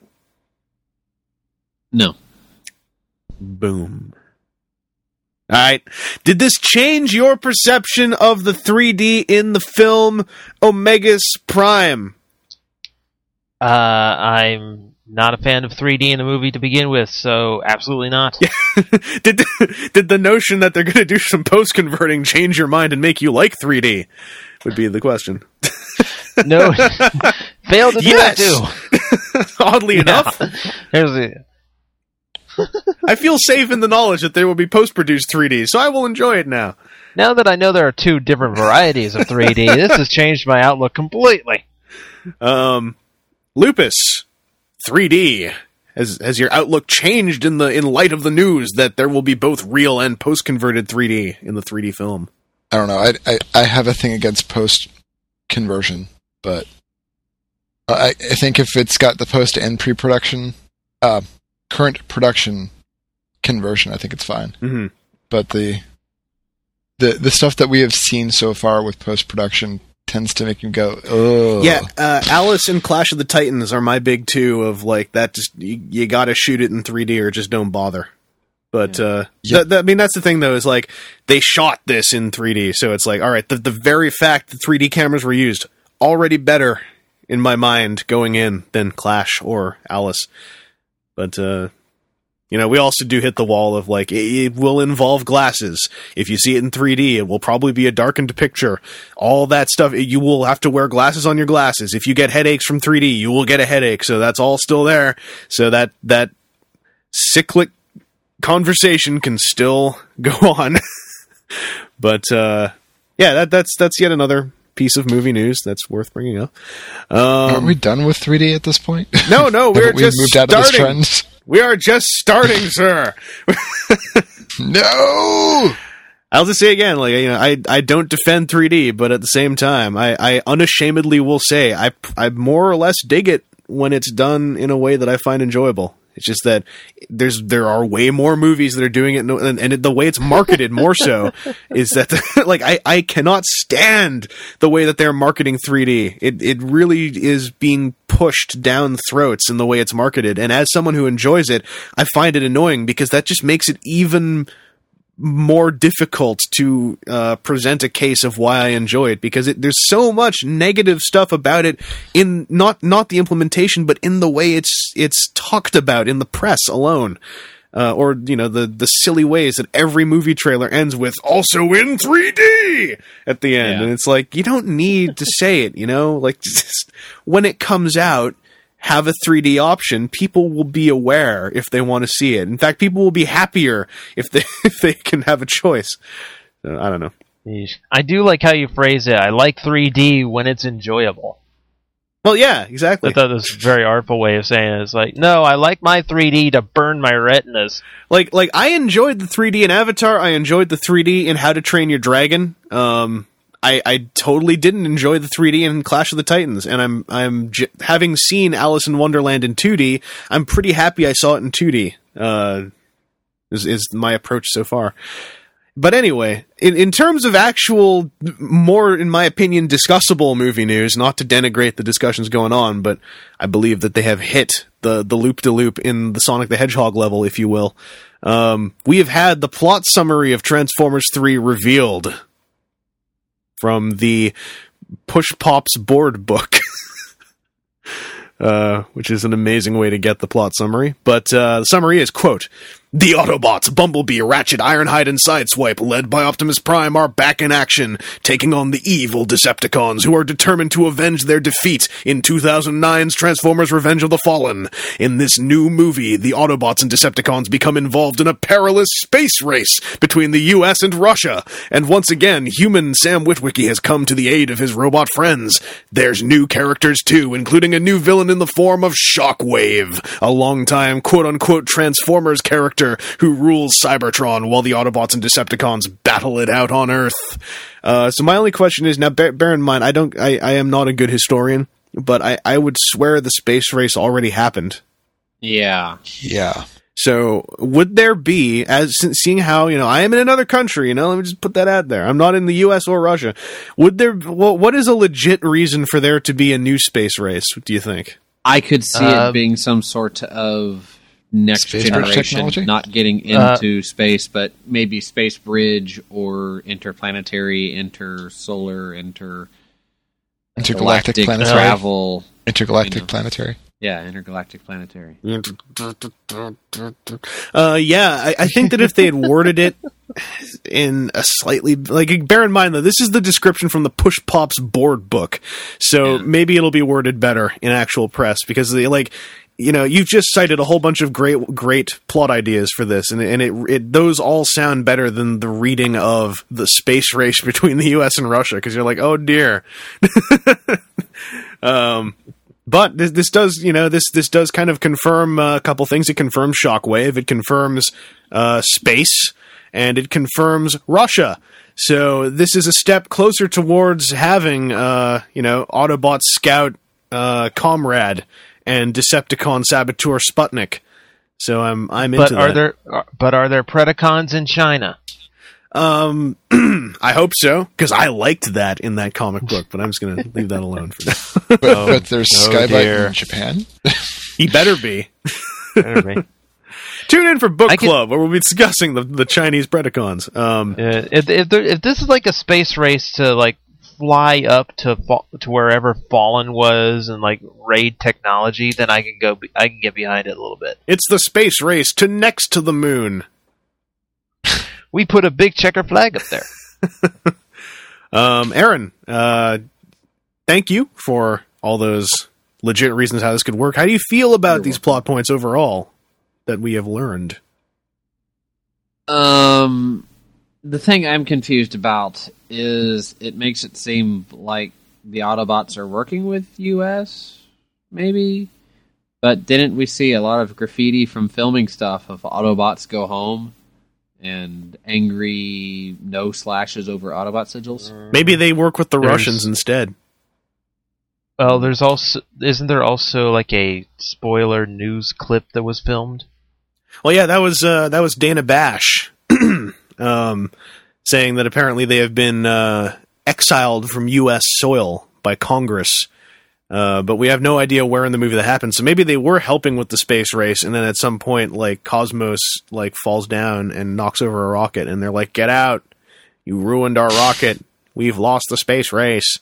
Speaker 3: No.
Speaker 1: Boom. All right. Did this change your perception of the three D in the film Omegas Prime?
Speaker 4: Uh, I'm not a fan of three D in the movie to begin with, so absolutely not.
Speaker 1: did did the notion that they're going to do some post-converting change your mind and make you like three D? Would be the question.
Speaker 4: No. Failed to do
Speaker 1: yes!
Speaker 4: that too.
Speaker 1: Oddly
Speaker 4: Yeah.
Speaker 1: enough.
Speaker 4: Here's the...
Speaker 1: I feel safe in the knowledge that there will be post-produced three D, so I will enjoy it now.
Speaker 4: Now that I know there are two different varieties of three D, this has changed my outlook completely.
Speaker 1: Um, Lupus, three D. Has has your outlook changed in the in light of the news that there will be both real and post-converted three D in the three D film?
Speaker 5: I don't know. I, I, I have a thing against post-conversion, but I, I think if it's got the post and pre-production, uh, current production conversion, I think it's fine.
Speaker 1: Mm-hmm.
Speaker 5: But the the the stuff that we have seen so far with post-production tends to make me go, ugh.
Speaker 1: Yeah, uh, Alice and Clash of the Titans are my big two of, like, that just, you, you gotta shoot it in three D or just don't bother. But, uh,
Speaker 5: Yeah.
Speaker 1: th- th- I mean, that's the thing, though, is, like, they shot this in three D, so it's like, all right, the, the very fact that three D cameras were used, already better in my mind going in than Clash or Alice. But, uh, you know, we also do hit the wall of, like, it, it will involve glasses. If you see it in three D, it will probably be a darkened picture. All that stuff, you will have to wear glasses on your glasses. If you get headaches from three D, you will get a headache, so that's all still there. So that, that cyclic conversation can still go on. But, uh, yeah, that, that's, that's yet another piece of movie news that's worth bringing up. Um,
Speaker 5: Aren't we done with three D at this point?
Speaker 1: No, no, we're
Speaker 5: Haven't we
Speaker 1: just
Speaker 5: moved out of this
Speaker 1: starting.
Speaker 5: trend?
Speaker 1: We are just starting, sir.
Speaker 5: No!
Speaker 1: I'll just say again, like, you know, I I don't defend three D, but at the same time, I, I unashamedly will say I I more or less dig it when it's done in a way that I find enjoyable. It's just that there's there are way more movies that are doing it, no, and, and the way it's marketed more so is that like I, I cannot stand the way that they're marketing three D. It it really is being pushed down throats in the way it's marketed, and as someone who enjoys it, I find it annoying because that just makes it even more difficult to uh, present a case of why I enjoy it, because it, there's so much negative stuff about it in not not the implementation, but in the way it's it's talked about in the press alone, uh, or you know the the silly ways that every movie trailer ends with "also in three D" at the end,
Speaker 3: Yeah.
Speaker 1: and it's like you don't need to say it, you know, like just, when it comes out, have a three D option. People will be aware if they want to see it. In fact, people will be happier if they if they can have a choice. So, I don't know.
Speaker 4: Yeesh. I do like how you phrase it. I like three D when it's enjoyable.
Speaker 1: Well, yeah, exactly.
Speaker 4: I thought this was a very artful way of saying it. It's like, no, I like my three D to burn my retinas.
Speaker 1: Like, like I enjoyed the three D in Avatar. I enjoyed the three D in How to Train Your Dragon. Um, I, I totally didn't enjoy the three D in Clash of the Titans, and I'm I'm j- having seen Alice in Wonderland in two D. I'm pretty happy I saw it in two D. Uh, is is my approach so far. but anyway, in, in terms of actual, more, in my opinion, discussable movie news, not to denigrate the discussions going on, but I believe that they have hit the, the loop-de-loop in the Sonic the Hedgehog level, if you will. Um, we have had the plot summary of Transformers three revealed from the Push Pops board book. Uh, which is an amazing way to get the plot summary. But uh, the summary is, quote, "The Autobots, Bumblebee, Ratchet, Ironhide, and Sideswipe, led by Optimus Prime, are back in action, taking on the evil Decepticons, who are determined to avenge their defeat in two thousand nine's Transformers Revenge of the Fallen. In this new movie, the Autobots and Decepticons become involved in a perilous space race between the U S and Russia, and once again, human Sam Witwicky has come to the aid of his robot friends. There's new characters, too, including a new villain in the form of Shockwave, a longtime quote-unquote Transformers character who rules Cybertron while the Autobots and Decepticons battle it out on Earth." Uh, so my only question is, now bear, bear in mind, I don't, I, I am not a good historian, but I, I would swear the space race already happened.
Speaker 3: Yeah.
Speaker 5: Yeah.
Speaker 1: So would there be, as seeing how, you know, I am in another country, you know, let me just put that out there. I'm not in the U S or Russia. Would there, well, what is a legit reason for there to be a new space race, do you think?
Speaker 3: I could see
Speaker 4: Uh,
Speaker 3: it being some sort of next
Speaker 5: Space bridge
Speaker 3: generation,
Speaker 5: technology?
Speaker 3: not getting into uh, space, but maybe space bridge or interplanetary, intersolar, inter
Speaker 5: Intergalactic
Speaker 3: galactic
Speaker 5: planetary.
Speaker 3: travel.
Speaker 5: Intergalactic
Speaker 3: you know.
Speaker 5: planetary.
Speaker 3: Yeah, intergalactic planetary.
Speaker 1: Uh, yeah, I, I think that if they had worded it in a slightly, like, bear in mind though, this is the description from the Push Pops board book, so
Speaker 3: Yeah.
Speaker 1: maybe it'll be worded better in actual press, because they, like, you know, you've just cited a whole bunch of great, great plot ideas for this, and and it, it those all sound better than the reading of the space race between the U S and Russia, because you're like, oh dear. um. But this, this does, you know, this this does kind of confirm uh, a couple things. It confirms Shockwave, it confirms uh, space, and it confirms Russia. So this is a step closer towards having, uh, you know, Autobot Scout uh, Comrade and Decepticon Saboteur Sputnik. So I'm I'm into
Speaker 4: But are
Speaker 1: that.
Speaker 4: there are- but are there Predacons in China?
Speaker 1: Um, I hope so, because I liked that in that comic book. But I'm just going to leave that alone for now.
Speaker 5: But, but there's
Speaker 4: oh
Speaker 5: Skybite
Speaker 4: dear.
Speaker 5: in Japan.
Speaker 1: He better be.
Speaker 4: Better be.
Speaker 1: Tune in for Book
Speaker 4: I can-
Speaker 1: Club, where we'll be discussing the, the Chinese Predacons. Um,
Speaker 4: Uh, if if, there, if this is like a space race to like fly up to fa- to wherever Fallen was and like raid technology, then I can go. Be- I can get behind it a little bit.
Speaker 1: it's the space race to next to the moon.
Speaker 4: We put a big checker flag up there.
Speaker 1: Um, Aaron, uh, thank you for all those legit reasons how this could work. How do you feel about
Speaker 3: You're
Speaker 1: these
Speaker 3: welcome.
Speaker 1: plot points overall that we have learned?
Speaker 3: Um, the thing I'm confused about is it makes it seem like the Autobots are working with U S, maybe? But didn't we see a lot of graffiti from filming stuff of Autobots go home and angry no slashes over Autobot sigils?
Speaker 1: Maybe they work with the
Speaker 4: There's-
Speaker 1: Russians instead.
Speaker 4: Well, there's also isn't there also like a spoiler news clip that was filmed?
Speaker 1: Well, yeah, that was uh, that was Dana Bash um, saying that apparently they have been uh, exiled from U S soil by Congress, uh, but we have no idea where in the movie that happened. So maybe they were helping with the space race, and then at some point, like Cosmos, like falls down and knocks over a rocket, and they're like, "Get out! You ruined our rocket. We've lost the space race."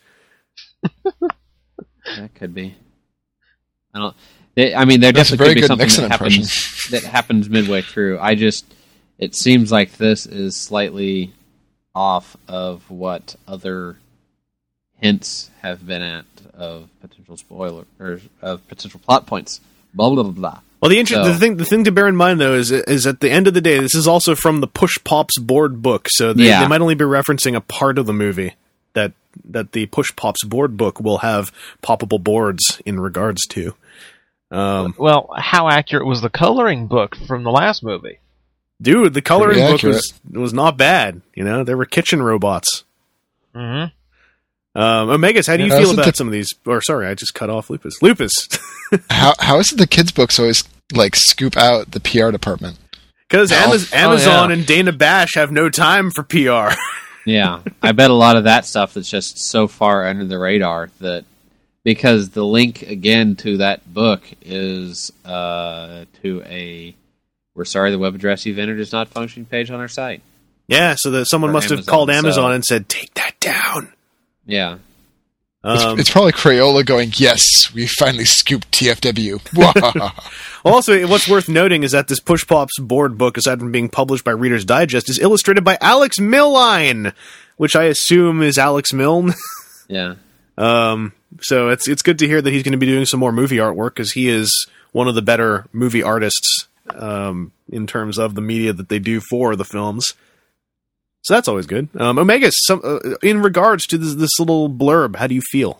Speaker 3: That could be. I don't. They, I mean, there
Speaker 5: That's a
Speaker 3: definitely
Speaker 5: very
Speaker 3: could be
Speaker 5: good
Speaker 3: something
Speaker 5: Nixon
Speaker 3: that happens that happens midway through. I just, it seems like this is slightly off of what other hints have been at of potential spoiler or of potential plot points. Blah blah blah blah.
Speaker 1: Well, the, inter-
Speaker 3: So-
Speaker 1: the thing the thing to bear in mind though is is at the end of the day, this is also from the Push Pops board book, so they,
Speaker 3: Yeah.
Speaker 1: they might only be referencing a part of the movie that that the Push Pops board book will have poppable boards in regards to. Um,
Speaker 4: Well, how accurate was the coloring book from the last movie?
Speaker 1: dude, the coloring
Speaker 5: Pretty
Speaker 1: book was was not bad. You know, there were kitchen robots.
Speaker 4: Mm-hmm.
Speaker 1: Um, Omegas, how do you
Speaker 5: Yeah,
Speaker 1: feel
Speaker 5: wasn't
Speaker 1: about
Speaker 5: the-
Speaker 1: some of these? Or sorry, I just cut off Lupus. Lupus.
Speaker 5: How how is it the kids' books always like scoop out the P R department?
Speaker 1: Because
Speaker 5: Oh.
Speaker 1: Amaz-
Speaker 4: Oh,
Speaker 1: Amazon
Speaker 4: yeah.
Speaker 1: and Dana Bash have no time for P R.
Speaker 3: Yeah, I bet a lot of that stuff is just so far under the radar that because the link again to that book is uh, to a "We're sorry, the web address you've entered is not functioning" page on our site.
Speaker 1: Yeah, so that someone
Speaker 3: Or
Speaker 1: must have
Speaker 3: Amazon,
Speaker 1: called Amazon
Speaker 3: so-
Speaker 1: and said, "Take that down."
Speaker 3: Yeah,
Speaker 1: Um,
Speaker 5: It's, it's probably Crayola going, yes, we finally scooped T F W.
Speaker 1: Also, what's worth noting is that this Push Pops board book, aside from being published by Reader's Digest, is illustrated by Alex Milline, which I assume is Alex Milne.
Speaker 3: yeah.
Speaker 1: um, so it's it's good to hear that he's going to be doing some more movie artwork because he is one of the better movie artists um, in terms of the media that they do for the films. So that's always good. Um, Omega, some, uh, in regards to this, this little blurb, how do you feel?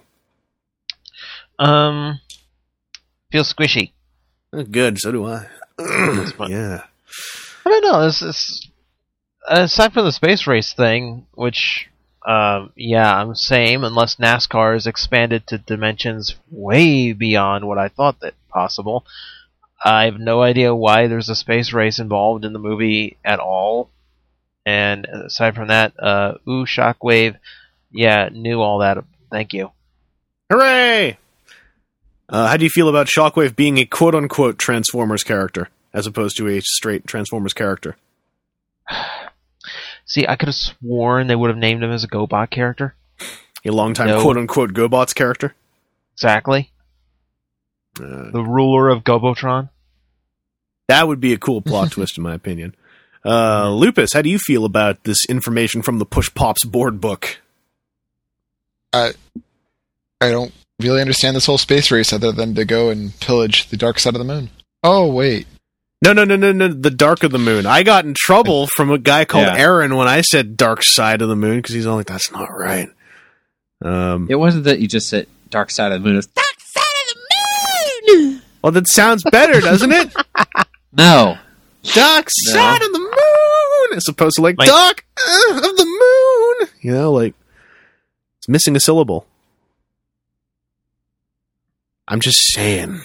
Speaker 4: Um, feels squishy.
Speaker 1: Uh, Good, so do I. Yeah.
Speaker 4: I don't know. This is aside from the space race thing, which, um, yeah, I'm same. Unless NASCAR is expanded to dimensions way beyond what I thought that possible. I have no idea why there's a space race involved in the movie at all. And aside from that, uh, ooh, Shockwave, yeah, knew all that. Thank you.
Speaker 1: Hooray! Uh, how do you feel about Shockwave being a quote-unquote Transformers character, as opposed to a straight Transformers character?
Speaker 4: See, I could have sworn they would have named him as a GoBot character.
Speaker 1: A long-time
Speaker 4: No.
Speaker 1: quote-unquote GoBots character?
Speaker 4: Exactly.
Speaker 1: Uh,
Speaker 4: The ruler of Gobotron.
Speaker 1: that would be a cool plot twist, in my opinion. Uh, Lupus, how do you feel about this information from the Push Pops board book?
Speaker 5: I don't really understand this whole space race other than to go and pillage the dark side of the moon. Oh, wait.
Speaker 1: No, no, no, no, no, the Dark of the Moon. I got in trouble from a guy called
Speaker 3: Yeah.
Speaker 1: Aaron when I said Dark Side of the Moon, because he's all like, that's not right. Um,
Speaker 3: It wasn't that you just said "Dark Side of the Moon." It was Dark Side of the Moon.
Speaker 1: well, that sounds better, doesn't it?
Speaker 3: No,
Speaker 1: Dark Side of the Moon! As opposed to like,
Speaker 4: Like-
Speaker 1: Dark uh, of the Moon! You know, like, it's missing a syllable. I'm just saying.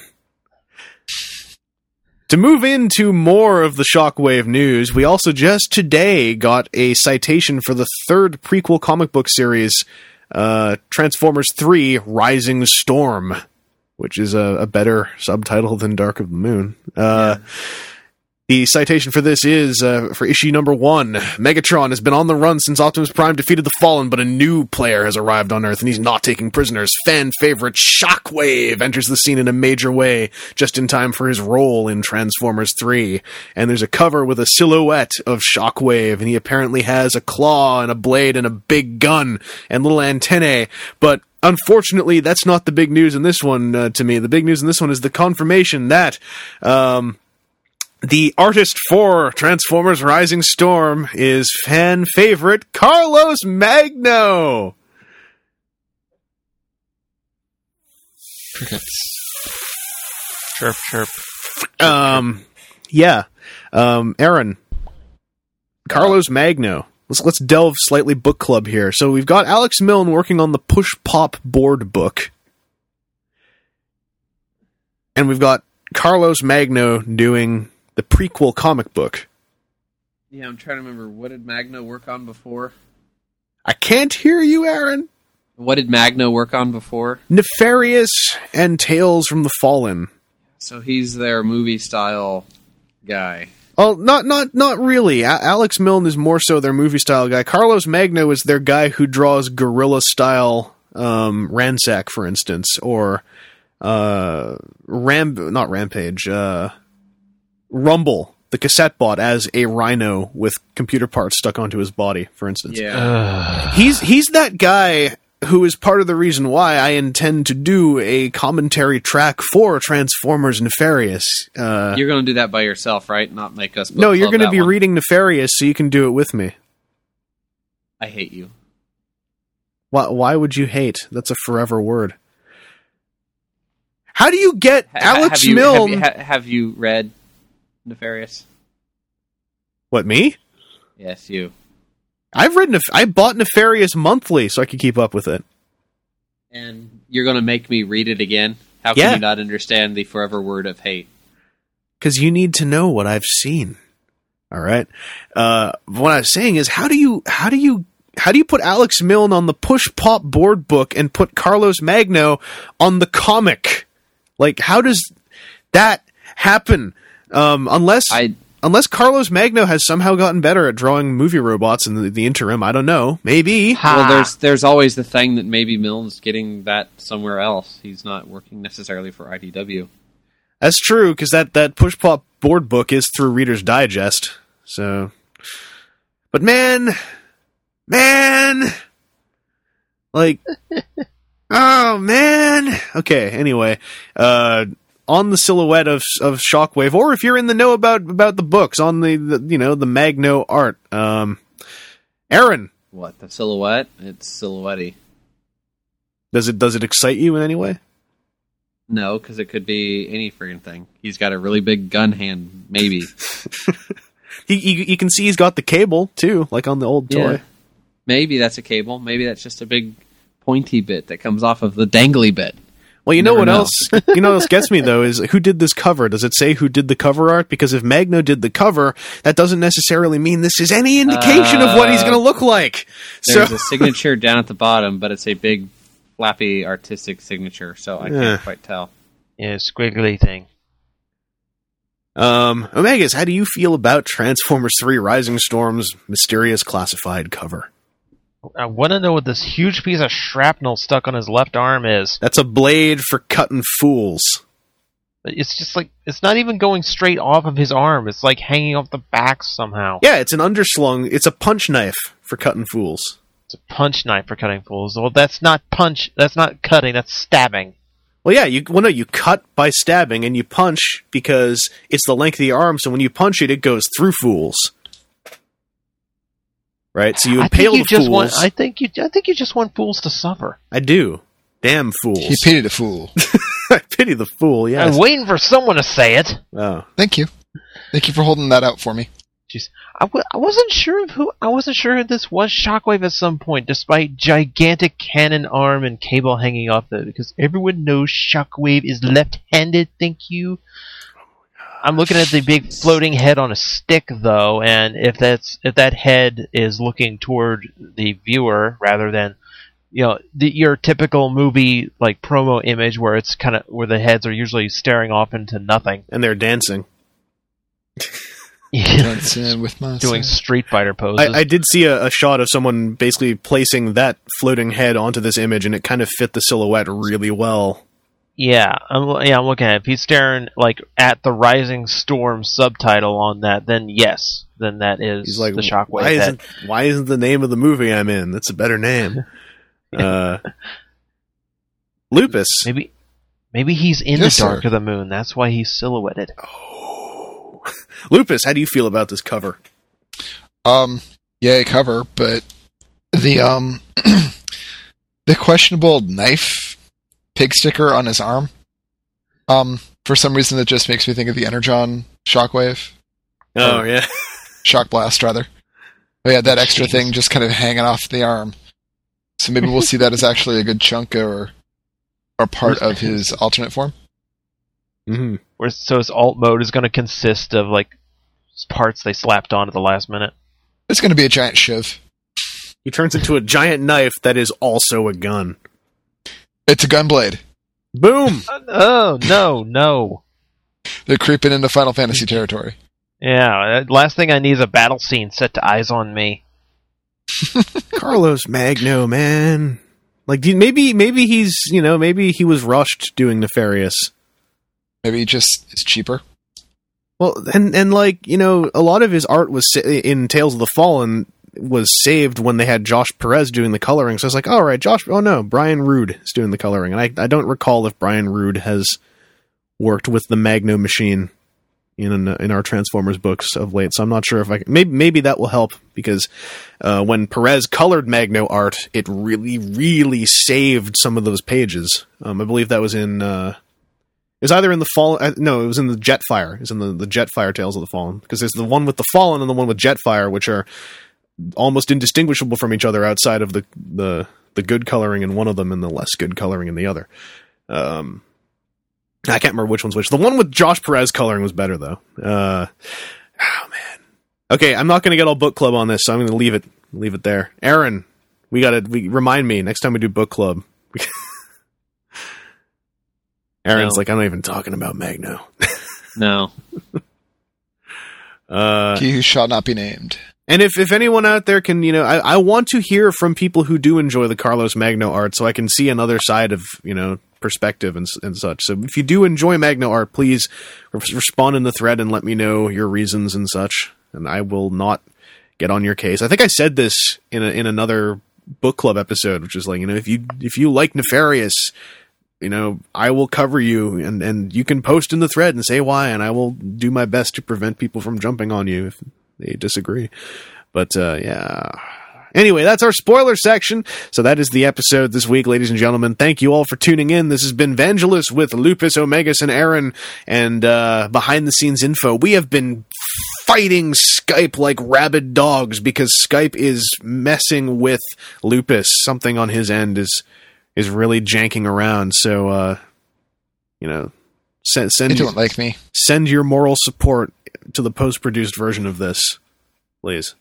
Speaker 1: To move into more of the Shockwave news, we also just today got a citation for the third prequel comic book series, uh, Transformers three Rising Storm, which is a, a better subtitle than Dark of the Moon. Uh, The citation for this is, uh, for issue number one, Megatron has been on the run since Optimus Prime defeated the Fallen, but a new player has arrived on Earth, and he's not taking prisoners. Fan favorite Shockwave enters the scene in a major way, just in time for his role in Transformers three. And there's a cover with a silhouette of Shockwave, and he apparently has a claw and a blade and a big gun and little antennae, but unfortunately, that's not the big news in this one, uh, to me. The big news in this one is the confirmation that, um... the artist for Transformers Rising Storm is fan favorite Carlos Magno.
Speaker 4: Chirp, chirp.
Speaker 1: Um, yeah. Um, Aaron, Carlos Magno. Let's let's delve slightly book club here. So we've got Alex Milne working on the Push Pop board book, and we've got Carlos Magno doing the prequel comic book.
Speaker 3: yeah, I'm trying to remember. What did Magno work on before?
Speaker 1: I can't hear you, Aaron.
Speaker 3: What did Magno work on before?
Speaker 1: Nefarious and Tales from the Fallen.
Speaker 3: So he's their movie style guy.
Speaker 1: Oh, not not not really. A- Alex Milne is more so their movie style guy. Carlos Magno is their guy who draws guerrilla style um, Ransack, for instance, or uh, Ram not Rampage, uh, Rumble, the cassette bot as a rhino with computer parts stuck onto his body, for instance.
Speaker 3: Yeah.
Speaker 1: He's he's that guy who is part of the reason why I intend to do a commentary track for Transformers Nefarious. Uh,
Speaker 3: You're going to do that by yourself, right? Not make us. book
Speaker 1: no, you're
Speaker 3: club
Speaker 1: going to
Speaker 3: that
Speaker 1: be
Speaker 3: one.
Speaker 1: reading Nefarious, so you can do it with me.
Speaker 3: I hate you.
Speaker 1: Why, why would you hate? That's a forever word. How do you get
Speaker 3: Ha-
Speaker 1: Alex
Speaker 3: have you,
Speaker 1: Milne?
Speaker 3: Have you, ha- have you read Nefarious?
Speaker 1: What, me?
Speaker 3: Yes, you.
Speaker 1: I've read. Nef- I bought Nefarious monthly so I could keep up with it.
Speaker 3: And you're going to make me read it again? How can
Speaker 1: Yeah.
Speaker 3: you not understand the forever word of hate?
Speaker 1: Because you need to know what I've seen. All right. Uh, what I was saying is, how do you how do you how do you put Alex Milne on the Push Pop board book and put Carlos Magno on the comic? Like, how does that happen? Um, unless
Speaker 3: I
Speaker 1: unless Carlos Magno has somehow gotten better at drawing movie robots in the, the interim. I don't know. Maybe.
Speaker 3: well, there's there's always the thing that maybe Milne's getting that somewhere else. He's not working necessarily for I D W.
Speaker 1: That's true, because that, that Push Pop board book is through Reader's Digest. So, but man, man, like, oh man. Okay. Anyway, uh, on the silhouette of of Shockwave, or if you're in the know about about the books, on the, the you know the Magno art, um, Aaron,
Speaker 3: What, the silhouette? It's silhouette-y.
Speaker 1: does it does it excite you in any way?
Speaker 3: No, because it could be any friggin' thing. He's got a really big gun hand, maybe.
Speaker 1: He, you, you can see he's got the cable too, like on the old toy.
Speaker 3: Yeah. Maybe that's a cable. Maybe that's just a big pointy bit that comes off of the dangly bit.
Speaker 1: Well, you know
Speaker 3: Never
Speaker 1: what
Speaker 3: know.
Speaker 1: else? You know what else gets me though is who did this cover? Does it say who did the cover art? Because if Magno did the cover, that doesn't necessarily mean this is any indication of what he's going to look like.
Speaker 3: There's
Speaker 1: So
Speaker 3: a signature down at the bottom, but it's a big, flappy, artistic signature, so I
Speaker 1: Yeah.
Speaker 3: can't quite tell.
Speaker 4: Yeah, squiggly thing.
Speaker 1: Um, Omegas, how do you feel about Transformers three Rising Storm's mysterious classified cover?
Speaker 4: I want to know what this huge piece of shrapnel stuck on his left arm is.
Speaker 1: That's a blade for cutting fools.
Speaker 4: It's just like, it's not even going straight off of his arm. It's like hanging off the back somehow.
Speaker 1: Yeah, it's an underslung. It's a punch knife for cutting fools.
Speaker 4: It's a punch knife for cutting fools. Well, that's not punch. That's not cutting. That's stabbing.
Speaker 1: Well, yeah, you well no, you cut by stabbing, and you punch because it's the length of the arm. So when you punch it, it goes through fools. Right, so you
Speaker 4: I
Speaker 1: impale
Speaker 4: think you
Speaker 1: the
Speaker 4: just
Speaker 1: fools.
Speaker 4: want. I think you. I think you just want fools to suffer.
Speaker 1: I do. Damn fools.
Speaker 5: He pitied a fool.
Speaker 1: I pity the fool. Yes.
Speaker 4: I'm waiting for someone to say it.
Speaker 1: Oh.
Speaker 5: Thank you. Thank you for holding that out for me.
Speaker 4: Jeez, I, w- I wasn't sure of who. I wasn't sure if this was Shockwave at some point, despite gigantic cannon arm and cable hanging off it. Because everyone knows Shockwave is left-handed. Thank you. I'm looking at the big floating head on a stick, though, and if that's if that head is looking toward the viewer rather than, you know, the, your typical movie like promo image where it's kind of where the heads are usually staring off into nothing,
Speaker 1: And they're dancing.
Speaker 5: Dancing with my
Speaker 4: doing
Speaker 5: son.
Speaker 4: Street Fighter poses.
Speaker 1: I, I did see a, a shot of someone basically placing that floating head onto this image, and it kind of fit the silhouette really well.
Speaker 4: Yeah, I'm, yeah, I'm looking at it. If he's staring like at the Rising Storm subtitle on that, then yes, then that is
Speaker 1: He's like,
Speaker 4: the Shockwave
Speaker 1: why
Speaker 4: head.
Speaker 1: isn't why isn't the name of the movie I'm in? That's a better name. uh, Lupus.
Speaker 4: Maybe, maybe he's in
Speaker 5: Yes,
Speaker 4: the dark
Speaker 5: sir.
Speaker 4: of the moon. That's why he's silhouetted.
Speaker 1: Lupus, how do you feel about this cover?
Speaker 5: Um, yay, cover, but the um, the questionable knife pig sticker on his arm. Um, for some reason, it just makes me think of the Energon Shockwave,
Speaker 1: Oh yeah,
Speaker 5: Shock Blast rather. But yeah, that extra
Speaker 4: Jeez.
Speaker 5: thing just kind of hanging off the arm. So maybe we'll see that as actually a good chunk or or part of his alternate form.
Speaker 1: mm-hmm.
Speaker 4: Where so his alt mode is going to consist of like parts they slapped on at the last minute.
Speaker 5: It's going to be a giant shiv.
Speaker 1: He turns into a giant knife that is also a gun.
Speaker 5: It's a gun blade.
Speaker 1: Boom!
Speaker 4: Oh no, no.
Speaker 5: They're creeping into Final Fantasy territory.
Speaker 4: Yeah, uh, last thing I need is a battle scene set to Eyes on Me.
Speaker 1: Carlos Magno, man. Like do you- maybe maybe he's you know maybe he was rushed doing Nefarious.
Speaker 5: Maybe he just is cheaper.
Speaker 1: Well, and and like you know, a lot of his art was sa- in Tales of the Fallen was saved when they had Josh Perez doing the coloring. So it's like, all right, Josh. Oh no, Brian Rude is doing the coloring, and I I don't recall if Brian Rude has worked with the Magno machine in in our Transformers books of late. So I'm not sure if I can, maybe maybe that will help because uh, when Perez colored Magno art, it really really saved some of those pages. Um, I believe that was in. Uh, It was either in the Fallen... Uh, no, it was in the Jetfire. It was in the, the Jetfire Tales of the Fallen. Because there's the one with the Fallen and the one with Jetfire, which are almost indistinguishable from each other outside of the, the, the good coloring in one of them and the less good coloring in the other. Um, I can't remember which one's which. The one with Josh Perez coloring was better, though. Uh, oh, man. Okay, I'm not going to get all book club on this, so I'm going to leave it leave it there. Aaron, we got to we, remind me next time we do book club. Aaron's
Speaker 3: No.
Speaker 1: like, I'm not even talking about Magno.
Speaker 3: No.
Speaker 1: uh,
Speaker 5: He who shall not be named.
Speaker 1: and if, if anyone out there can, you know, I, I want to hear from people who do enjoy the Carlos Magno art so I can see another side of, you know, perspective and, and such. So if you do enjoy Magno art, please re- respond in the thread and let me know your reasons and such. And I will not get on your case. I think I said this in a, in another book club episode, which is like, you know, if you if you like Nefarious, you know, I will cover you, and, and you can post in the thread and say why, and I will do my best to prevent people from jumping on you if they disagree. But uh, yeah. Anyway, that's our spoiler section. So that is the episode this week, ladies and gentlemen. Thank you all for tuning in. This has been Vangelis with Lupus, Omegas, and Aaron, and uh, behind-the-scenes info. We have been fighting Skype like rabid dogs because Skype is messing with Lupus. Something on his end is is really janking around. So, uh, you know, send
Speaker 5: They
Speaker 1: send
Speaker 5: don't like me.
Speaker 1: send your moral support to the post-produced version of this, please.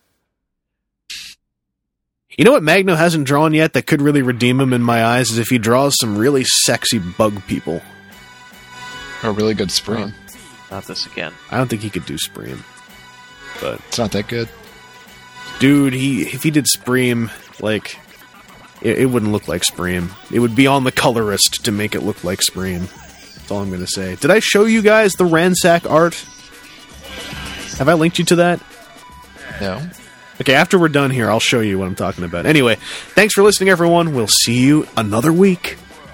Speaker 1: You know what Magno hasn't drawn yet that could really redeem him in my eyes is if he draws some really sexy bug people.
Speaker 5: A really good Spring.
Speaker 4: Not this again.
Speaker 1: I don't think he could do Spream. But
Speaker 5: It's not that good.
Speaker 1: dude, he if he did Spream, like it, it wouldn't look like Spream. It would be on the colorist to make it look like Spream. That's all I'm gonna say. Did I show you guys the Ransack art? Have I linked you to that?
Speaker 5: No.
Speaker 1: Okay, after we're done here, I'll show you what I'm talking about. Anyway, thanks for listening, everyone. We'll see you another week.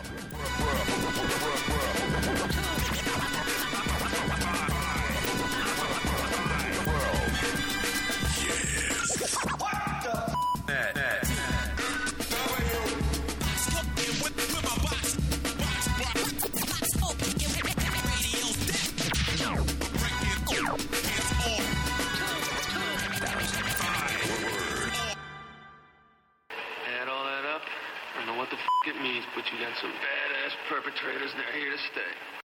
Speaker 9: Add all that up, I know what the f it means, but you got some badass perpetrators and they're here to stay.